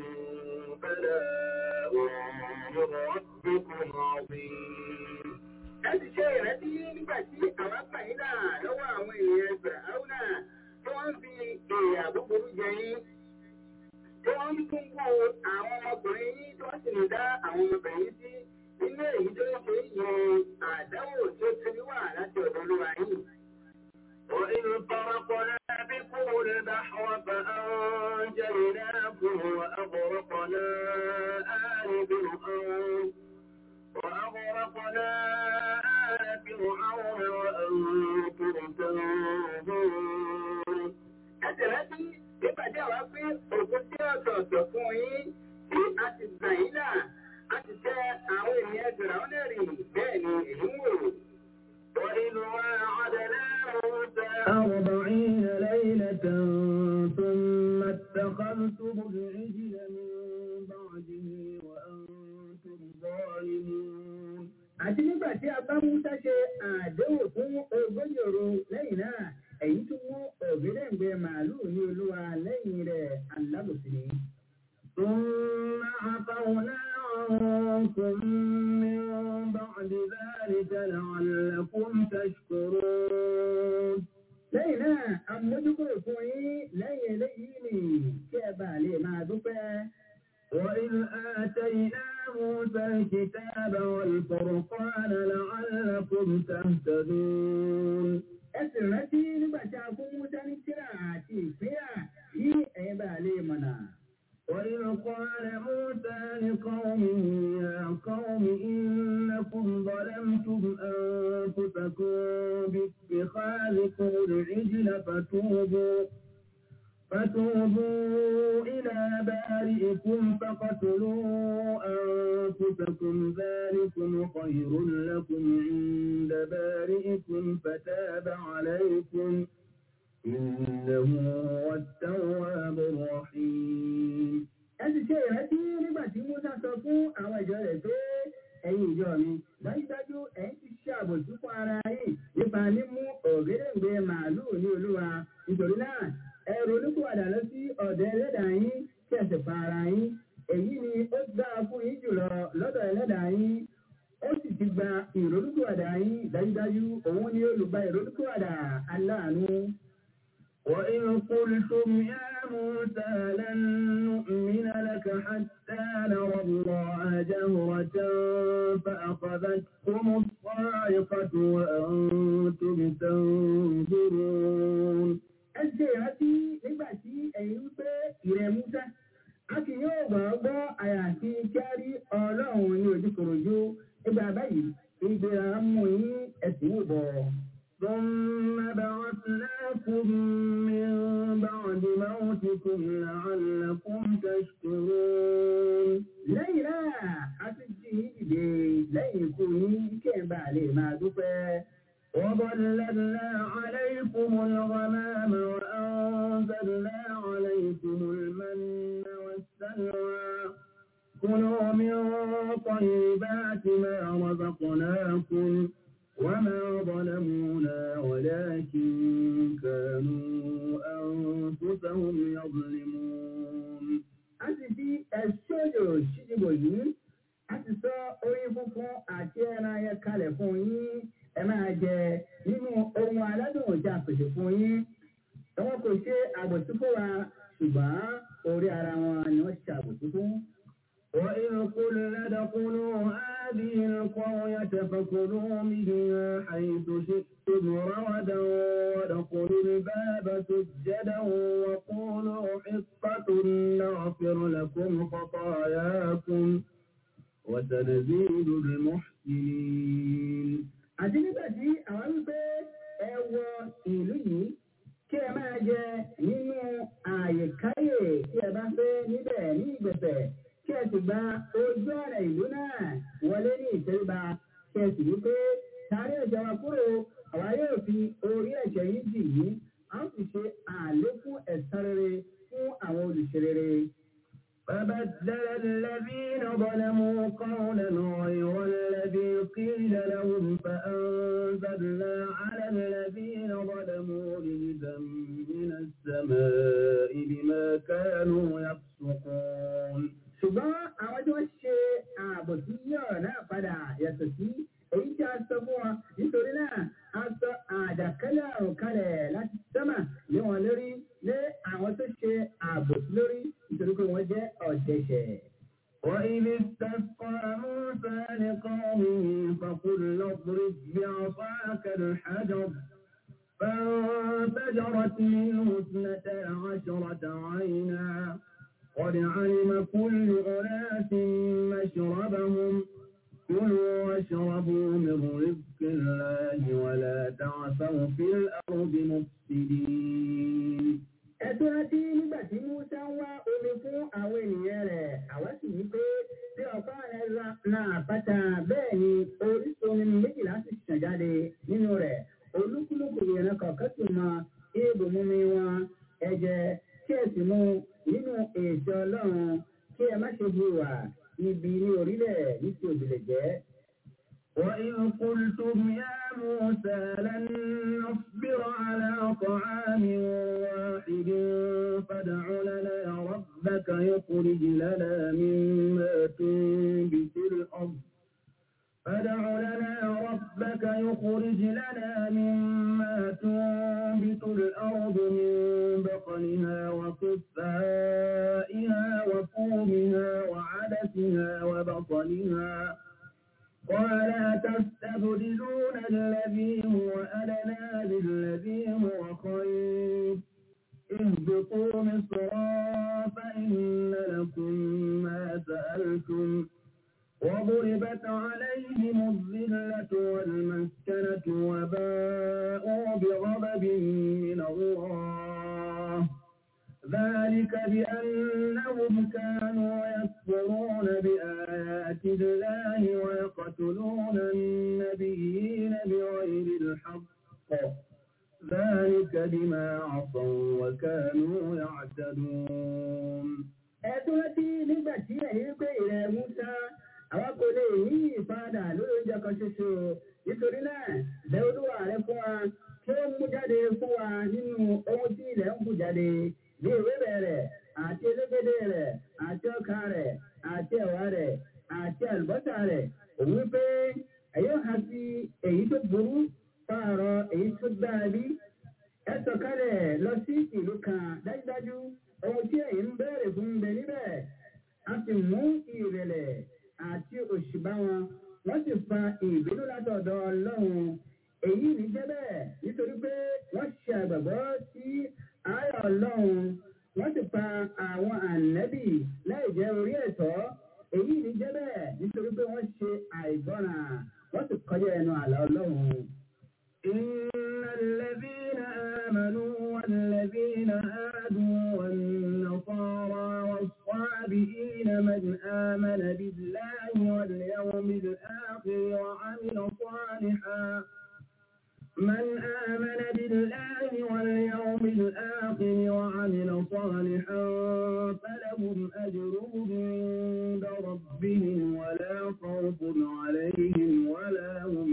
بلاء من ربكم عظيم. Láti ṣe ìrántí nígbà tí àwọn àpàyín náà lọ́wọ́ àwọn èèyàn Fìràáúnà náà tí wọ́n ń fi èèyà búburú jẹ yín, tí wọ́n ń tún bú àwọn ọmọkùnrin yín tí wọ́n sì ń dá àwọn ọmọbìnrin sí nínú èyí tó ń ṣe ìyẹn àdáwò tí ó ti wà láti ọ̀dọ̀ Olúwa yìí. وإذ فرقنا بكم البحر فأنجيناكم وأغرقنا آل فرعون وأغرقنا آل فرعون وأنتم تنظرون. Àtẹ̀lẹ́bí nígbàdí àwọn pé òkú tí ọ̀tọ̀ọ̀tọ̀ fún yín tí a ti gbà yín náà a ti tẹ àwọn ènìyàn Fìràáúnà rìn bẹ́ẹ̀ ni èyí ń wò. وإذ وعدنا موسى أربعين ليلة ثم اتخذتم العجل من بعده وأنتم ظالمون. àti nígbà tí a bá Músá ṣe àdéhùn fún ogójì òru lẹ́yìn náà èyí tún mú ògèdèǹgbẹ màálùú ní olúwa lẹ́yìn rẹ̀ alábòsí ni. ثم عفونا عنكم من بعد ذلك لعلكم تشكرون. lẹ́yìn náà àmójúkúrò fún yín lẹ́yìn eléyìí ni kí ẹ bá lè máa dúpẹ́. وإذ آتينا موسى الكتاب والفرقان لعلكم تهتدون. ẹ sì rántí nígbà tí a fún Músá ní tírà àti ìpínyà kí ẹ̀yin bá lè mọ̀nà. وإذ قال موسى لقومه يا قوم إنكم ظلمتم أنفسكم باتخاذكم العجل فتوبوا فتوبوا إلى بارئكم فقتلوا أنفسكم ذلكم خير لكم عند بارئكم فتاب عليكم إنه هو التواب الرحيم. ẹsì ṣe ìrántí nígbà tí Músá sọ fún àwọn ìjọ rẹ̀ pé ẹ̀yin ìjọ mi dájúdájú ẹ̀yin ti ṣe àbòsí fún ara yín nípa mímú ògèdèǹgbẹ màálùú ní olúwa nítorí náà ẹ ronúpìwàdà lọ sí ọ̀dọ̀ ẹlẹ́dàá yín kí ẹ sì pa ara yín èyí ni ó dáa fún yín jùlọ lọ́dọ̀ ẹlẹ́dàá yín ó sì ti gba ìrònúpìwàdà yín dájúdájú òun ni olùgbà ìrònúpìwàdà aláàánú. وإذ قلتم يا موسى لن نؤمن لك حتى نرى الله جهرة فأخذتكم الصاعقة وأنتم تنظرون. ẹ ṣe ìrántí nígbà tí ẹ̀yin wípé ìrẹ̀ Músá a kì yóò gbọ́ gbọ́ àyàfi kí a rí Ọlọ́run ní ojúkòròjú nígbà báyìí ìgbéra mú yín ẹ̀sìn wò bọ̀. ثم بعثناكم من بعد موتكم لعلكم تشكرون. lẹ́yìn náà a ti jí yín dìde lẹ́yìn ikú yín kí ẹ bá lè máa dúpẹ́. وظللنا عليكم الغمام وأنزلنا عليكم المن والسلوى كلوا من طيبات ما رزقناكم وما ظلمونا ولكن كانوا أنفسهم يظلمون. a sì fi ẹ̀ṣọ́jò ṣíjìbò yìí a sì sọ orí funfun àti ẹran ayẹ kalẹ̀ fún yín ẹ máa jẹ nínú ohun aládùn ọjà pèsè fún yín. wọn kò ṣe àbòsí fún wa ṣùgbọ́n orí ara wọn ni wọ́n ṣe àbòsí fún. وإذ قلنا ادخلوا هذه القرية فكلوا منها حيث شئتم رغدا وادخلوا الباب سجدا وقولوا حطة نغفر لكم خطاياكم وسنزيد المحسنين. àti nígbà tí àwọn ń gbé ẹ wọ ìlú yìí kí ẹ máa jẹ nínú àyíkáyè tí ẹ bá fẹ́ níbẹ̀ ní ìgbẹ̀fẹ̀ kí ẹ sì gba ojú ọ̀nà ìlú náà wọlé ní ìtẹríba kí ẹ sì wí pé sáré ẹ̀jẹ̀ wa kúrò àwa yóò fi orí ẹ̀jẹ̀ yìí jì yín a ó sì ṣe àlékún ẹ̀san rere fún àwọn olùṣe rere. فبدل الذين ظلموا قولا غير الذي قيل لهم فأنزلنا على الذين ظلموا رجزا من السماء بما كانوا يفسقون. ṣùgbọ́n àwọn tí wọ́n ṣe ààbò sí yọ̀ọ̀ náà padà yàtọ̀ sí èyí tí a sọ fún wọn nítorí náà a sọ àjàkálẹ̀ àrùn kalẹ̀ láti sánmà lé wọn lórí lé àwọn tó ṣe ààbò sí lórí nítorí pé wọ́n jẹ́ ọ̀dẹ̀ṣẹ̀. وإذ استسقى موسى لقومه فقل اضرب بعصاك الحجر فانفجرت منه اثنتا عشرة عينا قد علم كل أناس مشربهم كلوا واشربوا من رزق الله ولا تعثوا في الأرض مفسدين. ẹ̀tọ́ rántí nígbà tí Músá ń wá omi fún àwọn ènìyàn rẹ̀ àwa sì wí pé bí ọ̀pá rẹ̀ na àpáta bẹ́ẹ̀ ni orísun omi méjìlá sì ṣàn jáde nínú rẹ̀ olúkúlùkù ìran kọ̀ọ̀kan sì mọ ibùmumi wọn ẹ̀jẹ̀ kí ẹ sì mú nínú ètò Ọlọ́run kí ẹ má ṣe bu wà ibi ní orílẹ̀ ní ti òbílẹ̀ jẹ́. وإذ قلتم يا موسى لن نصبر على طعام واحد فادع لنا ربك يخرج لنا مما تنبت الأرض فادع لنا ربك يخرج لنا مما تنبت الأرض من بقلها وقثائها وفومها وعدسها وبصلها قال تستبدلون الذي هو أدنى بالذي هو خير اهبطوا مصرا فإن لكم ما سألتم وضربت عليهم الذلة والمسكنة وباءوا بغضب من الله ذلك بأنهم كانوا يكفرون بآيات الله ويقتلون النبيين بغير الحق ذلك بما عصوا وكانوا يعتدون. ẹ̀ẹ́dúrótì nígbà tí ẹ̀yin pé ìrẹ̀ Musa àwọn kò lè yí ìpadà lórí oúnjẹ kan ṣoṣo nítorí náà bẹ̀ Olúwa rẹ fún wa kí ó mú jáde fún wa nínú ohun tí ilẹ̀ ń bù jáde bí ewébẹ̀ rẹ̀ àti elégédé rẹ̀ àti ọkà rẹ̀ àti ẹ̀wà rẹ̀ àti àlùbọ́sà rẹ̀ òun wípé ẹ̀yọ́ ha sí èyí tó burú pààrọ̀ èyí tó dáa bí ẹ sọ̀kalẹ̀ lọ sí ìlú kan dájúdájú ohun tí ẹ̀yin ń béèrè fún bẹ níbẹ̀ a sì mú ìrẹ̀lẹ̀ àti òṣì bá wọn wọ́n sì fa ìbínú látọ̀dọ̀ Ọlọ́run èyí ní jẹ́ bẹ́ẹ̀ nítorí pé wọ́n ṣe àgbàgbọ́ sí ayọ̀ Ọlọ́run wọ́n sì pa àwọn ànẹ́bì láì jẹ́ orí ẹ̀tọ́ èyí ní jẹ́ bẹ́ẹ̀ nítorí pé wọ́n ṣe àìgbọ́ràn wọ́n sì kọjá ẹnu àlà Ọlọ́run. إن الذين آمنوا والذين هادوا والنصارى والصابئين من آمن بالله واليوم الآخر وعمل صالحا من آمن بالله واليوم الآخر وعمل صالحا فلهم أجرهم عند ربهم ولا خوف عليهم ولا هم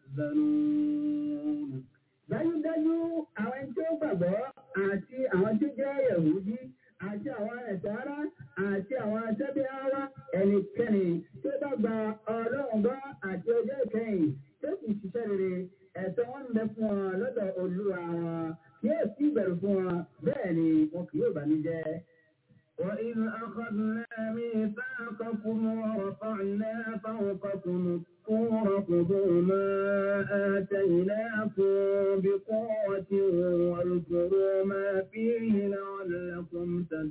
يحزنون. dájúdájú àwọn tí ó gbàgbọ́ àti àwọn tí ó jẹ́ Yẹ̀húdí àti àwọn ẹ̀sára àti àwọn aṣẹ́bíárá ẹnikẹ́ni tí ó bá gba Ọlọ́run gbọ́ àti ọjọ́ ìkẹyìn tó sì ṣiṣẹ́ rere ẹ̀tọ́ wọn ń bẹ fún wọn lọ́dọ̀ Olúwa wọn kí yóò sí ìbẹ̀rù fún wọn bẹ́ẹ̀ ni wọn kì yóò bànújẹ́. وإذ أخذنا ميثاقكم ورفعنا فوقكم الطور خذوا ما آتيناكم بقوة واذكروا ما فيه لعلكم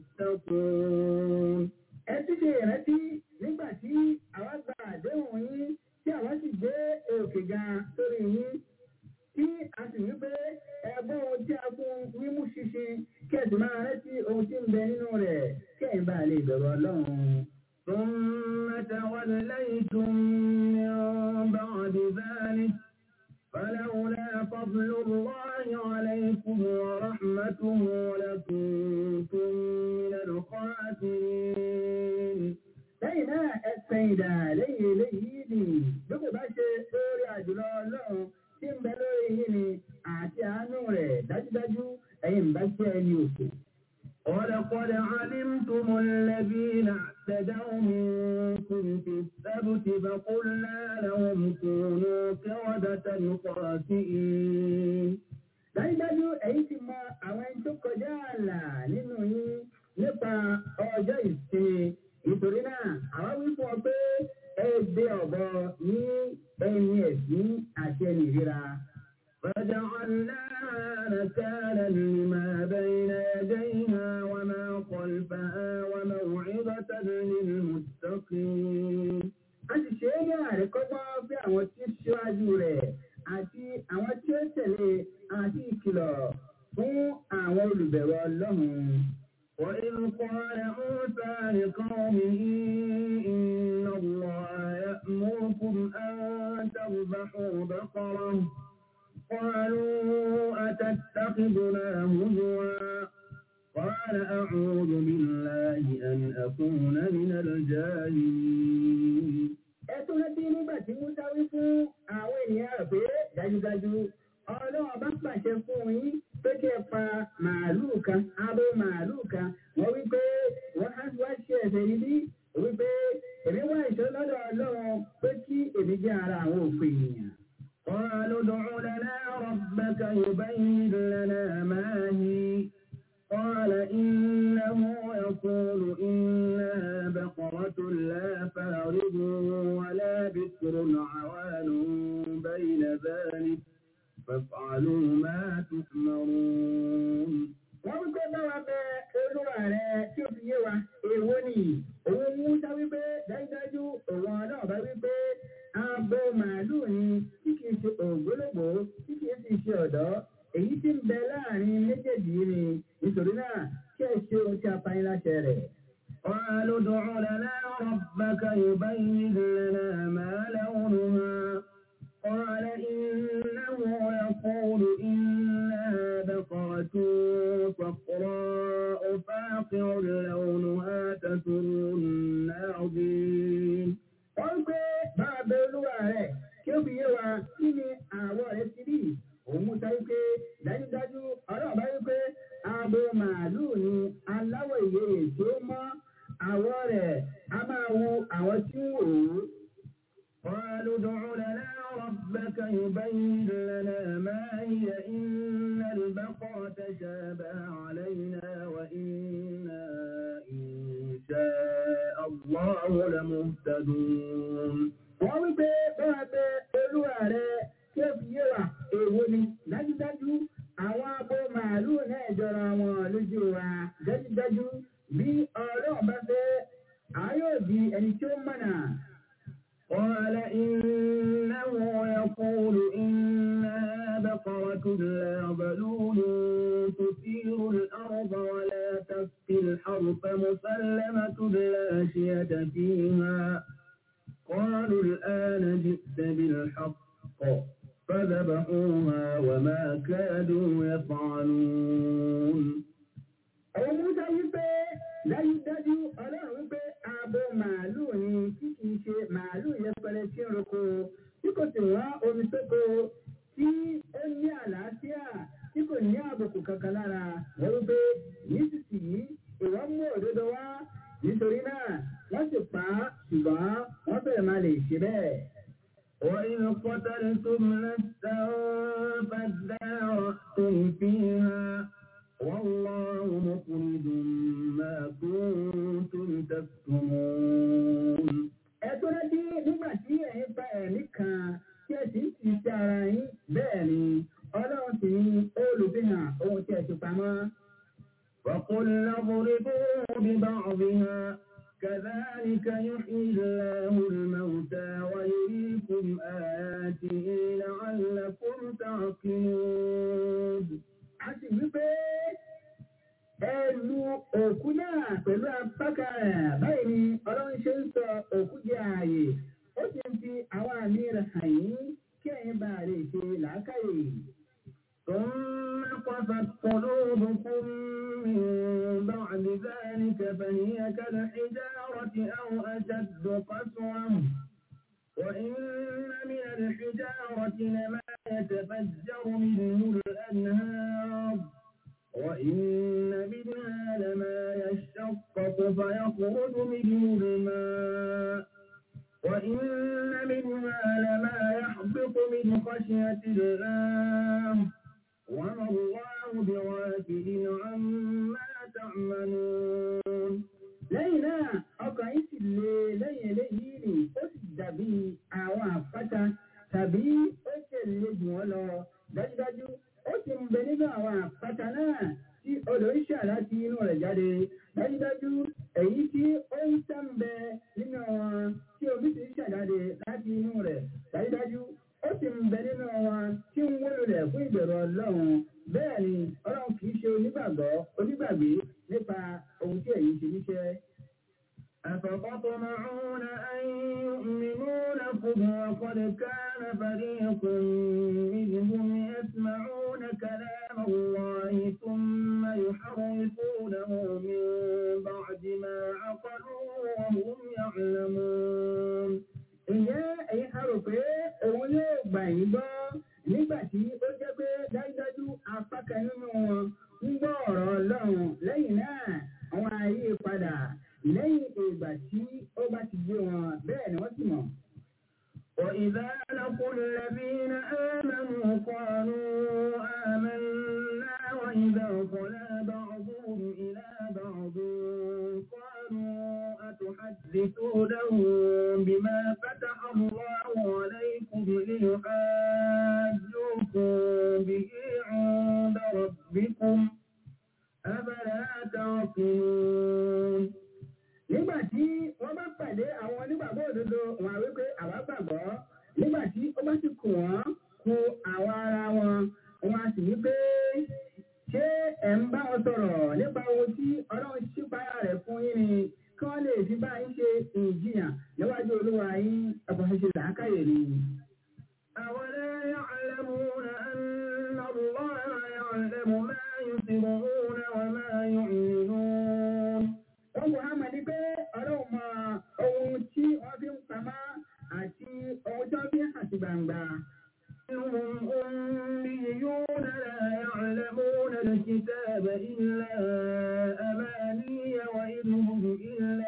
تتقون. ẹ ti ṣe ìrántí nígbà tí àwọn gba àdéhùn yín tí àwọn sì gbé òkè ga sórí yín tí a sì wí pé ẹgbọ́n ohun tí a fún mímú ṣinṣin kí ẹ̀sìn máa rántí ohun tí ń bẹ nínú rẹ̀ kí ẹ̀yin bá lè bẹ̀rù Ọlọ́run. ثم توليتم من بعد ذلك فلولا فضل الله عليكم ورحمته لكنتم من الخاسرين. lẹ́yìn náà ẹsẹ̀ ìdá lẹ́yìn eléyìí ni bí kò bá ṣe lórí àjùlọ Ọlọ́run tí ń bẹ lórí yìí ni àti àánú rẹ̀ dájúdájú ẹ̀yin bá jẹ́ ẹni òkú. ولقد علمتم الذين اعتدوا منكم في السبت فقلنا لهم كونوا قردة خاسئين. dájúdájú ẹ̀yin ti mọ àwọn ẹni tó kọjá ààlà nínú yín nípa ọjọ́ ìsinmi nítorí náà àwọn wí fún ọ pé ẹ dé ọ̀bọ ní ẹni ẹ̀sìn àti ẹni ìríra. فجعلناها نكالا لما بين يديها وما خلفها وموعظة للمتقين. a sì ṣe é ní àríkọ́gbọ́ fún àwọn tí ó ṣíwájú rẹ̀ àti àwọn tí ó tẹ̀lé àti ìkìlọ̀ fún àwọn olùbẹ̀rù Ọlọ́run. وإذ قال موسى لقومه إن الله يأمركم أن تذبحوا بقرة قالوا أتتخذنا هزوا قال أعوذ بالله أن أكون من الجاهلين. ẹ̀tún rántí nígbà tí Musa wí fún jẹ́ ara àwọn òfin ènìyàn. قالوا ادع لنا ربك يبين لنا ما هي قال إنه يقول إنها بقرة لا فارض ولا بكر عوان بين ذلك فافعلوا ما تؤمرون. wọ́n wípé báwa bẹ olúwa rẹ̀ tí ó fi yé wa èwo ni òun Mùsá wípé dájúdájú òun náà bá wípé abo màálù ni tí kìí ṣe ògbólógbò tí kìí sì ṣe ọ̀dọ́ èyí tí ń bẹ láàrin méjèèjì ni nítorí náà kí ẹ ṣe ohun tí a pa yín láṣẹ rẹ̀. قالوا ادع لنا ربك يبين لنا ما لونها قال إنه يقول إنها بقرة صفراء فاقع لونها تسر الناظرين. wọ́n pé máa bẹ olúwa rẹ̀ kí ó fi yé wa kí ni àwọ̀ rẹ̀ ti rí. òun mú sáré pé dájúdájú ọlọ́run bá rí pé abo màálùú ni aláwọ̀ ìyèrè tó mọ́ àwọ̀ rẹ̀ a máa wo àwọn tí ń wò ó. قالوا ادع لنا ربك يبين لنا ما هي إن البقرة تشابه علينا وإنا إن شاء الله لمهتدون. wọ́n wí pé bá bẹ olúwa rẹ̀ kí ó fi yé wa èwo ni dájúdájú àwọn abo màálùú náà jọra wọn lójú wa dájúdájú bí ọlọ́run bá fẹ́ a yóò di ẹni tí ó mọ̀nà. قال إنه يقول إنها بقرة لا ظلول تثير الأرض ولا تسقي الحرث مسلمة لا شية فيها قالوا الآن جئت بالحق فذبحوها وما كادوا يفعلون. أو موسى يبقى dájúdájú ọlọ́run wípé abo màálùú ni tí kìí ṣe màálùú yẹpẹrẹ tí ń roko tí kò sì wá omi sóko tí ó ní àlàáfíà tí kò ní àbùkù kankan lára wọ́n wípé nísinsìnyí ìwọ mú òdodo wá nítorí náà wọ́n sì pa á ṣùgbọ́n wọ́n bẹ̀rẹ̀ máa lè ṣe bẹ́ẹ̀. وإذ قتلتم نفسا فادارأتم فيها والله مخرج ما كنتم تكتمون. ẹ tó rántí nígbà tí ẹ̀yin pa ẹ̀mí kan tí ẹ sì ń ti ṣe ara yín bẹ́ẹ̀ ni ọlọ́run sì ní olùfihàn ohun tí ẹ ti pamọ́. وقلنا اضربوه ببعضها كذلك يحيي الله الموتى ويريكم آياته لعلكم تعقلون. a sì wí pé ẹ lu òkú náà pẹ̀lú apáka rẹ̀ báyìí ni ọlọ́run ṣe ń sọ òkú jẹ́ ààyè ó sì ń fi àwọn àmì rẹ̀ hàn yín kí ẹ̀yin bá lè ṣe làákàyè. ثم قست قلوبكم من بعد ذلك فهي كالحجارة أو أشد قسوة وإن من الحجارة لما يتفجر منه الأنهار وإن منها لما يشقق فيخرج منه الماء وإن منها لما يحبط من خشية الله وما الله بغافل عما تعملون. lẹ́yìn náà ọkàn yìí sì le lẹ́yìn eléyìí ni ó sì dàbí àwọn àpáta tàbí ó tẹ̀lé jù wọ́n lọ dájúdájú ó sì ń bẹ nínú àwọn àpáta náà tí odò ń ṣà láti inú rẹ̀ jáde dájúdájú èyí tí ó ń sàǹbẹ nínú wọn tí omi sì ń ṣàjáde láti inú rẹ̀ dájúdájú ó sì ń bẹ nínú wọn tí ń wó lulẹ̀ fún ìbẹ̀rù ọlọ́run bẹ́ẹ̀ ni ọlọ́run kì í ṣe onígbàgbọ́ onígbàgbé nípa ohun tí èyí ṣe níṣẹ́. أفتطمعون أن يؤمنوا لكم وقد كان فريق منهم يسمعون كلام الله ثم يحرفونه من بعد ما عقلوه وهم يعلمون. Ǹjẹ́ ẹ̀yin á rò pé òun yóò gbà yín gbọ́ nígbà tí ó jẹ́ pé dájúdájú apá kan nínú wọn ń gbọ́ ọ̀rọ̀ Ọlọ́run lẹ́yìn náà àwọn ayé padà lẹ́yìn ìgbà tí ó bá ti gbé wọn bẹ́ẹ̀ ni wọ́n sì mọ̀. وإذا وجودهم بما فتح الله عليكم ليحاجوكم به عند ربكم أفلا تعقلون. Nígbà tí wọ́n bá pàdé àwọn onígbàgbọ́ òdodo wọn á wí pé àwa gbàgbọ́. Nígbà tí ó bá sì kù wọ́n kù àwọn ara wọn, wọn á sì wí pé ṣé ẹ̀ ń bá wọn sọ̀rọ̀ nípa ohun tí Ọlọ́run ṣípayá rẹ̀ fún yín ni kí wọ́n lè fi bá yín ṣe ìjìyàn níwájú Olúwa yín àbọ̀ṣe làákàyè ni. أولا يعلمون أن الله يعلم ما يسرون وما يعلنون. Wọ́n kò hàn ní pé Ọlọ́run mọ ohun tí wọ́n fi ń pamọ́ àti ohun tí wọ́n fi ń hàn sí gbangba. إنهم أميون لا يعلمون الكتاب إلا أماني وإن هم إلا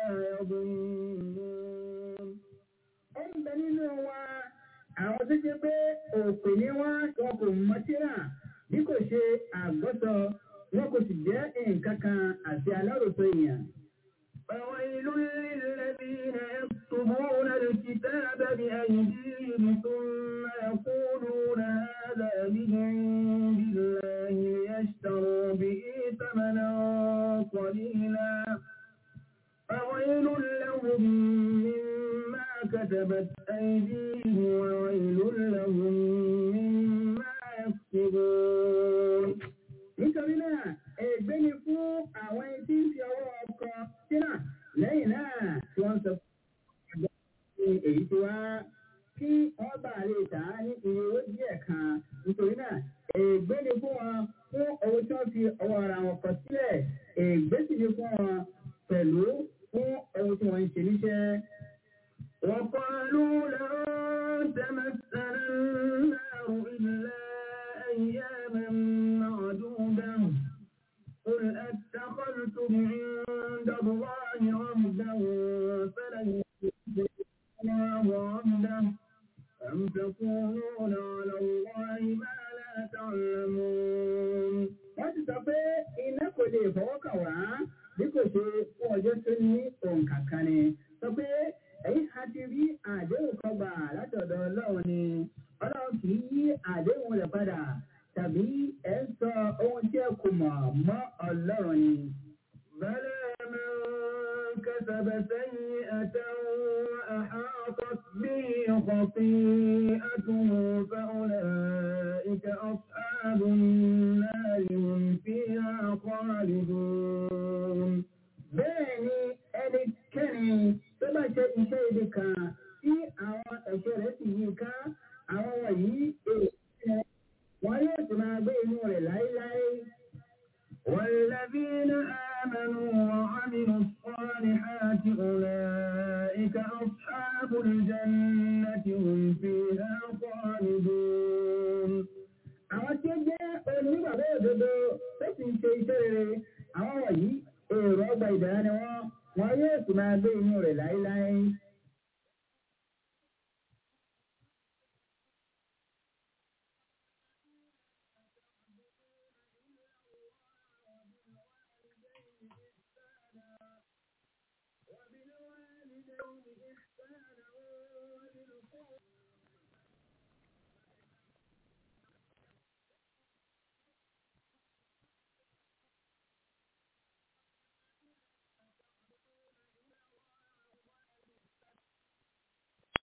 يظنون. Ọ̀n bẹ nínú wa àwọn tó ṣe pé òpè ní wọ́n wọn kò mọ̀ tírà bí kò ṣe àgbọ́sọ wọn kò sì jẹ́ nǹkan kan àti aláròsọ èèyàn. فويل للذين يكتبون الكتاب بأيديهم ثم يقولون هذا من عند الله ليشتروا به ثمنا قليلا فويل لهم مما كتبت أيديهم وويل لهم مما يكسبون. Nítorí náà, ègbé ni fún àwọn ẹni tí ń fi ọwọ́ ọkọ sínú lẹ́yìn náà tí wọ́n sọ fún èyí tí wá kí wọ́n bá lè tà á ní iye owó díẹ̀ kan. Nítorí náà, ègbé ni fún wọn fún owó tí wọ́n fi ọwọ́ ara wọn kọ sílẹ̀. Ègbé sì ni fún wọn pẹ̀lú fún owó tí wọ́n ń ṣe níṣẹ́. وقالوا لن تمسنا النار إلا أياما معدودة قل أتخذتم عند الله عهدا فلن يخلف الله عهده أم تقولون على الله ما لا تعلمون. wọ́n ti sọ pé iná kò lè fọwọ́ kàn wá bí kò ṣe fún ọjọ́ tó ní òǹkà kan ni. sọ pé èyí a ti rí àdéhùn kan gbà látọ̀dọ̀ Ọlọ́run ni Ọlọ́run kì í yí àdéhùn rẹ̀ padà tàbí ẹ̀ ń sọ ohun tí ẹ kò mọ̀ mọ́ Ọlọ́run ni. بلى من كسب سيئة وأحاطت به خطيئته فأولئك أصحاب النار هم فيها خالدون. bẹ́ẹ̀ ni ẹnikẹ́ni tó bá ṣe iṣẹ́ ibi kan tí àwọn ẹ̀ṣẹ̀ rẹ̀ sì yí ká àwọn wọ̀nyí èèyàn wọn yóò sì máa gbé inú rẹ̀ láéláé. والذين آمنوا وعملوا الصالحات أولئك أصحاب الجنة هم فيها خالدون. àwọn tí ó jẹ́ onígbàgbọ́ òdodo tó sì ń ṣe iṣẹ́ rere àwọn wọ̀nyí èrò ọgbà ìdára ni wọ́n wọn yóò sì máa gbé inú rẹ̀ láéláé.